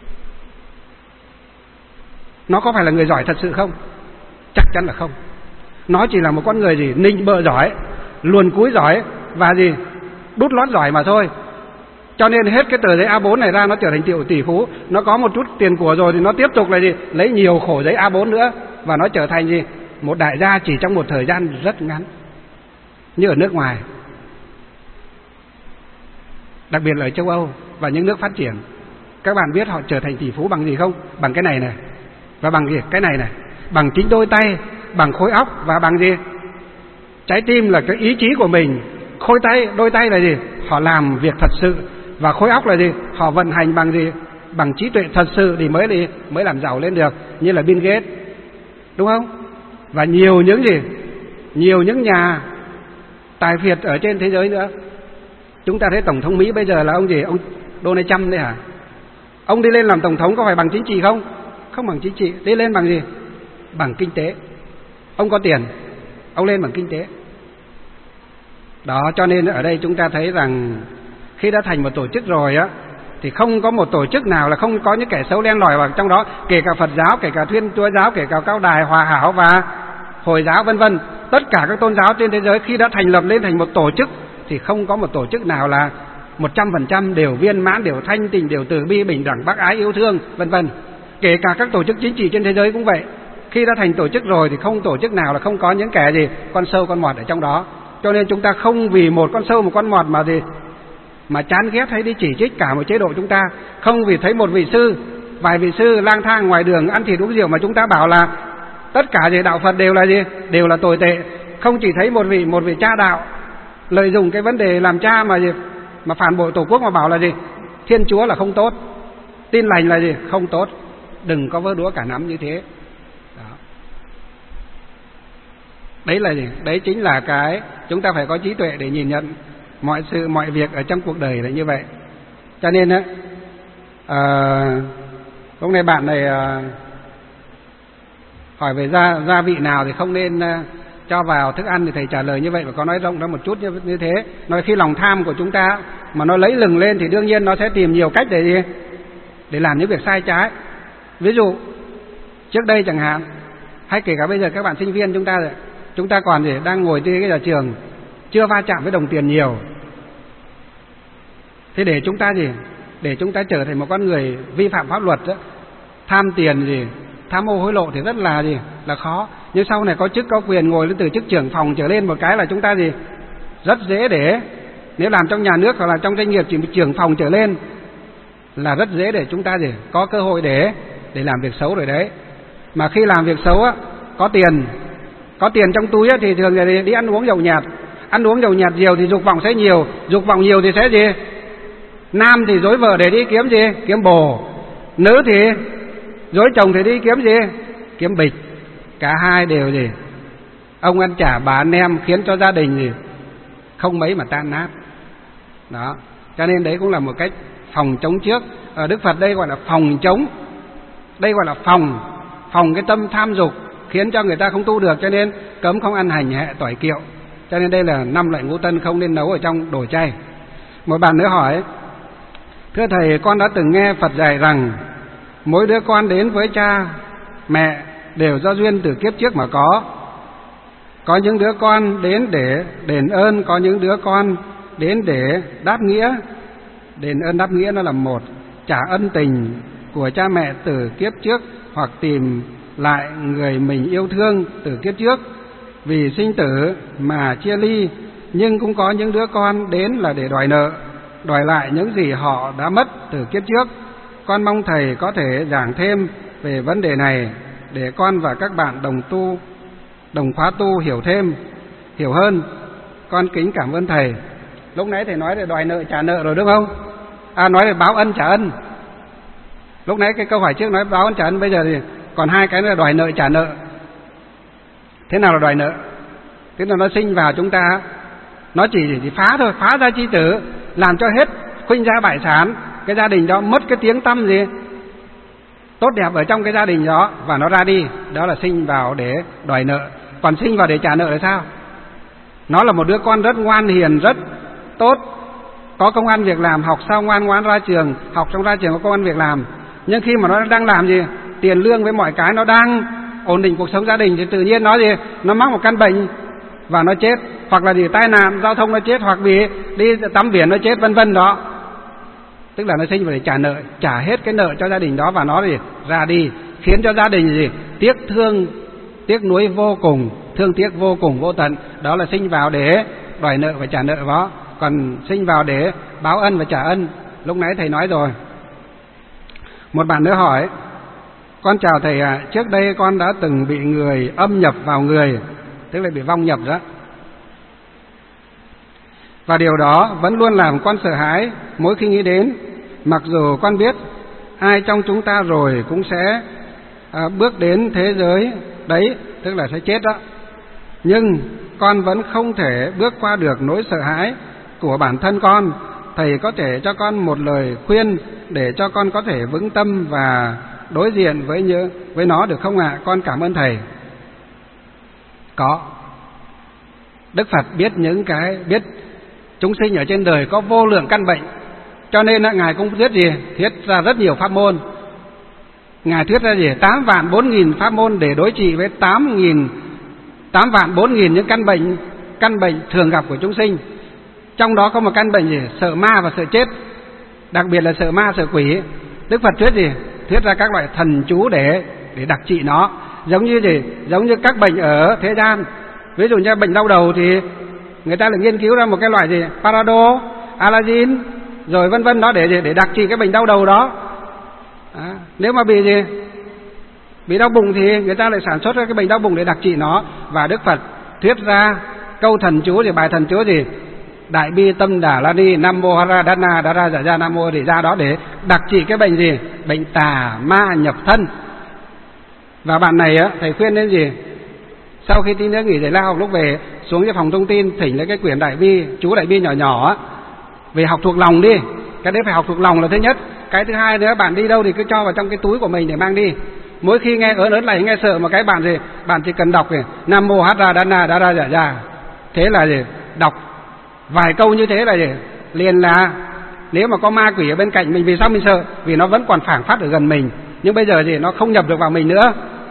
Nó có phải là người giỏi thật sự không? Chắc chắn là không. Nó chỉ là một con người gì? Nịnh bợ giỏi, luồn cúi giỏi và gì? Đút lót giỏi mà thôi. Cho nên hết cái tờ giấy A bốn này ra nó trở thành triệu tỷ phú. Nó có một chút tiền của rồi thì nó tiếp tục là gì? Lấy nhiều khổ giấy A bốn nữa và nó trở thành gì? Một đại gia chỉ trong một thời gian rất ngắn. Như ở nước ngoài, đặc biệt là ở châu Âu và những nước phát triển, các bạn biết họ trở thành tỷ phú bằng gì không? Bằng cái này này. Và bằng gì? Cái này này. Bằng chính đôi tay, bằng khối óc và bằng gì? Trái tim là cái ý chí của mình. Khối tay, đôi tay là gì? Họ làm việc thật sự. Và khối óc là gì? Họ vận hành bằng gì? Bằng trí tuệ thật sự thì mới đi, mới làm giàu lên được. Như là Bill Gates, đúng không? Và nhiều những gì? Nhiều những nhà tài phiệt ở trên thế giới nữa. Chúng ta thấy Tổng thống Mỹ bây giờ là ông gì? Ông Donald Trump đấy hả? Ông đi lên làm Tổng thống có phải bằng chính trị không? Không bằng chính trị. Đi lên bằng gì? Bằng kinh tế. Ông có tiền, ông lên bằng kinh tế. Đó, cho nên ở đây chúng ta thấy rằng khi đã thành một tổ chức rồi á, thì không có một tổ chức nào là không có những kẻ xấu len lỏi vào trong đó, kể cả Phật giáo, kể cả Thiên Chúa giáo, kể cả Cao Đài, Hòa Hảo và Hồi giáo vân vân. Tất cả các tôn giáo trên thế giới khi đã thành lập lên thành một tổ chức thì không có một tổ chức nào là một trăm phần trăm đều viên mãn, đều thanh tịnh, đều từ bi, bình đẳng, bác ái, yêu thương vân vân. Kể cả các tổ chức chính trị trên thế giới cũng vậy. Khi đã thành tổ chức rồi thì không tổ chức nào là không có những kẻ gì con sâu con mọt ở trong đó. Cho nên chúng ta không vì một con sâu một con mọt mà gì mà chán ghét hay đi chỉ trích cả một chế độ chúng ta. Không vì thấy một vị sư, vài vị sư lang thang ngoài đường ăn thịt uống rượu mà chúng ta bảo là tất cả gì đạo Phật đều là gì? Đều là tồi tệ. Không chỉ thấy một vị một vị cha đạo lợi dụng cái vấn đề làm cha mà gì mà phản bội tổ quốc mà bảo là gì? Thiên Chúa là không tốt, Tin lành là gì? Không tốt. Đừng có vơ đũa cả nắm như thế. Đó. Đấy là gì? Đấy chính là cái chúng ta phải có trí tuệ để nhìn nhận mọi sự mọi việc ở trong cuộc đời là như vậy. Cho nên á, à, hôm nay bạn này à, hỏi về gia gia vị nào thì không nên à, cho vào thức ăn, thì thầy trả lời như vậy và có nói rộng ra một chút như, như thế. Nói khi lòng tham của chúng ta mà nó lấy lừng lên thì đương nhiên nó sẽ tìm nhiều cách để gì? Để làm những việc sai trái. Ví dụ trước đây chẳng hạn, hay kể cả bây giờ các bạn sinh viên chúng ta chúng ta còn gì đang ngồi trên cái nhà trường, chưa va chạm với đồng tiền nhiều. Thế để chúng ta gì để chúng ta trở thành một con người vi phạm pháp luật đó, tham tiền gì tham ô hối lộ thì rất là gì là khó. Nhưng sau này có chức có quyền, ngồi lên từ chức trưởng phòng trở lên một cái là chúng ta gì rất dễ để, nếu làm trong nhà nước hoặc là trong doanh nghiệp chỉ trưởng phòng trở lên là rất dễ để chúng ta gì có cơ hội để để làm việc xấu rồi đấy. Mà khi làm việc xấu á, có tiền có tiền trong túi á, thì thường là đi, đi ăn uống nhậu nhạt, ăn uống nhậu nhạt nhiều thì dục vọng sẽ nhiều, dục vọng nhiều thì sẽ gì, nam thì dối vợ để đi kiếm gì kiếm bồ, nữ thì dối chồng thì đi kiếm gì kiếm bịch, cả hai đều gì ông ăn chả bà ăn nem, khiến cho gia đình gì không mấy mà tan nát đó. Cho nên đấy cũng là một cách phòng chống trước. Ở Đức Phật đây gọi là phòng chống, đây gọi là phòng phòng cái tâm tham dục khiến cho người ta không tu được, cho nên cấm không ăn hành hẹ tỏi kiệu. Cho nên đây là năm loại ngũ tân không nên nấu ở trong đồ chay. Một bạn nữa hỏi: thưa thầy, con đã từng nghe Phật dạy rằng mỗi đứa con đến với cha mẹ đều do duyên từ kiếp trước mà có. Có những đứa con đến để đền ơn, có những đứa con đến để đáp nghĩa. Đền ơn đáp nghĩa nó là một, trả ân tình của cha mẹ từ kiếp trước, hoặc tìm lại người mình yêu thương từ kiếp trước. Vì sinh tử mà chia ly, nhưng cũng có những đứa con đến là để đòi nợ, đòi lại những gì họ đã mất từ kiếp trước. Con mong thầy có thể giảng thêm về vấn đề này để con và các bạn đồng tu, đồng khóa tu hiểu thêm, hiểu hơn. Con kính cảm ơn thầy. Lúc nãy thầy nói về đòi nợ trả nợ rồi đúng không? À, nói về báo ân trả ân. Lúc nãy cái câu hỏi trước nói báo ân trả ân, bây giờ thì còn hai cái nữa là đòi nợ trả nợ. Thế nào là đòi nợ? Thế là nó sinh vào chúng ta, nó chỉ, chỉ phá thôi, phá ra chi tử, làm cho hết khuynh gia bại sản, cái gia đình đó mất cái tiếng tăm gì tốt đẹp ở trong cái gia đình đó, và nó ra đi. Đó là sinh vào để đòi nợ. Còn sinh vào để trả nợ là sao? Nó là một đứa con rất ngoan hiền, rất tốt, có công ăn việc làm, học xong ngoan ngoãn ra trường, học xong ra trường có công ăn việc làm. Nhưng khi mà nó đang làm gì, tiền lương với mọi cái, nó đang ổn định cuộc sống gia đình, thì tự nhiên nó gì, nó mắc một căn bệnh và nó chết, hoặc là gì tai nạn giao thông nó chết, hoặc vì đi tắm biển nó chết, vân vân đó. Tức là nó sinh vào để trả nợ, trả hết cái nợ cho gia đình đó, và nó gì ra đi, khiến cho gia đình gì tiếc thương, tiếc nuối vô cùng, thương tiếc vô cùng vô tận. Đó là sinh vào để đòi nợ và trả nợ đó. Còn sinh vào để báo ân và trả ân, lúc nãy thầy nói rồi. Một bạn nữa hỏi: con chào thầy ạ, à, trước đây con đã từng bị người âm nhập vào người, tức là bị vong nhập đó, và điều đó vẫn luôn làm con sợ hãi mỗi khi nghĩ đến. Mặc dù con biết ai trong chúng ta rồi cũng sẽ à, bước đến thế giới đấy, tức là sẽ chết đó, nhưng con vẫn không thể bước qua được nỗi sợ hãi của bản thân con. Thầy có thể cho con một lời khuyên để cho con có thể vững tâm và đối diện với như, với nó được không ạ? À? Con cảm ơn thầy. Có. Đức Phật biết những cái, biết chúng sinh ở trên đời có vô lượng căn bệnh, cho nên Ngài cũng thuyết gì? Thuyết ra rất nhiều pháp môn. Ngài thuyết ra gì? Tám vạn bốn nghìn pháp môn để đối trị với tám nghìn, tám vạn bốn nghìn những căn bệnh, căn bệnh thường gặp của chúng sinh. Trong đó có một căn bệnh gì? Sợ ma và sợ chết. Đặc biệt là sợ ma, sợ quỷ. Đức Phật thuyết gì? Thuyết ra các loại thần chú để để đặc trị nó. Giống như gì? Giống như các bệnh ở thế gian. Ví dụ như bệnh đau đầu thì người ta lại nghiên cứu ra một cái loại gì? Parado, Alazin, rồi vân vân đó để để đặc trị cái bệnh đau đầu đó. À, nếu mà bị gì? Bị đau bụng thì người ta lại sản xuất ra cái bệnh đau bụng để đặc trị nó. Và Đức Phật thuyết ra câu thần chú thì bài thần chú gì? Đại bi tâm đà la ni nam mô hara dana đa ra dạ ra nam mô, để ra đó để đặc trị cái bệnh gì? Bệnh tà ma nhập thân. Và bạn này á, thầy khuyên đến gì? Sau khi tí nữa nghỉ giải lao học, lúc về xuống cái phòng thông tin thỉnh lấy cái quyển đại bi, chú đại bi nhỏ nhỏ á, về học thuộc lòng đi. Cái đấy phải học thuộc lòng là thứ nhất. Cái thứ hai nữa, bạn đi đâu thì cứ cho vào trong cái túi của mình để mang đi. Mỗi khi nghe ớn ớn này, nghe sợ một cái bạn gì, bạn chỉ cần đọc gì? Nam mô hara dana đa ra dạ ra. Thế là gì? Đọc vài câu như thế là gì? Liền là nếu mà có ma quỷ ở bên cạnh mình, vì sao mình sợ? Vì nó vẫn còn phảng phất ở gần mình, nhưng bây giờ gì? Nó không nhập được vào mình nữa.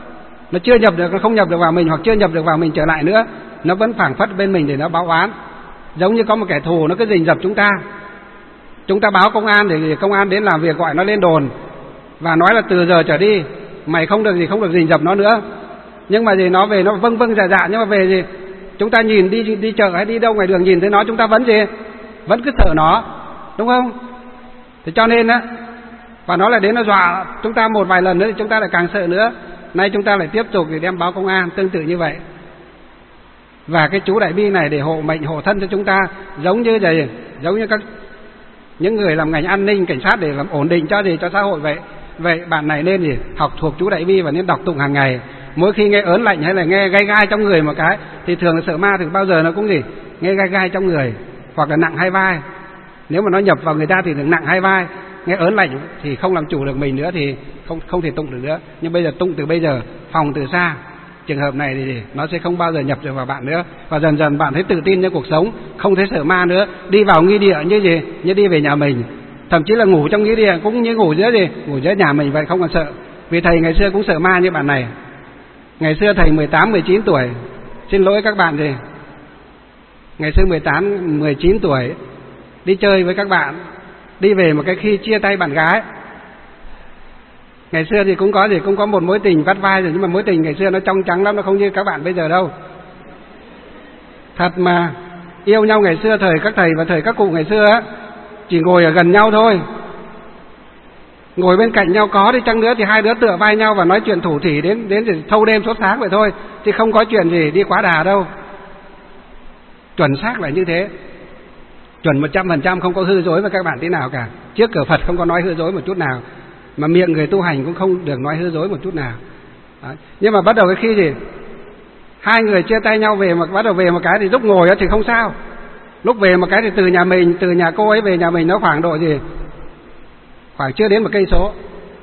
nó chưa nhập được, nó không nhập được vào mình, hoặc chưa nhập được vào mình trở lại nữa, nó vẫn phảng phất bên mình để nó báo oán. Giống như có một kẻ thù nó cứ rình rập chúng ta, chúng ta báo công an để công an đến làm việc, gọi nó lên đồn và nói là từ giờ trở đi mày không được gì không được rình rập nó nữa. Nhưng mà gì nó về nó vâng vâng dạ dạ, nhưng mà về gì chúng ta nhìn đi đi chợ hay đi đâu ngoài đường nhìn thấy nó chúng ta vẫn gì vẫn cứ sợ nó, đúng không? Thì cho nên á, và nó lại đến nó dọa chúng ta một vài lần nữa thì chúng ta lại càng sợ nữa. Nay chúng ta lại tiếp tục để đem báo công an tương tự như vậy. Và cái chú Đại Bi này để hộ mệnh hộ thân cho chúng ta, giống như vậy, giống như các những người làm ngành an ninh cảnh sát để làm ổn định cho gì cho xã hội vậy. Vậy bạn này nên gì học thuộc chú Đại Bi và nên đọc tụng hàng ngày. Mỗi khi nghe ớn lạnh hay là nghe gai gai trong người một cái thì thường là sợ ma thì bao giờ nó cũng gì nghe gai gai trong người, hoặc là nặng hai vai. Nếu mà nó nhập vào người ta thì thường nặng hai vai, nghe ớn lạnh thì không làm chủ được mình nữa thì không không thể tụng được nữa. Nhưng bây giờ tụng từ bây giờ, phòng từ xa. Trường hợp này thì nó sẽ không bao giờ nhập được vào bạn nữa, và dần dần bạn thấy tự tin trong cuộc sống, không thấy sợ ma nữa, đi vào nghi địa như gì như đi về nhà mình, thậm chí là ngủ trong nghi địa cũng như ngủ giữa gì ngủ giữa nhà mình vậy, không còn sợ. Vì thầy ngày xưa cũng sợ ma như bạn này. Ngày xưa thầy mười tám mười chín tuổi, xin lỗi các bạn gì ngày xưa mười tám mười chín tuổi đi chơi với các bạn, đi về một cái khi chia tay bạn gái. Ngày xưa thì cũng có gì cũng có một mối tình vắt vai rồi, nhưng mà mối tình ngày xưa nó trong trắng lắm, nó không như các bạn bây giờ đâu. Thật mà, yêu nhau ngày xưa thời các thầy và thời các cụ ngày xưa á, chỉ ngồi ở gần nhau thôi, ngồi bên cạnh nhau có đi chăng nữa thì hai đứa tựa vai nhau và nói chuyện thủ thỉ đến đến thì thâu đêm suốt sáng vậy thôi, chứ không có chuyện gì đi quá đà đâu. Chuẩn xác là như thế, chuẩn một trăm phần trăm, không có hư dối với các bạn tí nào cả. Trước cửa Phật không có nói hư dối một chút nào, mà miệng người tu hành cũng không được nói hư dối một chút nào. Đấy. Nhưng mà bắt đầu cái khi gì hai người chia tay nhau về mà bắt đầu về một cái thì lúc ngồi thì không sao, lúc về một cái thì từ nhà mình từ nhà cô ấy về nhà mình nó khoảng độ gì khoảng chưa đến một cây số.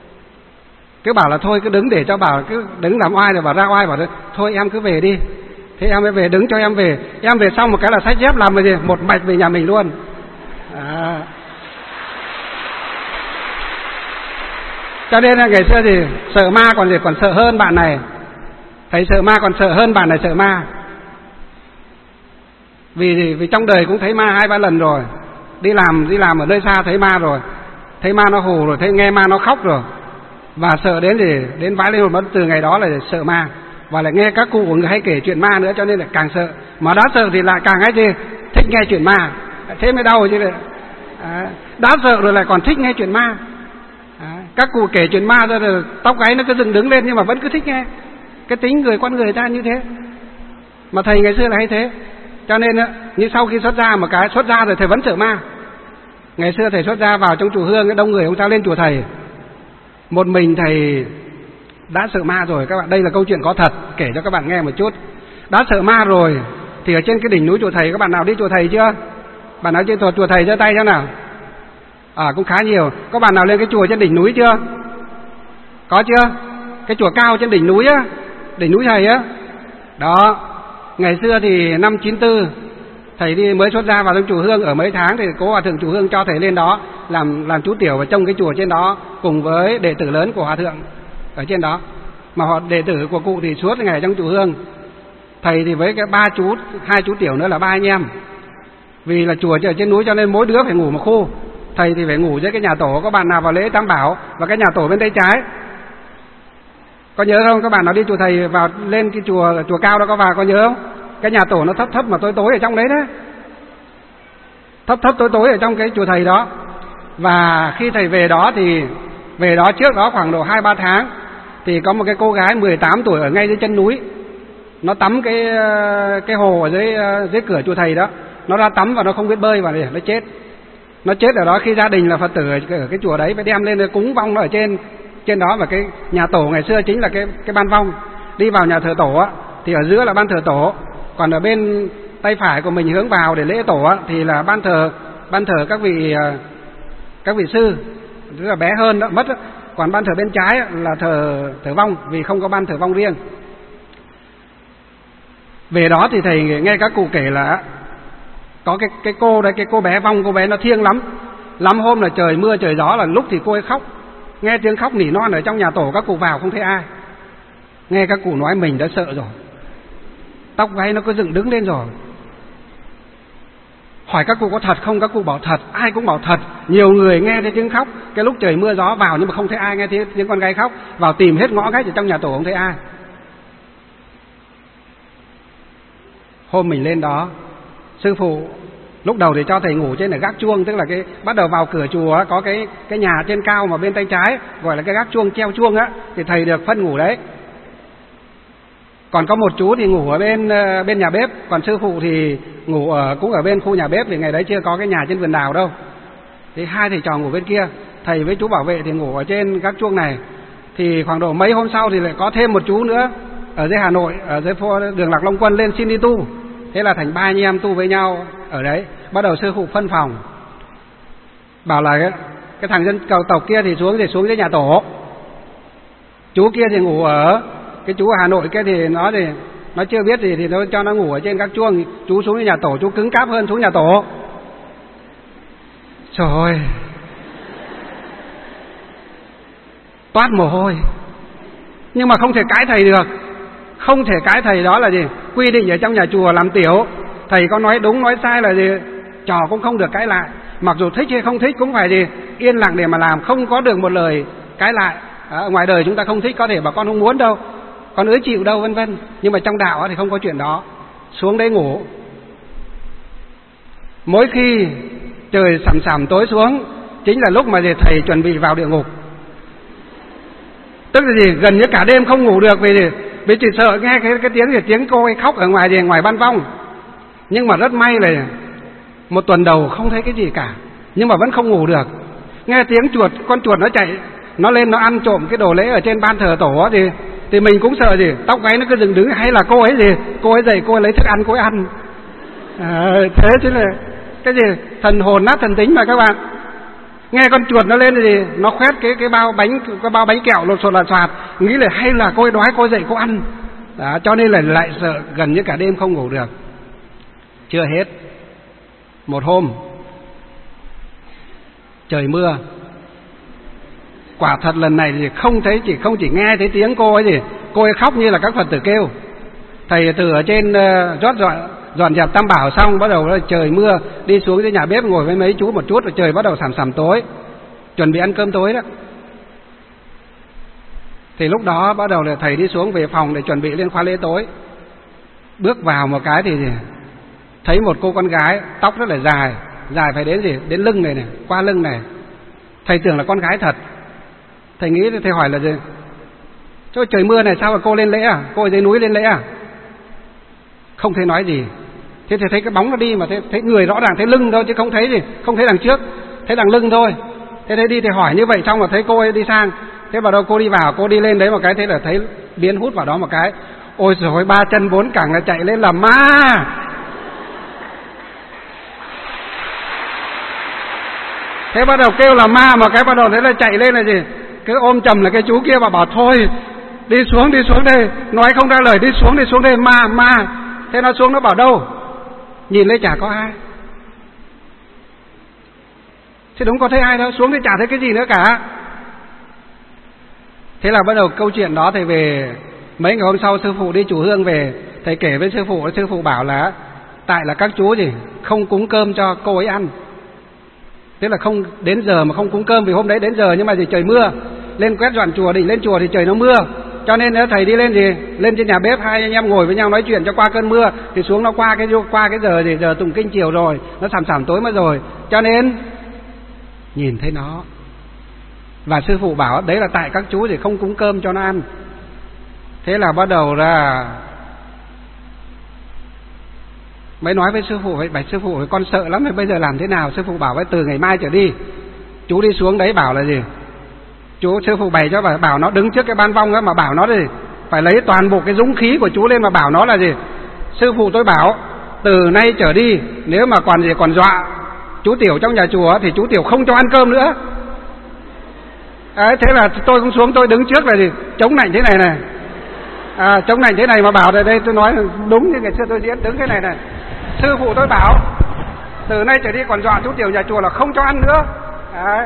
Cứ bảo là thôi cứ đứng để cho bảo cứ đứng làm oai rồi bảo ra oai, bảo thôi em cứ về đi. Thế em mới về, đứng cho em về. Em về xong một cái là xách dép làm cái gì một mạch về nhà mình luôn. À. Cho nên là ngày xưa thì sợ ma còn gì còn sợ hơn bạn này. Thầy sợ ma còn sợ hơn bạn này sợ ma. Vì vì trong đời cũng thấy ma hai ba lần rồi. Đi làm đi làm ở nơi xa thấy ma rồi. Thấy ma nó hù rồi, thấy nghe ma nó khóc rồi. Và sợ đến thì đến vãi linh hồn, từ ngày đó là sợ ma. Và lại nghe các cụ của người hay kể chuyện ma nữa, cho nên là càng sợ. Mà đã sợ thì lại càng hay gì thích nghe chuyện ma. Thế mới đau chứ. À, đã sợ rồi lại còn thích nghe chuyện ma. À, các cụ kể chuyện ma ra rồi tóc gáy nó cứ dựng đứng lên nhưng mà vẫn cứ thích nghe. Cái tính người con người ta như thế. Mà thầy ngày xưa là hay thế. Cho nên như sau khi xuất ra một cái xuất ra rồi thầy vẫn sợ ma. Ngày xưa thầy xuất ra vào trong chùa Hương, đông người không sao lên chùa thầy. Một mình thầy đã sợ ma rồi các bạn. Đây là câu chuyện có thật, kể cho các bạn nghe một chút. Đã sợ ma rồi thì ở trên cái đỉnh núi chùa thầy, các bạn nào đi chùa thầy chưa? Bạn nào trên chùa thầy giơ tay cho nào. À cũng khá nhiều. Có bạn nào lên cái chùa trên đỉnh núi chưa? Có chưa? Cái chùa cao trên đỉnh núi á, đỉnh núi thầy á. Đó. Ngày xưa thì năm chín tư thầy đi mới xuất ra vào trong chùa Hương, ở mấy tháng thì cố hòa thượng chùa Hương cho thầy lên đó làm làm chú tiểu và trông cái chùa trên đó cùng với đệ tử lớn của hòa thượng ở trên đó. Mà họ đệ tử của cụ thì suốt ngày trong chùa Hương. Thầy thì với cái ba chú, hai chú tiểu nữa là ba anh em. Vì là chùa ở trên núi cho nên mỗi đứa phải ngủ một khu. Thầy thì phải ngủ dưới cái nhà tổ, có bạn nào vào lễ Tam Bảo và cái nhà tổ bên tay trái. Có nhớ không? Các bạn nào đi chùa thầy vào lên cái chùa chùa cao đó có vào có nhớ không? Cái nhà tổ nó thấp thấp mà tối tối ở trong đấy đấy. Thấp thấp tối tối ở trong cái chùa thầy đó. Và khi thầy về đó thì về đó trước đó khoảng độ hai ba tháng thì có một cái cô gái mười tám tuổi ở ngay dưới chân núi. Nó tắm cái cái hồ ở dưới dưới cửa chùa thầy đó. Nó ra tắm và nó không biết bơi và nó chết. Nó chết ở đó khi gia đình là Phật tử ở cái chùa đấy phải đem lên cúng vong nó ở trên trên đó. Và cái nhà tổ ngày xưa chính là cái cái ban vong. Đi vào nhà thờ tổ á thì ở giữa là ban thờ tổ, còn ở bên tay phải của mình hướng vào để lễ tổ á thì là ban thờ ban thờ các vị các vị sư, tức là bé hơn đó, mất đó. Còn ban thờ bên trái là thờ thờ vong, vì không có ban thờ vong riêng. Về đó thì thầy nghe các cụ kể là có cái cái cô đấy, cái cô bé vong, cô bé nó thiêng lắm. Lắm hôm là trời mưa trời gió là lúc thì cô ấy khóc, nghe tiếng khóc nỉ non ở trong nhà tổ, các cụ vào không thấy ai. Nghe các cụ nói mình đã sợ rồi, tóc gáy nó cứ dựng đứng lên rồi. Hỏi các cụ có thật không? Các cụ bảo thật, ai cũng bảo thật. Nhiều người nghe thấy tiếng khóc, cái lúc trời mưa gió vào nhưng mà không thấy ai nghe tiếng, tiếng con gái khóc. Vào tìm hết ngõ ngách ở trong nhà tổ không thấy ai. Hôm mình lên đó, sư phụ lúc đầu thì cho thầy ngủ trên là gác chuông, tức là cái bắt đầu vào cửa chùa có cái cái nhà trên cao mà bên tay trái gọi là cái gác chuông, treo chuông á, thì thầy được phân ngủ đấy. Còn có một chú thì ngủ ở bên bên nhà bếp, còn sư phụ thì ngủ ở cũng ở bên khu nhà bếp, vì ngày đấy chưa có cái nhà trên vườn đào đâu. Thì hai thầy trò ngủ bên kia, thầy với chú bảo vệ thì ngủ ở trên gác chuông này. Thì khoảng độ mấy hôm sau thì lại có thêm một chú nữa ở dưới Hà Nội, ở dưới phố đường Lạc Long Quân lên xin đi tu. Thế là thành ba anh em tu với nhau ở đấy. Bắt đầu sư phụ phân phòng, bảo là cái, cái thằng dân cầu tộc kia thì xuống thì xuống dưới nhà tổ, chú kia thì ngủ ở cái chú ở Hà Nội kia thì nó thì nó chưa biết gì thì nó cho nó ngủ ở trên các chuông. Chú xuống dưới nhà tổ, chú cứng cáp hơn xuống nhà tổ. Trời ơi, toát mồ hôi. Nhưng mà không thể cãi thầy được, không thể cãi thầy. Đó là gì? Quy định ở trong nhà chùa làm tiểu, thầy có nói đúng nói sai là gì trò cũng không được cãi lại. Mặc dù thích hay không thích cũng phải gì yên lặng để mà làm, không có được một lời cãi lại. Ở ngoài đời chúng ta không thích có thể bảo con không muốn đâu, con ứa chịu đâu, vân vân. Nhưng mà trong đạo thì không có chuyện đó. Xuống đấy ngủ. Mỗi khi trời sầm sầm tối xuống chính là lúc mà thầy chuẩn bị vào địa ngục. Tức là gì? Gần như cả đêm không ngủ được, vì gì? Vì chỉ sợ nghe cái, cái tiếng thì tiếng cô ấy khóc ở ngoài gì ngoài ban vong. Nhưng mà rất may là một tuần đầu không thấy cái gì cả, nhưng mà vẫn không ngủ được. Nghe tiếng chuột, con chuột nó chạy, nó lên nó ăn trộm cái đồ lễ ở trên ban thờ tổ thì thì mình cũng sợ gì, tóc gáy nó cứ dựng đứng, hay là cô ấy gì, cô ấy dậy cô ấy lấy thức ăn cô ấy ăn. À, thế chứ là cái gì thần hồn nát thần tính mà các bạn. Nghe con chuột nó lên thì nó khoét cái cái bao bánh cái bao bánh kẹo lột xột là xoạt, nghĩ là hay là cô ấy đói cô ấy dậy cô ăn. Đó, cho nên là lại sợ gần như cả đêm không ngủ được. Chưa hết, một hôm trời mưa, quả thật lần này thì không thấy, chỉ không chỉ nghe thấy tiếng cô ấy gì, cô ấy khóc như là các Phật tử kêu. Thầy từ ở trên uh, rót dọn dọn dẹp tam bảo xong, bắt đầu trời mưa, đi xuống dưới nhà bếp ngồi với mấy chú một chút, rồi trời bắt đầu sầm sầm tối, chuẩn bị ăn cơm tối đó. Thì lúc đó bắt đầu là thầy đi xuống về phòng để chuẩn bị lên khóa lễ tối. Bước vào một cái thì thấy một cô con gái tóc rất là dài, dài phải đến gì đến lưng này này, qua lưng này. Thầy tưởng là con gái thật. Thầy nghĩ, thầy hỏi là gì, chỗ trời mưa này sao mà cô lên lễ à, cô ở dưới núi lên lễ à? Không thấy nói gì. Thế thì thấy cái bóng nó đi mà thấy, thấy người rõ ràng, thấy lưng thôi chứ không thấy gì, không thấy đằng trước, thấy đằng lưng thôi. Thế thế đi thì hỏi như vậy, xong rồi thấy cô ấy đi sang. Thế vào đâu cô đi vào, cô đi lên đấy một cái, thế là thấy biến hút vào đó một cái. Ôi rồi ba chân bốn cẳng là chạy lên là ma. Thế bắt đầu kêu là ma, mà cái bắt đầu thế là chạy lên là gì, cứ ôm chầm là cái chú kia và bảo thôi đi xuống đi xuống đây, nói không ra lời, đi xuống đi xuống đây, ma ma. Thế nó xuống nó bảo đâu, nhìn lên chả có ai. Thế đúng có thấy ai đâu, xuống thì chả thấy cái gì nữa cả. Thế là bắt đầu câu chuyện đó thầy về. Mấy ngày hôm sau sư phụ đi chùa Hương về, thầy kể với sư phụ, sư phụ bảo là tại là các chú gì không cúng cơm cho cô ấy ăn. Tức là không đến giờ mà không cúng cơm, vì hôm đấy đến giờ nhưng mà thì trời mưa, lên quét dọn chùa, định lên chùa thì trời nó mưa, cho nên thầy đi lên gì lên trên nhà bếp, hai anh em ngồi với nhau nói chuyện cho qua cơn mưa, thì xuống nó qua cái qua cái giờ thì giờ tụng kinh chiều rồi, nó sàm sàm tối mất rồi, cho nên nhìn thấy nó. Và sư phụ bảo đấy là tại các chú thì không cúng cơm cho nó ăn. Thế là bắt đầu ra mới nói với sư phụ, vậy bạch sư phụ con sợ lắm, thì bây giờ làm thế nào? Sư phụ bảo với từ ngày mai trở đi chú đi xuống đấy bảo là gì, chú sư phụ bày cho bảo, bảo nó đứng trước cái ban vong đó mà bảo nó gì phải lấy toàn bộ cái dũng khí của chú lên mà bảo nó là gì, sư phụ tôi bảo từ nay trở đi nếu mà còn gì còn dọa chú Tiểu trong nhà chùa thì chú Tiểu không cho ăn cơm nữa. Đấy, thế là tôi cũng xuống, tôi đứng trước là gì chống nạnh thế này này, à, chống nạnh thế này mà bảo đây đây tôi nói đúng như ngày xưa tôi diễn, đứng thế này này, sư phụ tôi bảo từ nay trở đi còn dọa chú Tiểu nhà chùa là không cho ăn nữa. Đấy.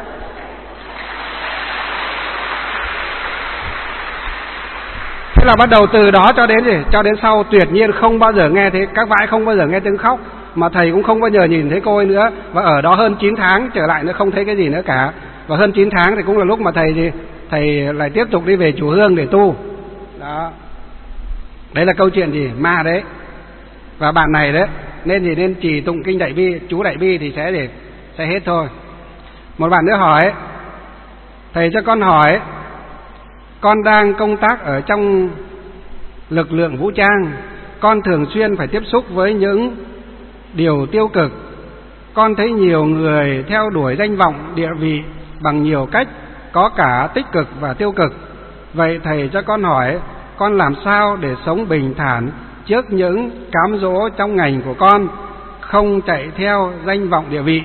Thế là bắt đầu từ đó cho đến gì? Cho đến sau tuyệt nhiên không bao giờ nghe thấy, các vãi không bao giờ nghe tiếng khóc, mà thầy cũng không bao giờ nhìn thấy cô ấy nữa. Và ở đó hơn chín tháng trở lại nữa không thấy cái gì nữa cả. Và hơn chín tháng thì cũng là lúc mà thầy gì? Thầy lại tiếp tục đi về Chùa Hương để tu. Đó. Đấy là câu chuyện gì? Ma đấy. Và bạn này đấy, nên gì? Nên trì tụng kinh Đại Bi, chú Đại Bi thì sẽ để sẽ hết thôi. Một bạn nữa hỏi, thầy cho con hỏi, con đang công tác ở trong lực lượng vũ trang, con thường xuyên phải tiếp xúc với những điều tiêu cực. Con thấy nhiều người theo đuổi danh vọng, địa vị bằng nhiều cách, có cả tích cực và tiêu cực. Vậy thầy cho con hỏi, con làm sao để sống bình thản trước những cám dỗ trong ngành của con, không chạy theo danh vọng địa vị?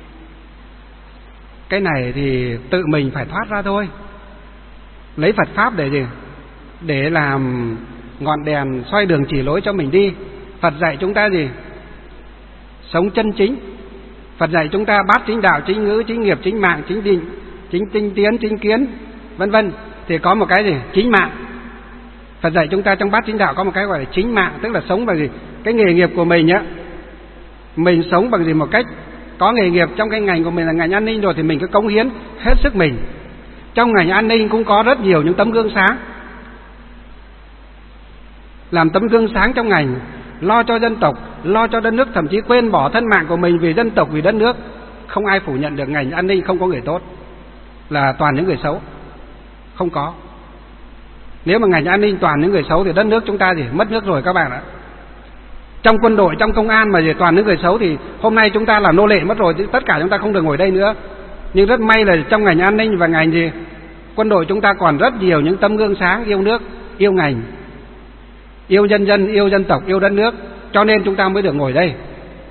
Cái này thì tự mình phải thoát ra thôi. Lấy Phật Pháp để gì? Để làm ngọn đèn soi đường chỉ lối cho mình đi. Phật dạy chúng ta gì? Sống chân chính. Phật dạy chúng ta bát chính đạo, chính ngữ, chính nghiệp, chính mạng, chính định, chính tinh tiến, chính kiến, vân vân. Thì có một cái gì? Chính mạng. Phật dạy chúng ta trong bát chính đạo có một cái gọi là chính mạng, tức là sống bằng gì? Cái nghề nghiệp của mình á, mình sống bằng gì? Một cách có nghề nghiệp trong cái ngành của mình là ngành an ninh rồi thì mình cứ cống hiến hết sức mình. Trong ngành an ninh cũng có rất nhiều những tấm gương sáng. Làm tấm gương sáng trong ngành, lo cho dân tộc, lo cho đất nước, thậm chí quên bỏ thân mạng của mình vì dân tộc, vì đất nước. Không ai phủ nhận được ngành an ninh không có người tốt, là toàn những người xấu. Không có. Nếu mà ngành an ninh toàn những người xấu thì đất nước chúng ta gì? Mất nước rồi các bạn ạ. Trong quân đội, trong công an mà gì toàn những người xấu thì hôm nay chúng ta là nô lệ mất rồi, tất cả chúng ta không được ngồi đây nữa. Nhưng rất may là trong ngành an ninh và ngành gì? Quân đội chúng ta còn rất nhiều những tấm gương sáng yêu nước, yêu ngành, yêu nhân dân, yêu dân tộc, yêu đất nước. Cho nên chúng ta mới được ngồi đây.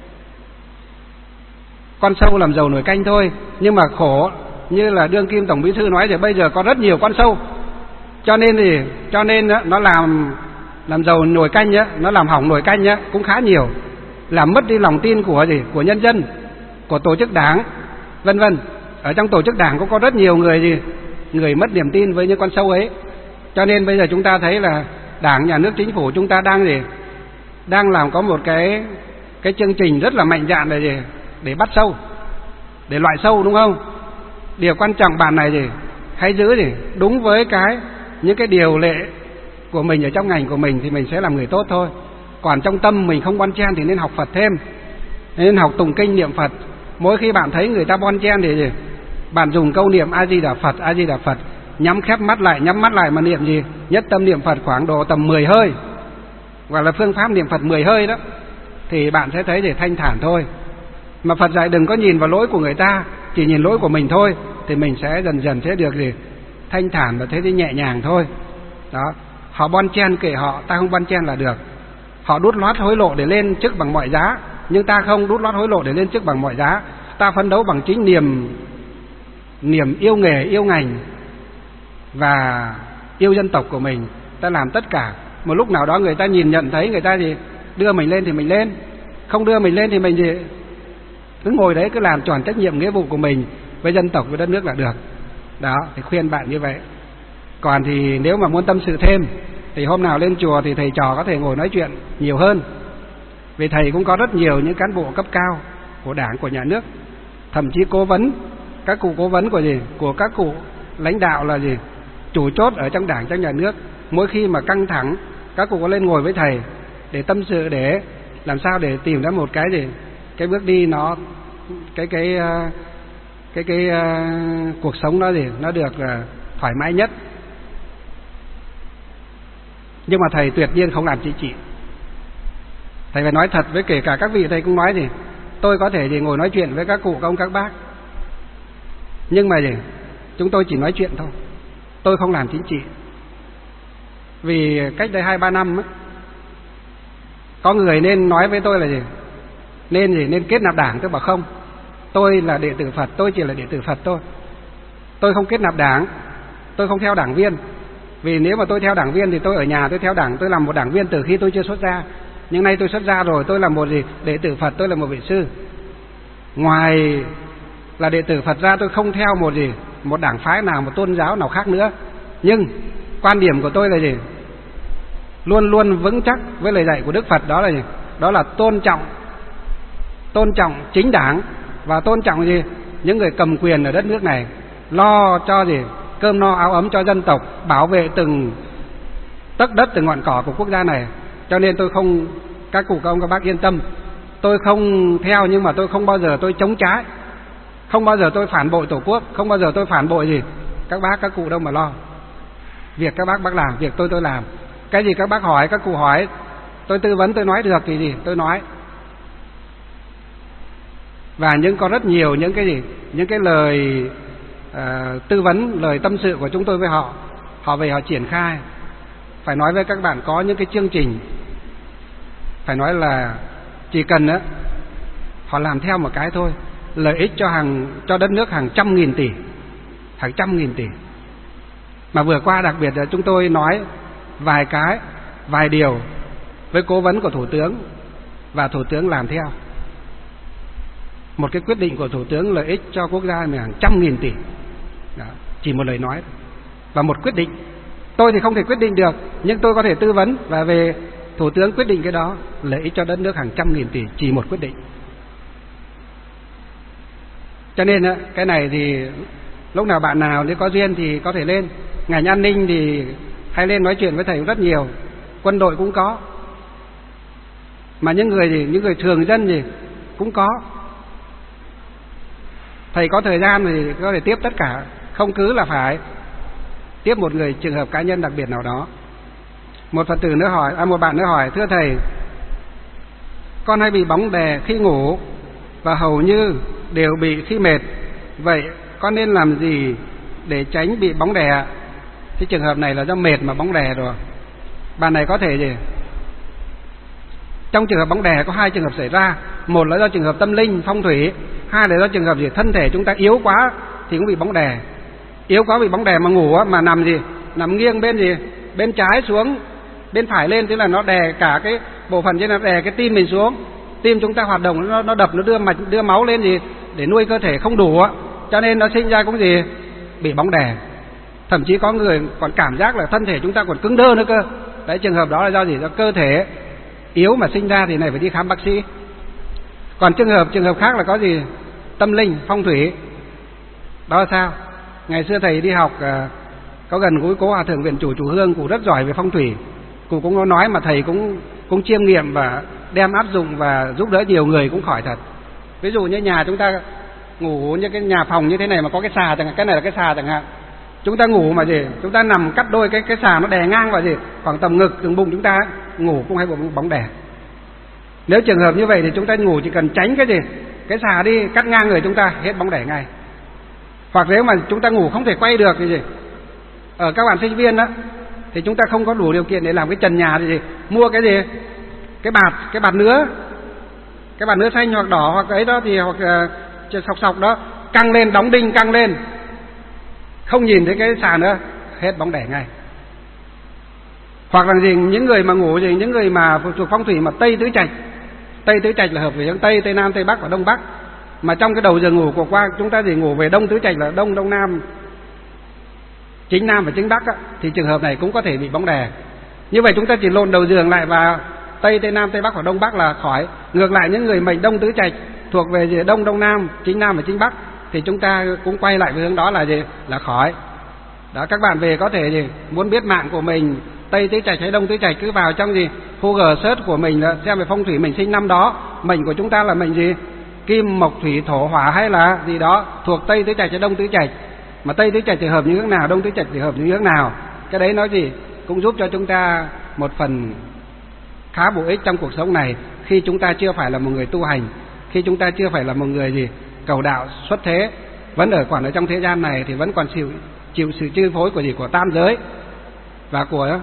Con sâu làm dầu nồi canh thôi. Nhưng mà khổ, như là đương kim Tổng Bí thư nói thì bây giờ có rất nhiều con sâu. Cho nên thì cho nên nó làm làm dầu nồi canh á, nó làm hỏng nồi canh á cũng khá nhiều, làm mất đi lòng tin của gì? Của nhân dân, của tổ chức đảng, vân vân. Ở trong tổ chức đảng cũng có rất nhiều người gì? Người mất niềm tin với những con sâu ấy. Cho nên bây giờ chúng ta thấy là Đảng, Nhà nước, Chính phủ chúng ta đang gì? Đang làm có một cái cái chương trình rất là mạnh dạn là gì? Để bắt sâu, để loại sâu, đúng không? Điều quan trọng bạn này gì? Hãy giữ gì? Đúng với cái những cái điều lệ của mình ở trong ngành của mình thì mình sẽ làm người tốt thôi. Còn trong tâm mình không bon chen thì nên học Phật thêm, nên học tụng kinh niệm Phật. Mỗi khi bạn thấy người ta bon chen thì gì? Bạn dùng câu niệm A Di Đà Phật, A Di Đà Phật, nhắm khép mắt lại, nhắm mắt lại mà niệm gì? Nhất tâm niệm Phật khoảng độ tầm mười hơi, gọi là phương pháp niệm Phật mười hơi đó, thì bạn sẽ thấy để thanh thản thôi. Mà Phật dạy đừng có nhìn vào lỗi của người ta, chỉ nhìn lỗi của mình thôi, thì mình sẽ dần dần sẽ được gì? Thanh thản và thế thì nhẹ nhàng thôi. Đó, họ bon chen kệ họ, ta không bon chen là được. Họ đút lót hối lộ để lên chức bằng mọi giá, nhưng ta không đút lót hối lộ để lên chức bằng mọi giá. Ta phấn đấu bằng chính niềm niềm yêu nghề, yêu ngành và yêu dân tộc của mình. Ta làm tất cả. Một lúc nào đó người ta nhìn nhận thấy, người ta gì đưa mình lên thì mình lên, không đưa mình lên thì mình gì cứ ngồi đấy, cứ làm tròn trách nhiệm nghĩa vụ của mình với dân tộc, với đất nước là được. Đó, thì khuyên bạn như vậy. Còn thì nếu mà muốn tâm sự thêm thì hôm nào lên chùa thì thầy trò có thể ngồi nói chuyện nhiều hơn. Vì thầy cũng có rất nhiều những cán bộ cấp cao của Đảng, của nhà nước, thậm chí cố vấn, các cụ cố vấn của gì? Của các cụ lãnh đạo là gì? Chủ chốt ở trong Đảng, trong nhà nước. Mỗi khi mà căng thẳng, các cụ có lên ngồi với thầy để tâm sự, để làm sao để tìm ra một cái gì? Cái bước đi nó cái cái cái cái, cái uh, cuộc sống nó gì? Nó được uh, thoải mái nhất. Nhưng mà thầy tuyệt nhiên không làm chính trị. Thầy phải nói thật với kể cả các vị, thầy cũng nói gì? Tôi có thể gì ngồi nói chuyện với các cụ, các ông, các bác. Nhưng mà gì? Chúng tôi chỉ nói chuyện thôi. Tôi không làm chính trị. Vì cách đây hai ba năm ấy, có người nên nói với tôi là gì? Nên gì? Nên kết nạp Đảng. Tôi bảo không. Tôi là đệ tử Phật, tôi chỉ là đệ tử Phật thôi. Tôi không kết nạp Đảng, tôi không theo đảng viên. Vì nếu mà tôi theo đảng viên thì tôi ở nhà tôi theo Đảng, tôi làm một đảng viên từ khi tôi chưa xuất gia. Nhưng nay tôi xuất gia rồi, tôi là một gì? Đệ tử Phật, tôi là một vị sư. Ngoài là đệ tử Phật ra tôi không theo một gì? Một đảng phái nào, một tôn giáo nào khác nữa. Nhưng quan điểm của tôi là gì? luôn luôn vững chắc với lời dạy của Đức Phật, đó là gì? Đó là tôn trọng tôn trọng chính đảng và tôn trọng gì? Những người cầm quyền ở đất nước này, lo cho gì? Cơm no áo ấm cho dân tộc, bảo vệ từng tấc đất từng ngọn cỏ của quốc gia này. Cho nên tôi không, các cụ các ông các bác yên tâm, tôi không theo, nhưng mà tôi không bao giờ tôi chống trái, không bao giờ tôi phản bội Tổ quốc, không bao giờ tôi phản bội gì các bác các cụ đâu mà lo. Việc các bác bác làm, việc tôi tôi làm. Cái gì các bác hỏi, các cụ hỏi, tôi tư vấn, tôi nói được thì gì tôi nói. Và những có rất nhiều những cái gì, những cái lời uh, tư vấn, lời tâm sự của chúng tôi với họ, họ về họ triển khai. Phải nói với các bạn có những cái chương trình, phải nói là chỉ cần á, họ làm theo một cái thôi, lợi ích cho hàng cho đất nước hàng trăm nghìn tỷ, hàng trăm nghìn tỷ. Mà vừa qua đặc biệt là chúng tôi nói vài cái, vài điều với cố vấn của Thủ tướng, và Thủ tướng làm theo. Một cái quyết định của Thủ tướng lợi ích cho quốc gia mình hàng trăm nghìn tỷ. Đó, chỉ một lời nói và một quyết định. Tôi thì không thể quyết định được, nhưng tôi có thể tư vấn, và về Thủ tướng quyết định cái đó, lợi ích cho đất nước hàng trăm nghìn tỷ, chỉ một quyết định. Cho nên cái này thì lúc nào bạn nào nếu có duyên thì có thể lên. Ngành an ninh thì hay lên nói chuyện với thầy cũng rất nhiều, quân đội cũng có, mà những người gì, những người thường dân gì cũng có. Thầy có thời gian thì có thể tiếp tất cả, không cứ là phải tiếp một người trường hợp cá nhân đặc biệt nào đó. Một Phật tử nữa hỏi, à một bạn nữa hỏi, thưa thầy, con hay bị bóng đè khi ngủ và hầu như đều bị khi mệt, vậy con nên làm gì để tránh bị bóng đè? Cái trường hợp này là do mệt mà bóng đè rồi. Bạn này có thể gì? Trong trường hợp bóng đè có hai trường hợp xảy ra, một là do trường hợp tâm linh, phong thủy, hai là do trường hợp gì? Thân thể chúng ta yếu quá thì cũng bị bóng đè. Yếu quá bị bóng đè mà ngủ á, mà nằm gì? Nằm nghiêng bên gì? Bên trái xuống, bên phải lên, tức là nó đè cả cái bộ phận trên, nó đè cái tim mình xuống. Tim chúng ta hoạt động, nó, nó đập, nó đưa mạch, đưa máu lên gì để nuôi cơ thể không đủ á, cho nên nó sinh ra cũng gì? Bị bóng đè. Thậm chí có người còn cảm giác là thân thể chúng ta còn cứng đơ nữa cơ. Đấy, trường hợp đó là do gì? Do cơ thể yếu mà sinh ra, thì này phải đi khám bác sĩ. Còn trường hợp trường hợp khác là có gì? Tâm linh, phong thủy. Đó là sao? Ngày xưa thầy đi học có gần gũi cố Hòa thượng Viện Chủ Chủ Hương, cụ rất giỏi về phong thủy. Cụ cũng có nói mà thầy cũng cũng chiêm nghiệm và đem áp dụng và giúp đỡ nhiều người cũng khỏi thật. Ví dụ như nhà chúng ta ngủ như cái nhà phòng như thế này mà có cái xà chẳng hạn, cái này là cái xà chẳng hạn. Chúng ta ngủ mà gì? Chúng ta nằm cắt đôi cái cái xà nó đè ngang vào gì? Khoảng tầm ngực, từng bụng chúng ta ngủ cũng hay bị bóng đè. Nếu trường hợp như vậy thì chúng ta ngủ chỉ cần tránh cái gì? Cái xà đi, cắt ngang người chúng ta, hết bóng đè ngay. Hoặc nếu mà chúng ta ngủ không thể quay được thì gì? Ở các bạn sinh viên đó thì chúng ta không có đủ điều kiện để làm cái trần nhà thì gì? Mua cái gì? Cái bạt, cái bạt nứa. Cái bạt nứa xanh hoặc đỏ hoặc ấy đó thì hoặc uh, sọc sọc đó, căng lên, đóng đinh căng lên. Không nhìn thấy cái xà nữa, hết bóng đè ngay. Hoặc là gì? Những người mà ngủ gì? Những người mà thuộc phong thủy mà Tây Tứ Trạch. Tây Tứ Trạch là hợp với hướng Tây, Tây Nam, Tây Bắc và Đông Bắc. Mà trong cái đầu giường ngủ của qua chúng ta gì ngủ về Đông Tứ Trạch là Đông, Đông Nam, chính Nam và chính Bắc á, thì trường hợp này cũng có thể bị bóng đè. Như vậy chúng ta chỉ lộn đầu giường lại và Tây, Tây Nam, Tây Bắc và Đông Bắc là khỏi. Ngược lại những người mệnh Đông Tứ Trạch thuộc về gì? Đông, Đông Nam, chính Nam và chính Bắc thì chúng ta cũng quay lại với hướng đó là gì? Là khỏi. Đó, các bạn về có thể gì? Muốn biết mạng của mình Tây Tứ Trạch hay Đông Tứ Trạch cứ vào trong gì? Google search của mình là xem về phong thủy mình sinh năm đó, mệnh của chúng ta là mệnh gì? Kim, mộc, thủy, thổ, hỏa hay là gì đó thuộc Tây Tứ Trạch hay Đông Tứ Trạch. Mà Tây Tứ Trạch thì hợp như hướng nào, Đông Tứ Trạch thì hợp như hướng nào. Cái đấy nói gì? Cũng giúp cho chúng ta một phần khá bổ ích trong cuộc sống này, khi chúng ta chưa phải là một người tu hành, khi chúng ta chưa phải là một người gì cầu đạo xuất thế, vẫn ở còn ở trong thế gian này thì vẫn còn chịu chịu sự chi phối của gì? Của tam giới và của,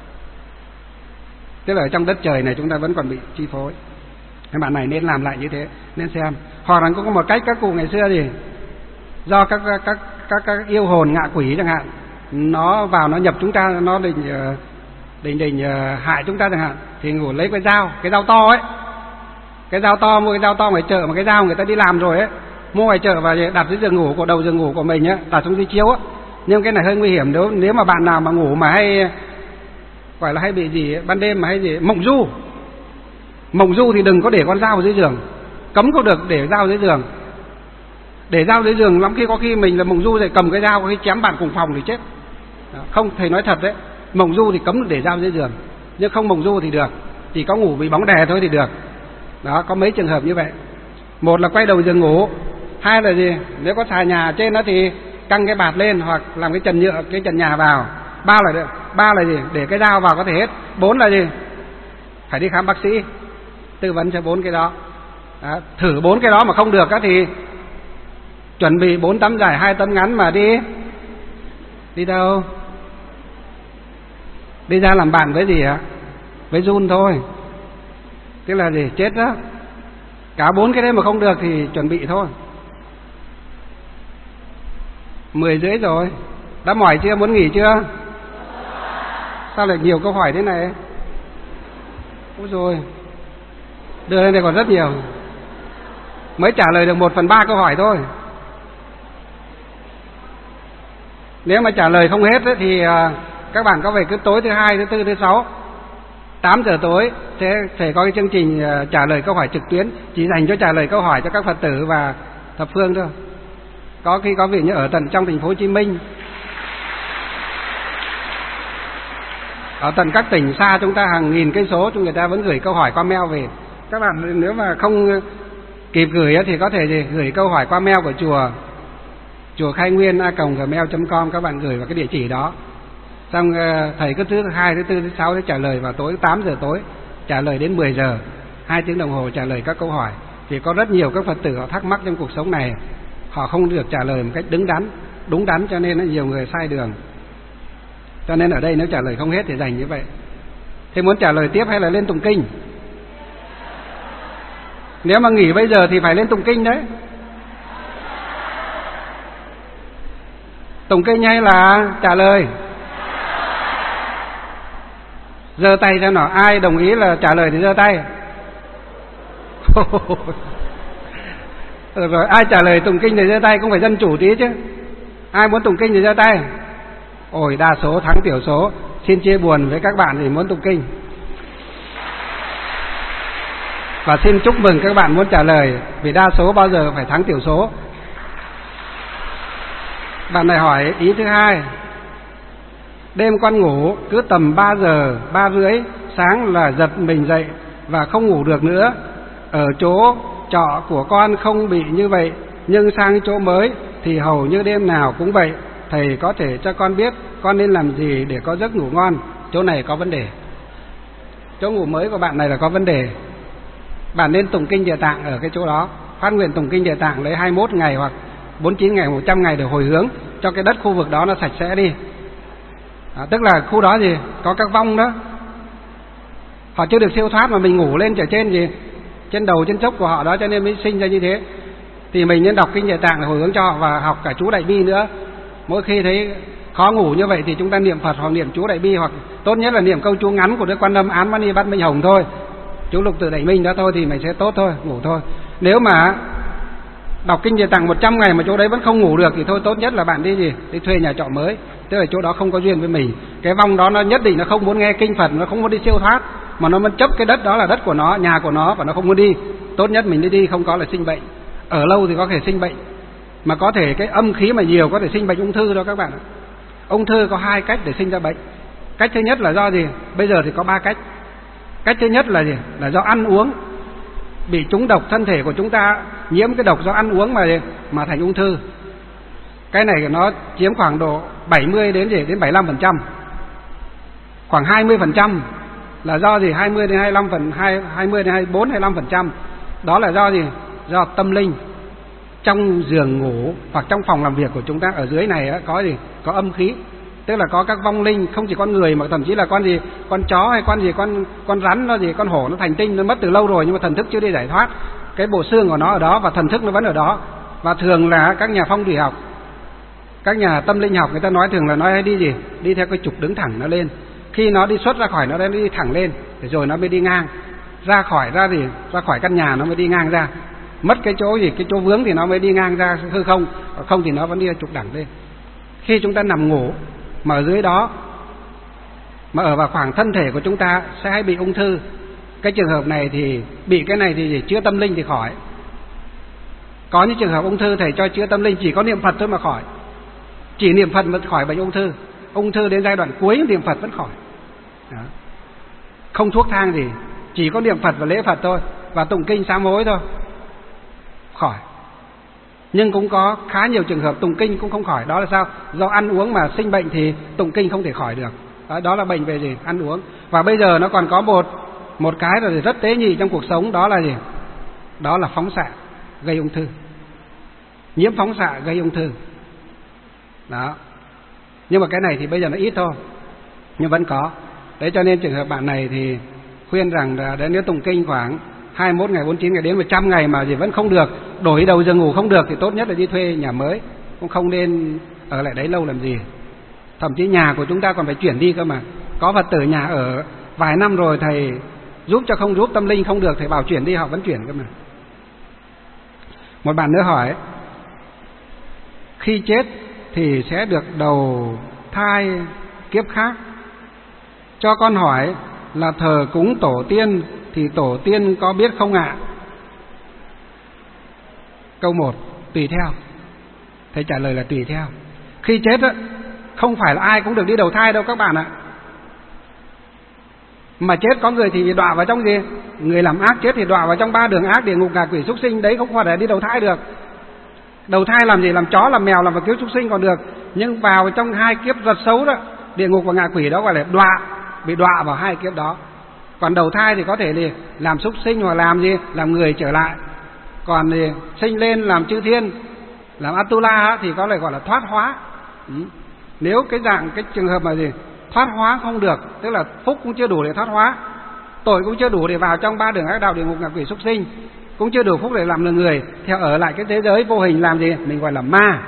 tức là ở trong đất trời này chúng ta vẫn còn bị chi phối. Các bạn này nên làm lại như thế, nên xem. Hoặc là có một cách các cụ ngày xưa gì do các các các các, các yêu hồn ngạ quỷ chẳng hạn, nó vào nó nhập chúng ta, nó định định định hại chúng ta chẳng hạn, thì ngủ lấy cái dao, cái dao to ấy, cái dao to, mua cái dao to ngoài chợ mà cái dao người ta đi làm rồi ấy, mua ngoài chợ và đặt dưới giường ngủ của đầu giường ngủ của mình á, đặt xuống dưới chiếu á. Nhưng cái này hơi nguy hiểm, nếu nếu mà bạn nào mà ngủ mà hay gọi là hay bị gì ban đêm mà hay gì mộng du. Mộng du thì đừng có để con dao dưới giường, cấm không được để dao dưới giường. Để dao dưới giường lắm khi có khi mình là mộng du thì cầm cái dao có khi chém bạn cùng phòng thì chết. Không, thầy nói thật đấy, mộng du thì cấm được để dao dưới giường, nhưng không mộng du thì được, chỉ có ngủ bị bóng đè thôi thì được. Đó, có mấy trường hợp như vậy. Một là quay đầu giường ngủ, hai là gì, nếu có xà nhà trên đó thì căng cái bạt lên hoặc làm cái trần nhựa, cái trần nhà vào. Ba là ba là gì, để cái dao vào có thể hết. Bốn là gì, phải đi khám bác sĩ tư vấn cho bốn cái đó. Đó, thử bốn cái đó mà không được á thì chuẩn bị bốn tấm dài hai tấm ngắn mà đi. Đi đâu? Đi ra làm bạn với gì ạ? Với run thôi. Tức là gì? Chết đó. Cả bốn cái đấy mà không được thì chuẩn bị thôi. Mười rưỡi rồi. Đã mỏi chưa? Muốn nghỉ chưa? Sao lại nhiều câu hỏi thế này? Ôi rồi, đưa lên đây còn rất nhiều. Mới trả lời được một phần ba câu hỏi thôi. Nếu mà trả lời không hết ấy, thì các bạn có về cứ tối thứ hai, thứ tư, thứ sáu tám giờ tối sẽ phải có cái chương trình trả lời câu hỏi trực tuyến chỉ dành cho trả lời câu hỏi cho các Phật tử và thập phương thôi. Có khi có vị như ở tận trong thành phố Hồ Chí Minh, ở tận các tỉnh xa chúng ta hàng nghìn cây số, chúng người ta vẫn gửi câu hỏi qua mail về. Các bạn nếu mà không kịp gửi thì có thể gì gửi câu hỏi qua mail của chùa, chùa khai nguyên a còng gmail chấm com, các bạn gửi vào cái địa chỉ đó. Xong thầy cứ thứ hai, thứ tư, thứ sáu sẽ trả lời vào tối tám giờ tối, trả lời đến mười giờ, hai tiếng đồng hồ trả lời các câu hỏi. Thì có rất nhiều các Phật tử họ thắc mắc trong cuộc sống này, họ không được trả lời một cách đứng đắn, đúng đắn, cho nên là nhiều người sai đường. Cho nên ở đây nếu trả lời không hết thì dành như vậy. Thế muốn trả lời tiếp hay là lên tụng kinh? Nếu mà nghỉ bây giờ thì phải lên tụng kinh đấy. Tụng kinh hay là trả lời? Giơ tay cho nó, ai đồng ý là trả lời thì giơ tay. Rồi ai trả lời tụng kinh thì giơ tay, cũng phải dân chủ tí chứ. Ai muốn tụng kinh thì giơ tay. Ôi, đa số thắng thiểu số. Xin chia buồn với các bạn thì muốn tụng kinh. Và xin chúc mừng các bạn muốn trả lời, vì đa số bao giờ phải thắng thiểu số. Bạn này hỏi ý thứ hai: đêm con ngủ cứ tầm ba giờ, ba rưỡi sáng là giật mình dậy và không ngủ được nữa. Ở chỗ trọ của con không bị như vậy, nhưng sang chỗ mới thì hầu như đêm nào cũng vậy. Thầy có thể cho con biết con nên làm gì để có giấc ngủ ngon? Chỗ này có vấn đề. Chỗ ngủ mới của bạn này là có vấn đề. Bạn nên tụng kinh Địa Tạng ở cái chỗ đó, phát nguyện tụng kinh Địa Tạng lấy hai mươi mốt ngày hoặc bốn mươi chín ngày, một trăm ngày để hồi hướng cho cái đất khu vực đó nó sạch sẽ đi. À, tức là khu đó gì có các vong đó, họ chưa được siêu thoát mà mình ngủ lên ở trên gì trên đầu trên chốc của họ đó, cho nên mới sinh ra như thế. Thì mình nên đọc kinh Địa Tạng để hồi hướng cho họ, và học cả chú Đại Bi nữa. Mỗi khi thấy khó ngủ như vậy thì chúng ta niệm Phật hoặc niệm chú Đại Bi, hoặc tốt nhất là niệm câu chú ngắn của Đức Quan Âm Án Mani Bát Minh Hồng thôi, chú Lục Tự Đại Minh đó thôi, thì mình sẽ tốt thôi, ngủ thôi. Nếu mà đọc kinh Địa Tạng một trăm ngày mà chỗ đấy vẫn không ngủ được thì thôi, tốt nhất là bạn đi gì đi thuê nhà trọ mới, tức là chỗ đó không có duyên với mình. Cái vong đó nó nhất định nó không muốn nghe kinh Phật, nó không muốn đi siêu thoát, mà nó vẫn chấp cái đất đó là đất của nó, nhà của nó, và nó không muốn đi. Tốt nhất mình đi đi, không có là sinh bệnh. Ở lâu thì có thể sinh bệnh, mà có thể cái âm khí mà nhiều có thể sinh bệnh ung thư đó các bạn. Ung thư có hai cách để sinh ra bệnh. Cách thứ nhất là do gì? Bây giờ thì có ba cách. Cách thứ nhất là gì? Là do ăn uống bị trúng độc, thân thể của chúng ta nhiễm cái độc do ăn uống mà mà thành ung thư. Cái này nó chiếm khoảng độ bảy mươi đến gì đến bảy mươi lăm phần trăm. Khoảng hai mươi phần trăm là do gì? hai mươi đến hai mươi lăm phần hai mươi đến hai mươi bốn hai mươi lăm phần trăm đó là do gì? Do tâm linh. Trong giường ngủ hoặc trong phòng làm việc của chúng ta ở dưới này có gì? Có âm khí. Tức là có các vong linh, không chỉ con người mà thậm chí là con gì, con chó hay con gì, con con rắn nó gì, con hổ nó thành tinh, nó mất từ lâu rồi nhưng mà thần thức chưa đi giải thoát. Cái bộ xương của nó ở đó và thần thức nó vẫn ở đó. Và thường là các nhà phong thủy học, các nhà tâm linh học người ta nói thường là nói hay đi gì? Đi theo cái trục đứng thẳng nó lên. Khi nó đi xuất ra khỏi nó đi thẳng lên, rồi nó mới đi ngang. Ra khỏi ra gì? Ra khỏi căn nhà nó mới đi ngang ra. Mất cái chỗ gì? Cái chỗ vướng thì nó mới đi ngang ra hư không, không thì nó vẫn đi trục đẳng lên. Khi chúng ta nằm ngủ mà ở dưới đó mà ở vào khoảng thân thể của chúng ta sẽ hay bị ung thư. Cái trường hợp này thì bị cái này thì chữa tâm linh thì khỏi. Có những trường hợp ung thư thầy cho chữa tâm linh chỉ có niệm Phật thôi mà khỏi. Chỉ niệm Phật mới khỏi bệnh ung thư. Ung thư đến giai đoạn cuối niệm Phật vẫn khỏi. Đó. Không thuốc thang gì, chỉ có niệm Phật và lễ Phật thôi, và tụng kinh sám hối thôi, khỏi. Nhưng cũng có khá nhiều trường hợp tụng kinh cũng không khỏi. Đó là sao? Do ăn uống mà sinh bệnh thì tụng kinh không thể khỏi được. Đó, đó là bệnh về gì? Ăn uống. Và bây giờ nó còn có một một cái là rất tế nhị trong cuộc sống, đó là gì? Đó là phóng xạ gây ung thư. Nhiễm phóng xạ gây ung thư. Đó. Nhưng mà cái này thì bây giờ nó ít thôi, nhưng vẫn có. Đấy, cho nên trường hợp bạn này thì khuyên rằng là nếu tụng kinh khoảng hai mươi mốt ngày, bốn mươi chín ngày đến một trăm ngày mà gì vẫn không được, đổi đầu giường ngủ không được thì tốt nhất là đi thuê nhà mới, cũng không nên ở lại đấy lâu làm gì. Thậm chí nhà của chúng ta còn phải chuyển đi cơ mà. Có Phật tử nhà ở vài năm rồi thầy giúp cho không giúp, tâm linh không được, thầy bảo chuyển đi họ vẫn chuyển cơ mà. Một bạn nữa hỏi, khi chết thì sẽ được đầu thai kiếp khác. Cho con hỏi là thờ cúng tổ tiên thì tổ tiên có biết không ạ? Câu một, tùy theo. Thầy trả lời là tùy theo. Khi chết á, không phải là ai cũng được đi đầu thai đâu các bạn ạ. Mà chết có người thì đọa vào trong gì? Người làm ác chết thì đọa vào trong ba đường ác, địa ngục, ngạ quỷ, súc sinh. Đấy không phải là đi đầu thai được. Đầu thai làm gì? Làm chó, làm mèo, làm vào kiếp súc sinh còn được. Nhưng vào trong hai kiếp rất xấu đó, địa ngục và ngạ quỷ đó gọi là đọa, bị đọa vào hai kiếp đó. Còn đầu thai thì có thể thì làm súc sinh hoặc làm gì? Làm người trở lại. Còn thì sinh lên làm chư thiên, làm Atula thì có thể gọi là thoát hóa. Ừ. Nếu cái dạng cái trường hợp mà gì thoát hóa không được, tức là phúc cũng chưa đủ để thoát hóa, tội cũng chưa đủ để vào trong ba đường ác đạo, địa ngục, ngạ quỷ, súc sinh, cũng chưa đủ phúc để làm là người, theo ở lại cái thế giới vô hình làm gì? Mình gọi là ma,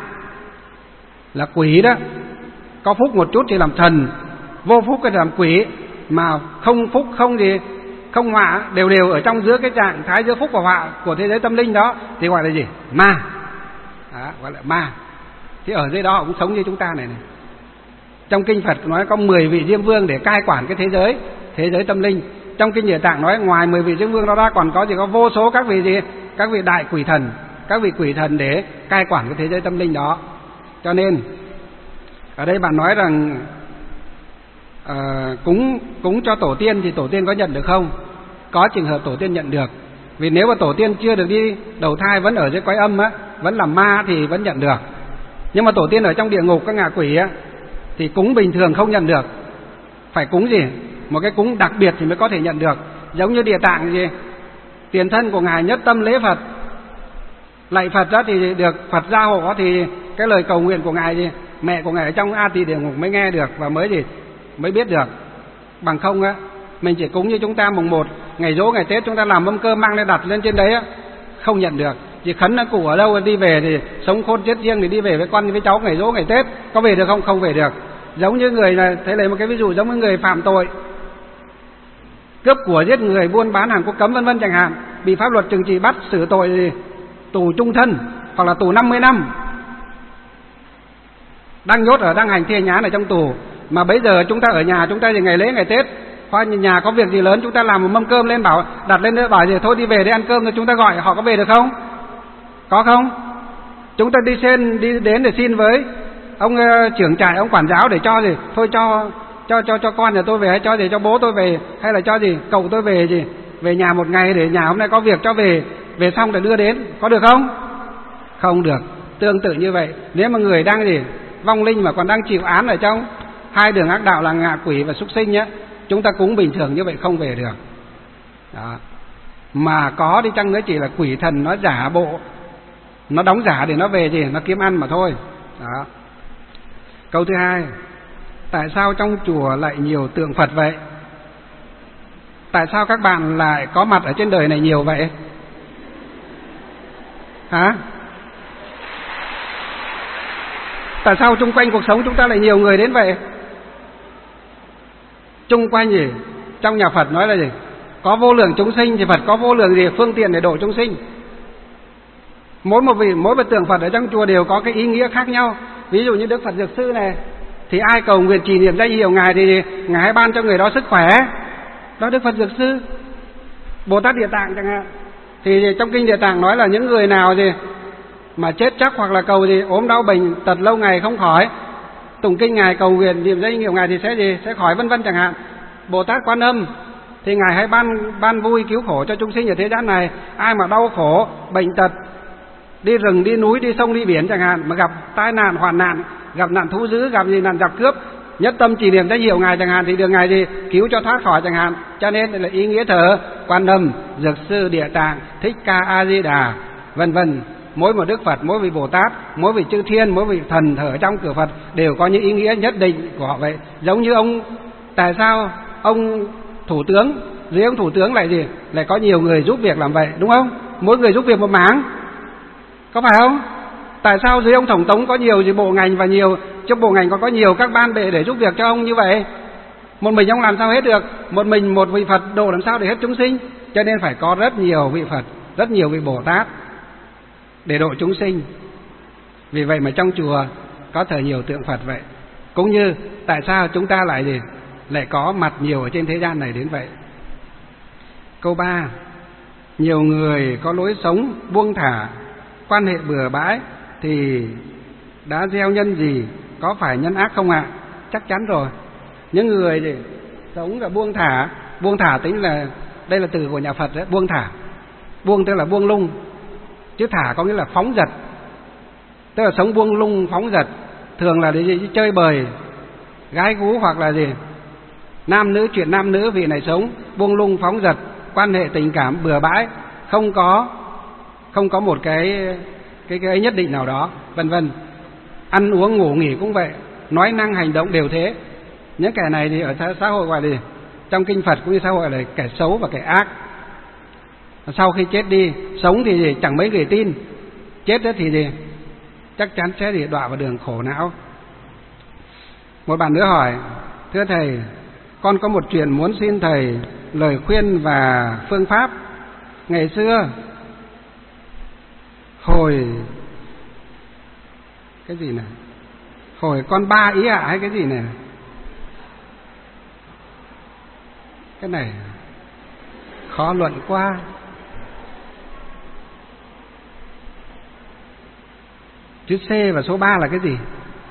là quỷ đó. Có phúc một chút thì làm thần, vô phúc thì làm quỷ, mà không phúc không gì không họa, đều đều ở trong giữa cái trạng thái giữa phúc và họa của thế giới tâm linh đó thì gọi là gì? Ma. Đó, gọi là ma. Thì ở dưới đó họ cũng sống như chúng ta này này. Trong kinh Phật nói có mười vị Diêm Vương để cai quản cái thế giới, thế giới tâm linh. Trong kinh Địa Tạng nói ngoài mười vị Diêm Vương đó ra còn có gì, có vô số các vị gì, các vị đại quỷ thần, các vị quỷ thần để cai quản cái thế giới tâm linh đó. Cho nên ở đây bạn nói rằng uh, cúng cúng cho tổ tiên thì tổ tiên có nhận được không? Có trường hợp tổ tiên nhận được. Vì nếu mà tổ tiên chưa được đi đầu thai, vẫn ở dưới cõi âm á, vẫn làm ma thì vẫn nhận được. Nhưng mà tổ tiên ở trong địa ngục, các ngạ quỷ á, thì cúng bình thường không nhận được. Phải cúng gì? Một cái cúng đặc biệt thì mới có thể nhận được. Giống như Địa Tạng gì? Tiền thân của Ngài nhất tâm lễ Phật, lạy Phật đó thì được Phật gia hộ, thì cái lời cầu nguyện của Ngài gì? Mẹ của Ngài ở trong A Tỳ địa ngục mới nghe được và mới gì? Mới biết được. Bằng không á, mình chỉ cúng như chúng ta mùng một, ngày giỗ, ngày Tết chúng ta làm mâm cơm mang lên đặt lên trên đấy á, không nhận được. Chỉ khấn là cụ ở đâu đi về thì sống khôn chết riêng thì đi về với con với cháu ngày giỗ ngày Tết, có về được không? Không về được. Giống như người là, thế lấy một cái ví dụ, giống như người phạm tội, cướp của, giết người, buôn bán hàng quốc cấm vân vân chẳng hạn, bị pháp luật trừng trị bắt xử tội thì tù chung thân hoặc là tù năm mươi năm, đang nhốt ở đang hành thi hành án ở trong tù. Mà bây giờ chúng ta ở nhà, chúng ta thì ngày lễ ngày Tết, hoặc nhà có việc gì lớn chúng ta làm một mâm cơm lên, bảo đặt lên nữa, bảo gì thôi đi về để ăn cơm, rồi chúng ta gọi họ có về được không? Có không? Chúng ta đi xin đi đến để xin với ông uh, trưởng trại, ông quản giáo để cho gì? Thôi cho cho cho cho con nhà tôi về, hay cho gì cho bố tôi về, hay là cho gì cậu tôi về gì? Về nhà một ngày để nhà hôm nay có việc cho về, về xong để đưa đến, có được không? Không được. Tương tự như vậy, nếu mà người đang gì vong linh mà còn đang chịu án ở trong hai đường ác đạo là ngạ quỷ và súc sinh nhé, chúng ta cúng bình thường như vậy không về được. Đó. Mà có đi chăng nữa chỉ là quỷ thần nó giả bộ, nó đóng giả để nó về gì, nó kiếm ăn mà thôi. Đó. Câu thứ hai, tại sao trong chùa lại nhiều tượng Phật vậy? Tại sao các bạn lại có mặt ở trên đời này nhiều vậy? Hả? Tại sao chung quanh cuộc sống chúng ta lại nhiều người đến vậy? Chung quanh gì? Trong nhà Phật nói là gì? Có vô lượng chúng sinh thì Phật có vô lượng gì phương tiện để độ chúng sinh. Mỗi một vị, mỗi một tượng Phật ở trong chùa đều có cái ý nghĩa khác nhau. Ví dụ như Đức Phật Dược Sư này, Thì ai cầu nguyện trì niệm danh hiệu Ngài thì Ngài hãy ban cho người đó sức khỏe. Đó Đức Phật Dược Sư. Bồ Tát Địa Tạng chẳng hạn, thì trong kinh Địa Tạng nói là những người nào gì mà chết chắc hoặc là cầu gì ốm đau bệnh tật lâu ngày không khỏi, tụng kinh Ngài cầu nguyện niệm danh hiệu Ngài thì sẽ gì sẽ khỏi, vân vân chẳng hạn. Bồ Tát Quan Âm thì Ngài hãy ban ban vui cứu khổ cho chúng sinh ở thế gian này. Ai mà đau khổ bệnh tật, đi rừng đi núi đi sông đi biển chẳng hạn, mà gặp tai nạn hoạn nạn, gặp nạn thú dữ, gặp gì nạn giặc cướp, nhất tâm trì niệm danh hiệu Ngài chẳng hạn thì được Ngài gì cứu cho thoát khỏi chẳng hạn. Cho nên là ý nghĩa thờ Quan Âm, Dược Sư, Địa Tạng, Thích Ca A Di Đà, vân vân. Mỗi một Đức Phật, mỗi vị Bồ Tát, mỗi vị chư thiên, mỗi vị thần thờ trong cửa Phật đều có những ý nghĩa nhất định của họ vậy. Giống như ông, tại sao ông thủ tướng, dưới ông thủ tướng lại gì lại có nhiều người giúp việc làm vậy, đúng không? Mỗi người giúp việc một mảng, có phải không? Tại sao dưới ông tổng thống có nhiều gì bộ ngành và nhiều trong bộ ngành có có nhiều các ban bệ để giúp việc cho ông như vậy? Một mình ông làm sao hết được? Một mình một vị Phật độ làm sao để hết chúng sinh? Cho nên phải có rất nhiều vị Phật, rất nhiều vị Bồ Tát để độ chúng sinh. Vì vậy mà trong chùa có thờ nhiều tượng Phật vậy. Cũng như tại sao chúng ta lại gì lại có mặt nhiều ở trên thế gian này đến vậy. Câu ba, nhiều người có lối sống buông thả, quan hệ bừa bãi thì đã gieo nhân gì, có phải nhân ác không ạ? À? Chắc chắn rồi. Những người gì sống là buông thả, buông thả tính là đây là từ của nhà Phật đấy, buông thả. Buông tức là buông lung, chứ thả có nghĩa là phóng dật. Tức là sống buông lung phóng dật, thường là để gì? Chơi bời, gái gú hoặc là gì? Nam nữ, chuyện nam nữ, vị này sống buông lung phóng dật, quan hệ tình cảm bừa bãi, không có không có một cái cái cái nhất định nào đó, vân vân. Ăn uống ngủ nghỉ cũng vậy, nói năng hành động đều thế. Những kẻ này thì ở xã hội gọi là trong kinh Phật cũng như xã hội là kẻ xấu và kẻ ác. Sau khi chết đi, sống thì gì? Chẳng mấy người tin, chết đó thì gì? Chắc chắn sẽ thì đọa vào đường khổ não. Một bạn nữa hỏi, thưa thầy, con có một chuyện muốn xin thầy lời khuyên và phương pháp. Ngày xưa hồi cái gì này, hồi con ba ý ạ à, hay cái gì này, cái này khó luận quá. Chữ C và số ba là cái gì?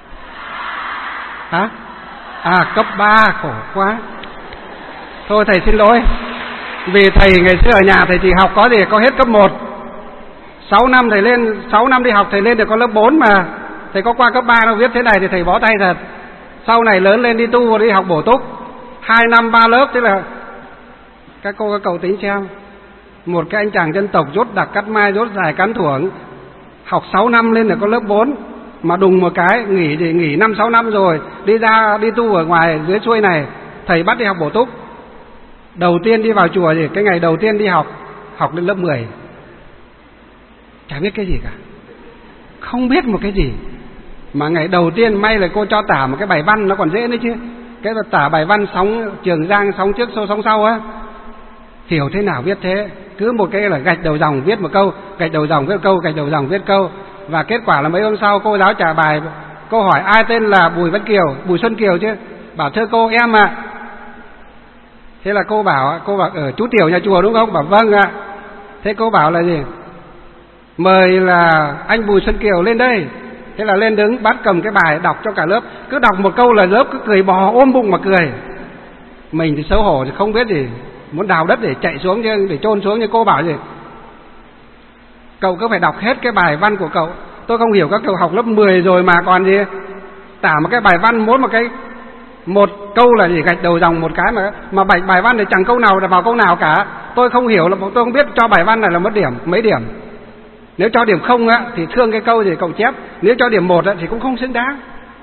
Hả? À, cấp ba, khổ quá. Thôi thầy xin lỗi. Vì thầy ngày xưa ở nhà thầy chỉ học có gì có hết cấp một. sáu năm thầy lên, sáu năm đi học thầy lên được có lớp bốn mà. Thầy có qua cấp ba đâu, viết thế này thì thầy bó tay thật. Sau này lớn lên đi tu đi học bổ túc, hai năm ba lớp, thế là các cô các cậu tính xem. Một cái anh chàng dân tộc rốt đặc cắt mai, rốt dài cán thuổng, học sáu năm lên là có lớp bốn, mà đùng một cái nghỉ thì nghỉ năm sáu năm rồi, đi ra đi tu ở ngoài dưới xuôi này, thầy bắt đi học bổ túc. Đầu tiên đi vào chùa thì cái ngày đầu tiên đi học, học lên lớp mười, chả biết cái gì cả, không biết một cái gì. Mà ngày đầu tiên may là cô cho tả một cái bài văn nó còn dễ nữa chứ. Cái là tả bài văn sóng Trường Giang, sóng trước sâu sóng sau á, hiểu thế nào viết thế. Cứ một cái là gạch đầu dòng viết một câu, gạch đầu dòng viết câu, gạch đầu dòng viết câu. Và kết quả là mấy hôm sau cô giáo trả bài, cô hỏi ai tên là Bùi Văn Kiều, Bùi Xuân Kiều chứ. Bảo thưa cô em ạ. À. Thế là cô bảo, cô bảo ở chú tiểu nhà chùa đúng không? Bảo vâng ạ. À. Thế cô bảo là gì? Mời là anh Bùi Xuân Kiều lên đây. Thế là lên đứng bắt cầm cái bài đọc cho cả lớp. Cứ đọc một câu là lớp cứ cười bò ôm bụng mà cười. Mình thì xấu hổ thì không biết gì, muốn đào đất để chạy xuống chứ, để chôn xuống. Như cô bảo gì, cậu cứ phải đọc hết cái bài văn của cậu. Tôi không hiểu các cậu học lớp mười rồi mà còn gì. Tả một cái bài văn mỗi một cái một câu là gì gạch đầu dòng một cái mà mà bài bài văn thì chẳng câu nào là vào câu nào cả. Tôi không hiểu, là tôi không biết cho bài văn này là mất điểm mấy điểm. Nếu cho điểm không á thì thương cái câu gì cậu chép, nếu cho điểm một á thì cũng không xứng đáng.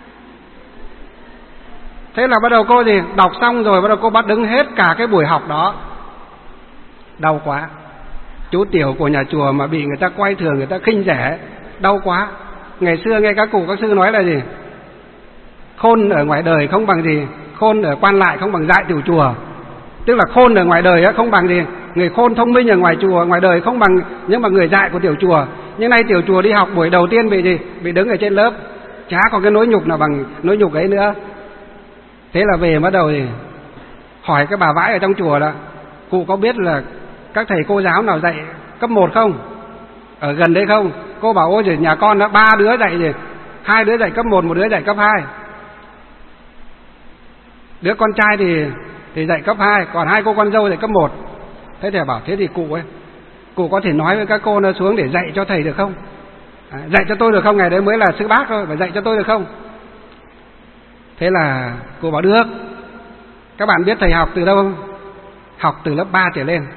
Thế là bắt đầu cô gì đọc xong rồi bắt đầu cô bắt đứng hết cả cái buổi học đó. Đau quá. Chú tiểu của nhà chùa mà bị người ta quay thường, người ta khinh rẻ, đau quá. Ngày xưa nghe các cụ các sư nói là gì, khôn ở ngoài đời không bằng gì, khôn ở quan lại không bằng dại tiểu chùa. Tức là khôn ở ngoài đời á không bằng gì, người khôn thông minh ở ngoài chùa, ngoài đời không bằng nhưng mà người dại của tiểu chùa. Nhưng nay tiểu chùa đi học buổi đầu tiên bị gì, bị đứng ở trên lớp, chả có cái nỗi nhục nào bằng nỗi nhục ấy nữa. Thế là về bắt đầu thì hỏi cái bà vãi ở trong chùa là cụ có biết là các thầy cô giáo nào dạy cấp một không, ở gần đấy không? Cô bảo ôi giời, nhà con đã ba đứa dạy rồi, hai đứa dạy cấp một, một đứa dạy cấp hai. Đứa con trai thì thì dạy cấp hai, còn hai cô con dâu dạy cấp một. Thế thì bảo thế thì cụ ấy, cụ có thể nói với các cô nó xuống để dạy cho thầy được không? À, dạy cho tôi được không? Ngày đấy mới là sư bác thôi, phải dạy cho tôi được không? Thế là cô bảo được. Các bạn biết thầy học từ đâu không? Học từ lớp ba trở lên.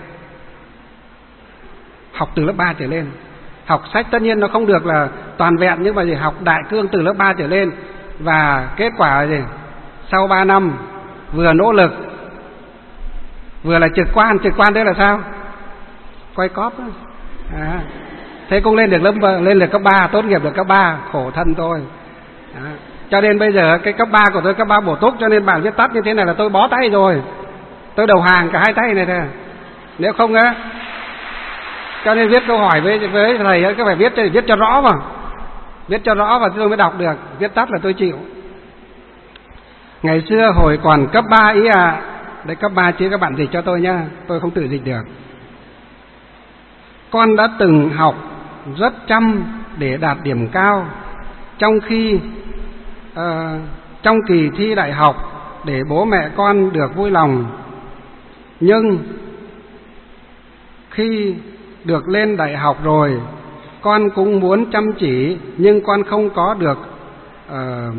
Học từ lớp ba trở lên. Học sách tất nhiên nó không được là toàn vẹn, nhưng mà gì học đại cương từ lớp ba trở lên. Và kết quả là gì? Sau ba năm vừa nỗ lực vừa là trực quan. Trực quan đấy là sao? Quay cóp. À, thế cũng lên được lớp lên được cấp ba, tốt nghiệp được cấp ba, khổ thân tôi. À, cho nên bây giờ cái cấp ba của tôi cấp ba bổ túc, cho nên bạn viết tắt như thế này là tôi bó tay rồi. Tôi đầu hàng cả hai tay này thôi. Nếu không á, cho nên viết câu hỏi với với thầy cứ phải viết cho viết cho rõ mà. Viết cho rõ và tôi mới đọc được, viết tắt là tôi chịu. Ngày xưa hồi còn cấp ba ý à. Đấy cấp ba chứ các bạn dịch cho tôi nhá, tôi không tự dịch được. Con đã từng học rất chăm để đạt điểm cao, trong khi uh, trong kỳ thi đại học để bố mẹ con được vui lòng. Nhưng khi được lên đại học rồi, con cũng muốn chăm chỉ, nhưng con không có được uh,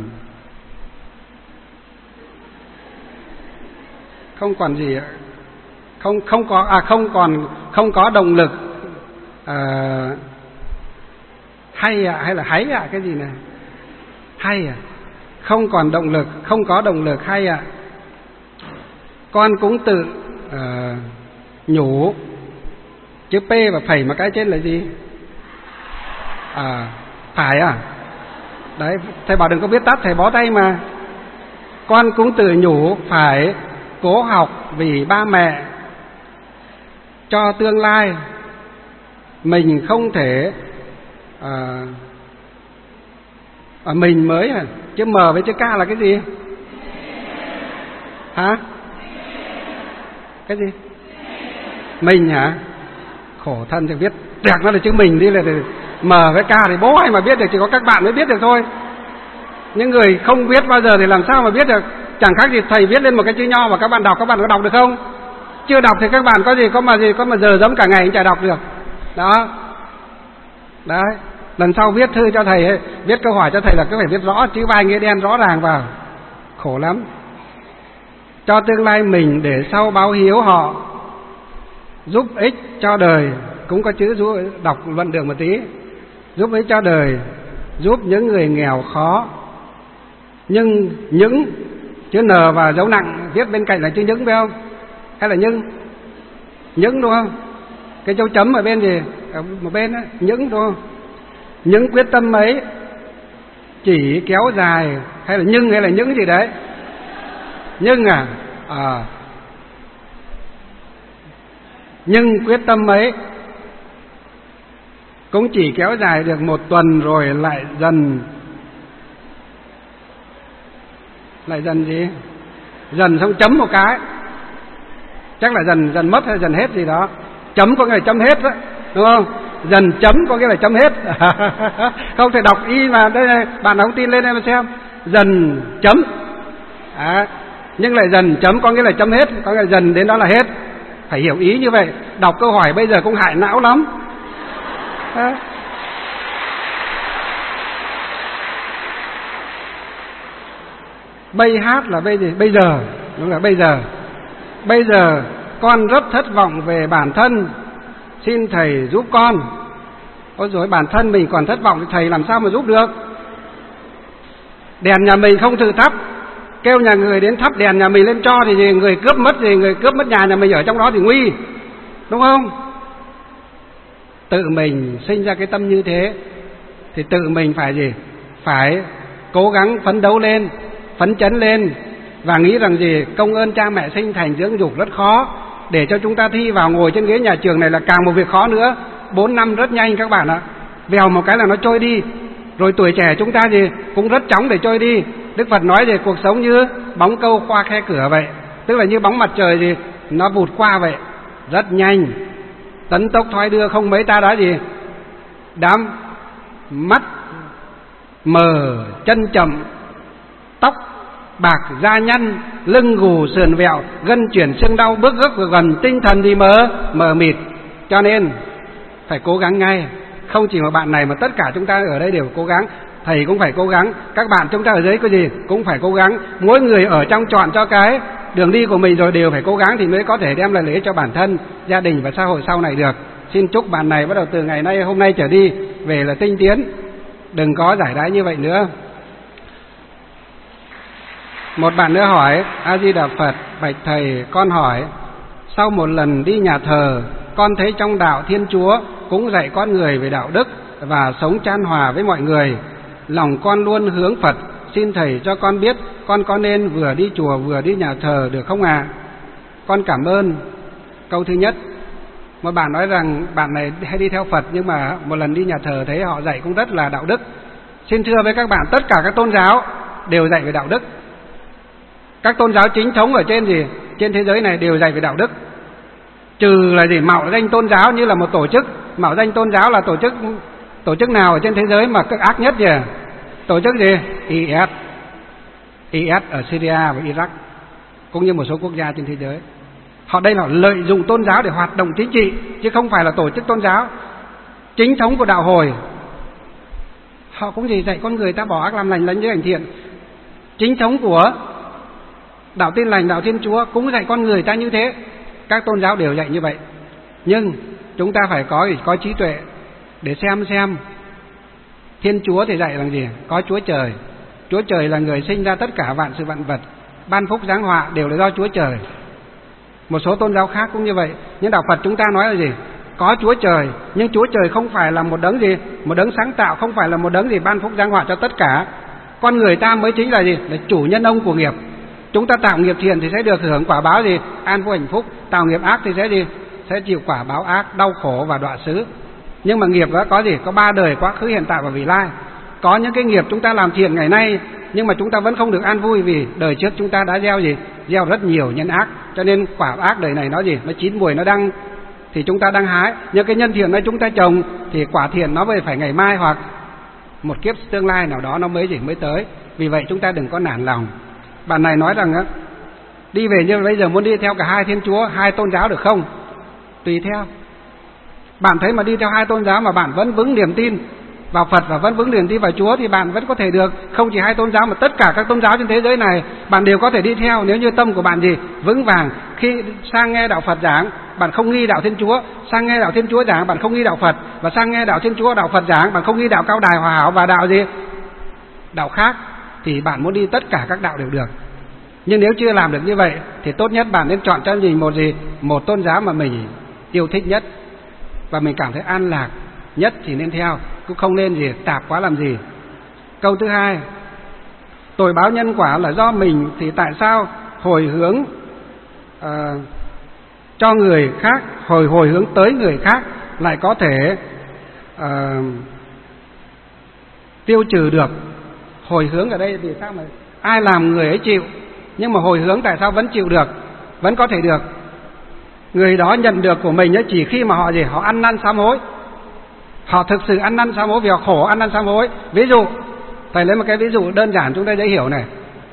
không còn gì, không không có à không còn không có động lực. À, hay à hay là háy à cái gì này? Hay à? Không còn động lực, không có động lực hay à? Con cũng tự à, nhủ. Chữ P và phẩy mà cái trên là gì? À, phải à? Đấy, thầy bảo đừng có biết tắt, thầy bó tay mà. Con cũng tự nhủ phải cố học vì ba mẹ, cho tương lai mình không thể à, à, mình mới à, chữ M với chữ K là cái gì? Hả? Cái gì? Mình hả? Khổ thân thì viết đẹp nó là chữ mình đi, là M với K thì bố ai mà biết được, chỉ có các bạn mới biết được thôi. Những người không biết bao giờ thì làm sao mà biết được? Chẳng khác gì thầy viết lên một cái chữ nho mà các bạn đọc, các bạn có đọc được không? Chưa đọc thì các bạn có gì có mà gì có mà giờ giấm cả ngày cũng chả đọc được. Đó. Đấy, lần sau viết thư cho thầy ấy, viết câu hỏi cho thầy là cứ phải viết rõ chữ vai nghĩa đen rõ ràng vào. Khổ lắm. Cho tương lai mình để sau báo hiếu họ, giúp ích cho đời, cũng có chữ đọc luận đường một tí. Giúp ích cho đời, giúp những người nghèo khó. Nhưng những chữ N và dấu nặng viết bên cạnh là chữ những phải không? Hay là nhưng? Những đúng không? Cái dấu chấm ở bên gì? Ở một bên đó, những đúng không? Những quyết tâm ấy chỉ kéo dài, hay là nhưng hay là những gì đấy? Nhưng à? À. Nhưng quyết tâm ấy cũng chỉ kéo dài được một tuần rồi lại dần lại dần gì? Dần xong chấm một cái. Chắc là dần dần mất hay dần hết gì đó. Chấm có nghĩa là chấm hết đó, đúng không? Dần chấm có nghĩa là chấm hết. Không thể đọc y mà đây này, bạn đóng tin lên đây mà xem. Dần chấm. À, nhưng lại dần chấm có nghĩa là chấm hết, có nghĩa là dần đến đó là hết. Phải hiểu ý như vậy. Đọc câu hỏi bây giờ cũng hại não lắm. À. Bây hát là bây gì? Bây giờ, đúng là bây giờ. Bây giờ con rất thất vọng về bản thân, xin thầy giúp con. Ôi dồi, bản thân mình còn thất vọng thì thầy làm sao mà giúp được? Đèn nhà mình không tự thắp, kêu nhà người đến thắp đèn nhà mình lên cho thì người cướp mất gì, người cướp mất nhà nhà mình ở trong đó thì nguy, đúng không? Tự mình sinh ra cái tâm như thế thì tự mình phải gì? Phải cố gắng phấn đấu lên, phấn chấn lên và nghĩ rằng gì? Công ơn cha mẹ sinh thành dưỡng dục rất khó, để cho chúng ta thi vào ngồi trên ghế nhà trường này là càng một việc khó nữa. Bốn năm rất nhanh các bạn ạ, vèo một cái là nó trôi đi. Rồi tuổi trẻ chúng ta gì cũng rất chóng để trôi đi. Đức Phật nói về cuộc sống như bóng câu qua khe cửa vậy, tức là như bóng mặt trời gì nó vụt qua vậy, rất nhanh, tấn tốc thoái đưa, không mấy ta đã gì đám mắt mờ, chân chậm, tóc bạc da nhăn, lưng gù sườn vẹo, gân chuyển xương đau, bước gấp gần, tinh thần thì mờ mờ mịt. Cho nên phải cố gắng ngay. Không chỉ một bạn này mà tất cả chúng ta ở đây đều cố gắng. Thầy cũng phải cố gắng, các bạn chúng ta ở dưới cái gì cũng phải cố gắng. Mỗi người ở trong chọn cho cái đường đi của mình rồi đều phải cố gắng thì mới có thể đem lại lợi ích cho bản thân, gia đình và xã hội sau này được. Xin chúc bạn này bắt đầu từ ngày nay hôm nay trở đi về là tinh tiến, đừng có giải đãi như vậy nữa. Một bạn nữa hỏi: A Di Đà Phật, bạch thầy, con hỏi sau một lần đi nhà thờ, con thấy trong đạo Thiên Chúa cũng dạy con người về đạo đức và sống chan hòa với mọi người. Lòng con luôn hướng Phật, xin thầy cho con biết con có nên vừa đi chùa vừa đi nhà thờ được không ạ? À? Con cảm ơn. Câu thứ nhất, một bạn nói rằng bạn này hay đi theo Phật nhưng mà một lần đi nhà thờ thấy họ dạy cũng rất là đạo đức. Xin thưa với các bạn, tất cả các tôn giáo đều dạy về đạo đức. Các tôn giáo chính thống ở trên gì trên thế giới này đều dạy về đạo đức, trừ là gì mạo danh tôn giáo như là một tổ chức. Mạo danh tôn giáo là tổ chức tổ chức nào ở trên thế giới mà cực ác nhất gì? Tổ chức gì? i ét. i ét ở Syria và Iraq cũng như một số quốc gia trên thế giới. Họ đây là lợi dụng tôn giáo để hoạt động chính trị, chứ không phải là tổ chức tôn giáo chính thống của đạo Hồi. Họ cũng gì dạy con người ta bỏ ác làm lành, lánh với hành thiện. Chính thống của đạo Tin Lành, đạo Thiên Chúa cũng dạy con người ta như thế. Các tôn giáo đều dạy như vậy. Nhưng chúng ta phải có có trí tuệ để xem xem Thiên Chúa thì dạy là gì? Có Chúa Trời. Chúa Trời là người sinh ra tất cả vạn sự vạn vật, ban phúc giáng họa đều là do Chúa Trời. Một số tôn giáo khác cũng như vậy. Nhưng đạo Phật chúng ta nói là gì? Có Chúa Trời, nhưng Chúa Trời không phải là một đấng gì? Một đấng sáng tạo, không phải là một đấng gì ban phúc giáng họa cho tất cả. Con người ta mới chính là gì? Là chủ nhân ông của nghiệp. Chúng ta tạo nghiệp thiện thì sẽ được hưởng quả báo gì? An vui hạnh phúc. Tạo nghiệp ác thì sẽ gì? Sẽ chịu quả báo ác, đau khổ và đọa xứ. Nhưng mà nghiệp đó có gì? Có ba đời, quá khứ, hiện tại và vị lai. Có những cái nghiệp chúng ta làm thiện ngày nay nhưng mà chúng ta vẫn không được an vui vì đời trước chúng ta đã gieo gì? Gieo rất nhiều nhân ác. Cho nên quả ác đời này nó gì? Nó chín mùi, nó đang thì chúng ta đang hái. Nhưng cái nhân thiện này chúng ta trồng thì quả thiện nó về phải ngày mai hoặc một kiếp tương lai nào đó nó mới gì mới tới. Vì vậy chúng ta đừng có nản lòng. Bạn này nói rằng á, đi về như bây giờ muốn đi theo cả hai Thiên Chúa, hai tôn giáo được không? Tùy theo. Bạn thấy mà đi theo hai tôn giáo mà bạn vẫn vững niềm tin vào Phật và vẫn vững niềm tin vào Chúa thì bạn vẫn có thể được. Không chỉ hai tôn giáo mà tất cả các tôn giáo trên thế giới này bạn đều có thể đi theo nếu như tâm của bạn gì vững vàng. Khi sang nghe đạo Phật giảng bạn không nghi đạo Thiên Chúa, sang nghe đạo Thiên Chúa giảng bạn không nghi đạo Phật, và sang nghe đạo Thiên Chúa, đạo Phật giảng bạn không nghi đạo Cao Đài, Hòa Hảo và đạo gì? Đạo khác, thì bạn muốn đi tất cả các đạo đều được. Nhưng nếu chưa làm được như vậy thì tốt nhất bạn nên chọn cho mình một gì? Một tôn giáo mà mình yêu thích nhất và mình cảm thấy an lạc nhất thì nên theo, cũng không nên gì tạp quá làm gì. Câu thứ hai, tội báo nhân quả là do mình thì tại sao hồi hướng uh, cho người khác, hồi hồi hướng tới người khác lại có thể uh, tiêu trừ được? Hồi hướng ở đây thì sao mà ai làm người ấy chịu, nhưng mà hồi hướng tại sao vẫn chịu được, vẫn có thể được? Người đó nhận được của mình ấy chỉ khi mà họ gì? Họ ăn năn sám hối. Họ thực sự ăn năn sám hối vì họ khổ, ăn năn sám hối. Ví dụ, thầy lấy một cái ví dụ đơn giản chúng ta dễ hiểu này.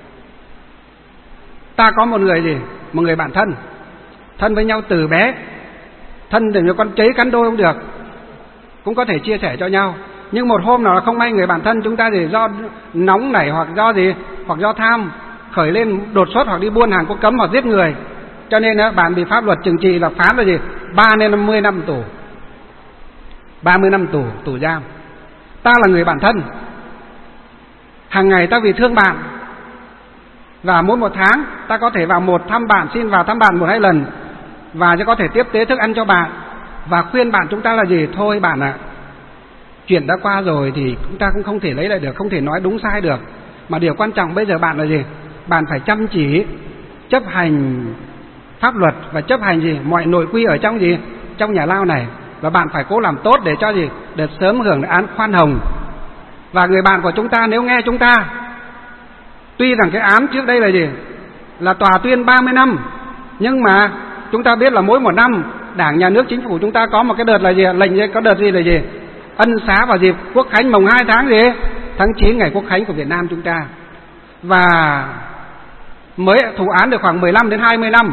Ta có một người gì? Một người bạn thân, thân với nhau từ bé, thân để cho con cháy cắn đôi không được, cũng có thể chia sẻ cho nhau. Nhưng một hôm nào là không may người bạn thân chúng ta thì do nóng nảy hoặc do gì, hoặc do tham khởi lên đột xuất hoặc đi buôn hàng có cấm hoặc giết người, cho nên bạn bị pháp luật trừng trị là phán là gì? ba đến năm mươi năm tù, ba mươi năm tù, tù giam. Ta là người bạn thân, hàng ngày ta vì thương bạn và mỗi một tháng ta có thể vào một thăm bạn, xin vào thăm bạn một hai lần và sẽ có thể tiếp tế thức ăn cho bạn và khuyên bạn chúng ta là gì? Thôi bạn ạ, à, chuyện đã qua rồi thì chúng ta cũng không thể lấy lại được, không thể nói đúng sai được. Mà điều quan trọng bây giờ bạn là gì? Bạn phải chăm chỉ chấp hành pháp luật và chấp hành gì? Mọi nội quy ở trong gì? Trong nhà lao này. Và bạn phải cố làm tốt để cho gì? Để sớm hưởng án khoan hồng. Và người bạn của chúng ta nếu nghe chúng ta, tuy rằng cái án trước đây là gì? Là tòa tuyên ba mươi năm, nhưng mà chúng ta biết là mỗi một năm Đảng, Nhà nước, Chính phủ chúng ta có một cái đợt là gì? Lệnh có đợt gì là gì? Ân xá vào dịp Quốc khánh mồng hai tháng gì? Tháng chín, ngày Quốc khánh của Việt Nam chúng ta. Và mới thụ án được khoảng mười lăm đến hai mươi năm.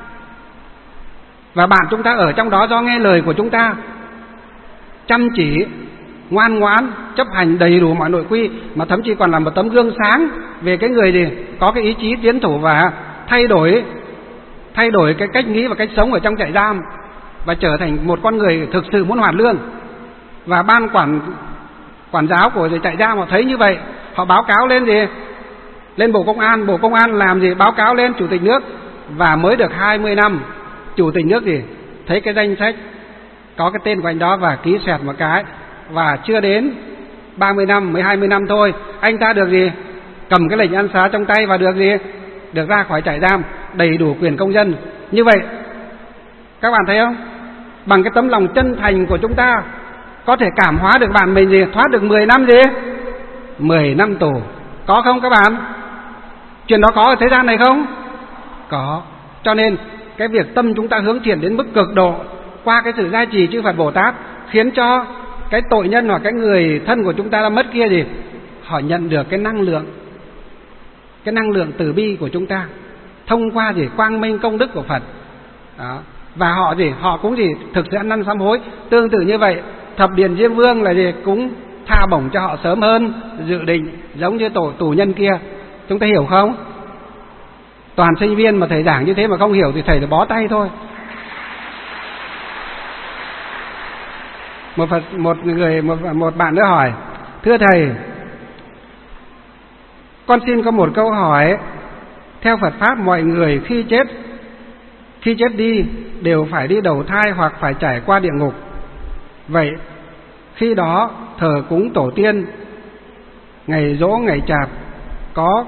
Và bạn chúng ta ở trong đó do nghe lời của chúng ta, chăm chỉ, ngoan ngoãn, chấp hành đầy đủ mọi nội quy, mà thậm chí còn là một tấm gương sáng về cái người gì có cái ý chí tiến thủ và thay đổi thay đổi cái cách nghĩ và cách sống ở trong trại giam, và trở thành một con người thực sự muốn hoàn lương. Và ban quản quản giáo của trại giam họ thấy như vậy, họ báo cáo lên gì? Lên Bộ Công an, Bộ Công an làm gì? Báo cáo lên Chủ tịch nước. Và mới được hai mươi năm, Chủ tịch nước gì thấy cái danh sách có cái tên của anh đó và ký xẹt một cái. Và chưa đến ba mươi năm, mới hai mươi năm thôi, anh ta được gì? Cầm cái lệnh ân xá trong tay và được gì? Được ra khỏi trại giam, đầy đủ quyền công dân. Như vậy các bạn thấy không? Bằng cái tấm lòng chân thành của chúng ta có thể cảm hóa được bạn mình gì? Thoát được mười năm gì? mười năm tù. Có không các bạn? Chuyện đó có ở thế gian này không? Có. Cho nên cái việc tâm chúng ta hướng thiện đến mức cực độ qua cái sự gia trì chư Phật Bồ Tát, khiến cho cái tội nhân hoặc cái người thân của chúng ta đã mất kia gì? Họ nhận được cái năng lượng, cái năng lượng từ bi của chúng ta thông qua gì? Quang minh công đức của Phật. Đó. Và họ gì? Họ cũng gì? Thực sự ăn năn sám hối. Tương tự như vậy, Thập Điện Diêm Vương là gì? Cũng tha bổng cho họ sớm hơn dự định, giống như tổ tù nhân kia. Chúng ta hiểu không? Toàn sinh viên mà thầy giảng như thế mà không hiểu thì thầy là bó tay thôi. Một Phật, một người một một bạn nữa hỏi: thưa thầy, con xin có một câu hỏi. Theo Phật pháp, mọi người khi chết khi chết đi đều phải đi đầu thai hoặc phải trải qua địa ngục. Vậy khi đó thờ cúng tổ tiên, ngày giỗ, ngày chạp có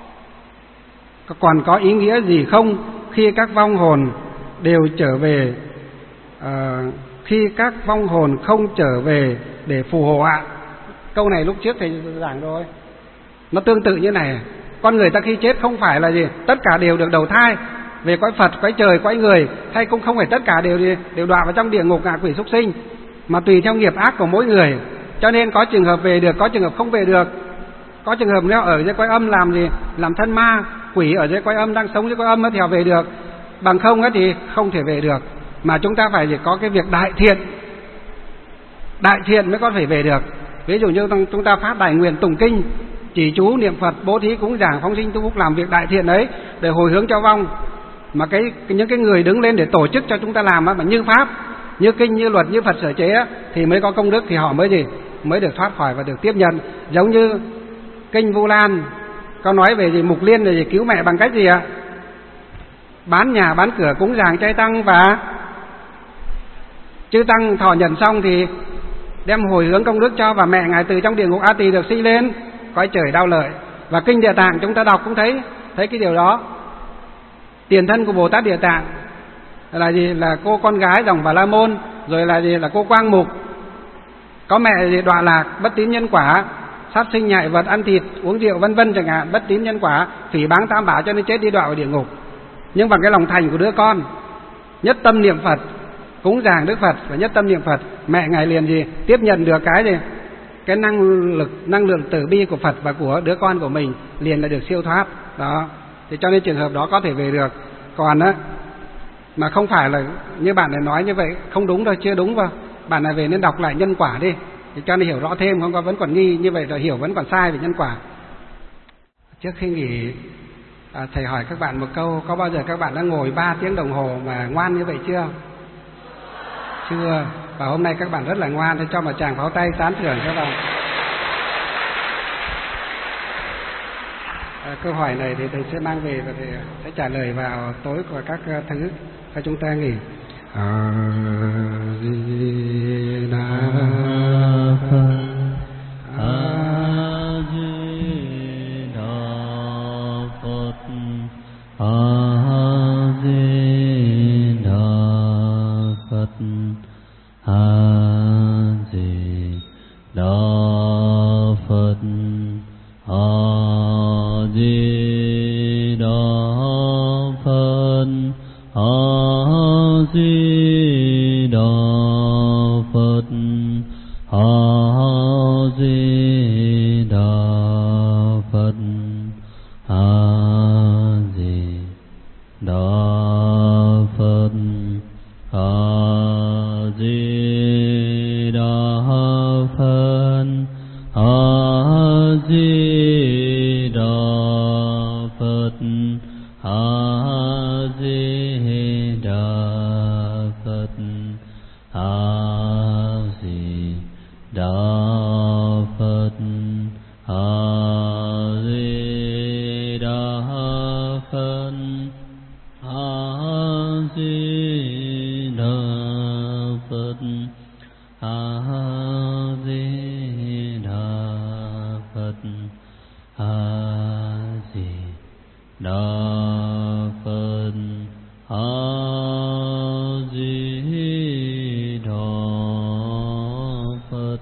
còn có ý nghĩa gì không khi các vong hồn đều trở về à, khi các vong hồn không trở về để phù hộ ạ? Câu này lúc trước thầy giảng rồi. Nó tương tự như này: con người ta khi chết không phải là gì tất cả đều được đầu thai về cõi Phật, cõi trời, cõi người, hay cũng không phải tất cả đều đều đọa vào trong địa ngục, ngạ quỷ, súc sinh, mà tùy theo nghiệp ác của mỗi người. Cho nên có trường hợp về được, có trường hợp không về được. Có trường hợp nếu ở dưới cõi âm làm gì làm thân ma quỷ ở dưới cõi âm, đang sống dưới cõi âm thì họ về được, bằng không thì không thể về được. Mà chúng ta phải chỉ có cái việc đại thiện, đại thiện mới có thể về được. Ví dụ như chúng ta phát đại nguyện tụng kinh, chỉ chú niệm Phật, bố thí cúng dường, phóng sinh tu phúc, làm việc đại thiện ấy để hồi hướng cho vong. Mà cái những cái người đứng lên để tổ chức cho chúng ta làm mà như pháp, như kinh, như luật, như Phật sở chế á, thì mới có công đức, thì họ mới gì mới được thoát khỏi và được tiếp nhận. Giống như kinh Vu Lan có nói về gì Mục Liên là gì cứu mẹ bằng cách gì ạ? Bán nhà bán cửa cúng dường chay tăng, và chư tăng thọ nhận xong thì đem hồi hướng công đức cho, và mẹ ngài từ trong địa ngục A Tỳ được sinh lên cõi trời đau lợi. Và kinh Địa Tạng chúng ta đọc cũng thấy thấy cái điều đó. Tiền thân của Bồ Tát Địa Tạng là gì? Là cô con gái dòng Bà La Môn, rồi là gì? Là cô Quang Mục. Có mẹ gì đọa lạc, bất tín nhân quả, sát sinh nhại vật, ăn thịt, uống rượu vân vân chẳng hạn, bất tín nhân quả, phỉ báng tam bảo, cho nên chết đi đọa vào địa ngục. Nhưng bằng cái lòng thành của đứa con, nhất tâm niệm Phật, cúng dường Đức Phật và nhất tâm niệm Phật, mẹ ngài liền gì tiếp nhận được cái gì cái năng lực năng lượng từ bi của Phật và của đứa con của mình, liền là được siêu thoát đó. Thì cho nên trường hợp đó có thể về được. Còn á mà không phải là như bạn này nói như vậy, không đúng đâu, chưa đúng vào. Bạn này về nên đọc lại nhân quả đi, thì cho nên hiểu rõ thêm, không có vẫn còn nghi như vậy rồi hiểu vẫn còn sai về nhân quả. Trước khi nghỉ, à, thầy hỏi các bạn một câu: có bao giờ các bạn đã ngồi ba tiếng đồng hồ mà ngoan như vậy chưa? Chưa. Và hôm nay các bạn rất là ngoan, thì cho một tràng pháo tay tán thưởng các bạn. À, câu hỏi này thì thầy sẽ mang về và thầy sẽ trả lời vào tối của các thứ. Và chúng ta nghỉ. A Di Đà Phật. A Di Đà Phật. A Di Đà Phật. A Di Đà Phật. Đà Phật. A Di Đà Phật. A Di Đà Phật. A Di Đà Phật. A Di Đà Phật. A Di Đà Phật. A Di Đà Phật. A Di Đà Phật. A Di Đà Phật. A Di Đà Phật. A Di Đà Phật. A Di Đà Phật.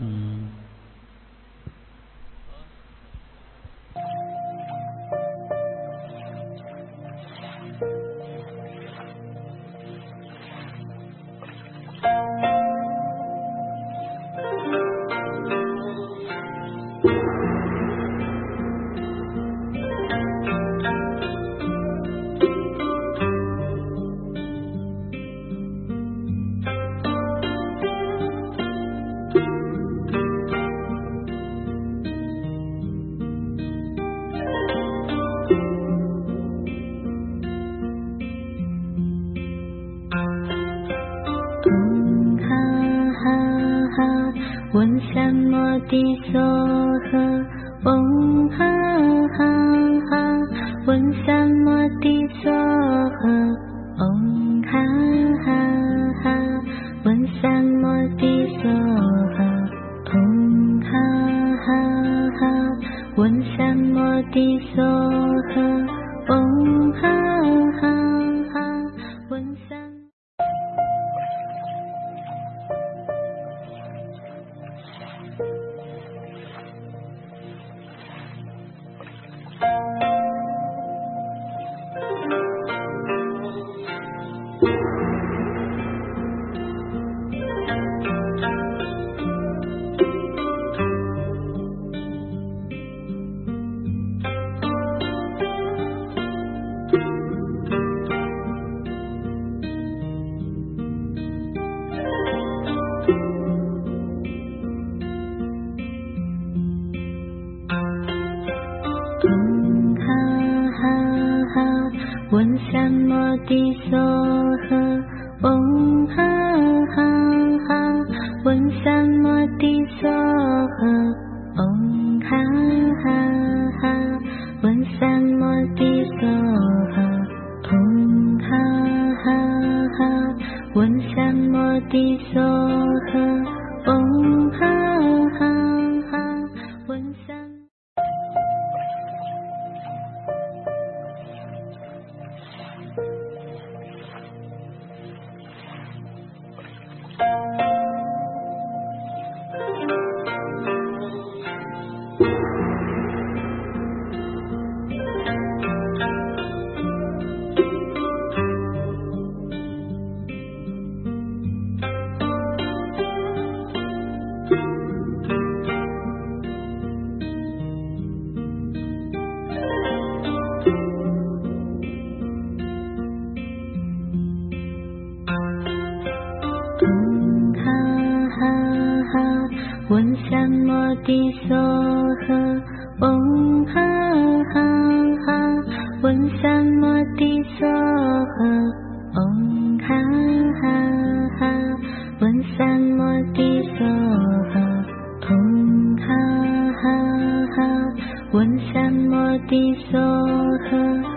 One Samoti Soha, Om Ha Ha Ha. One Samoti Soha, Om Ha Ha Ha. One Samoti Soha, Om Ha Ha Ha. One Samoti Soha, Om Ha Ha Ha. One Sam. One Samoti Soha, Om Ha Ha Ha. One Samoti Soha, Om Ha Ha Ha. One Samoti Soha, Om Ha Ha Ha. One Samoti Soha, Om Ha Ha Ha. One Sam. One Samoti Soha, Om Ha Ha Ha. One Samoti Soha, Om Ha Ha Ha. One Samoti Soha, Om Ha Ha Ha. One Samoti Soha.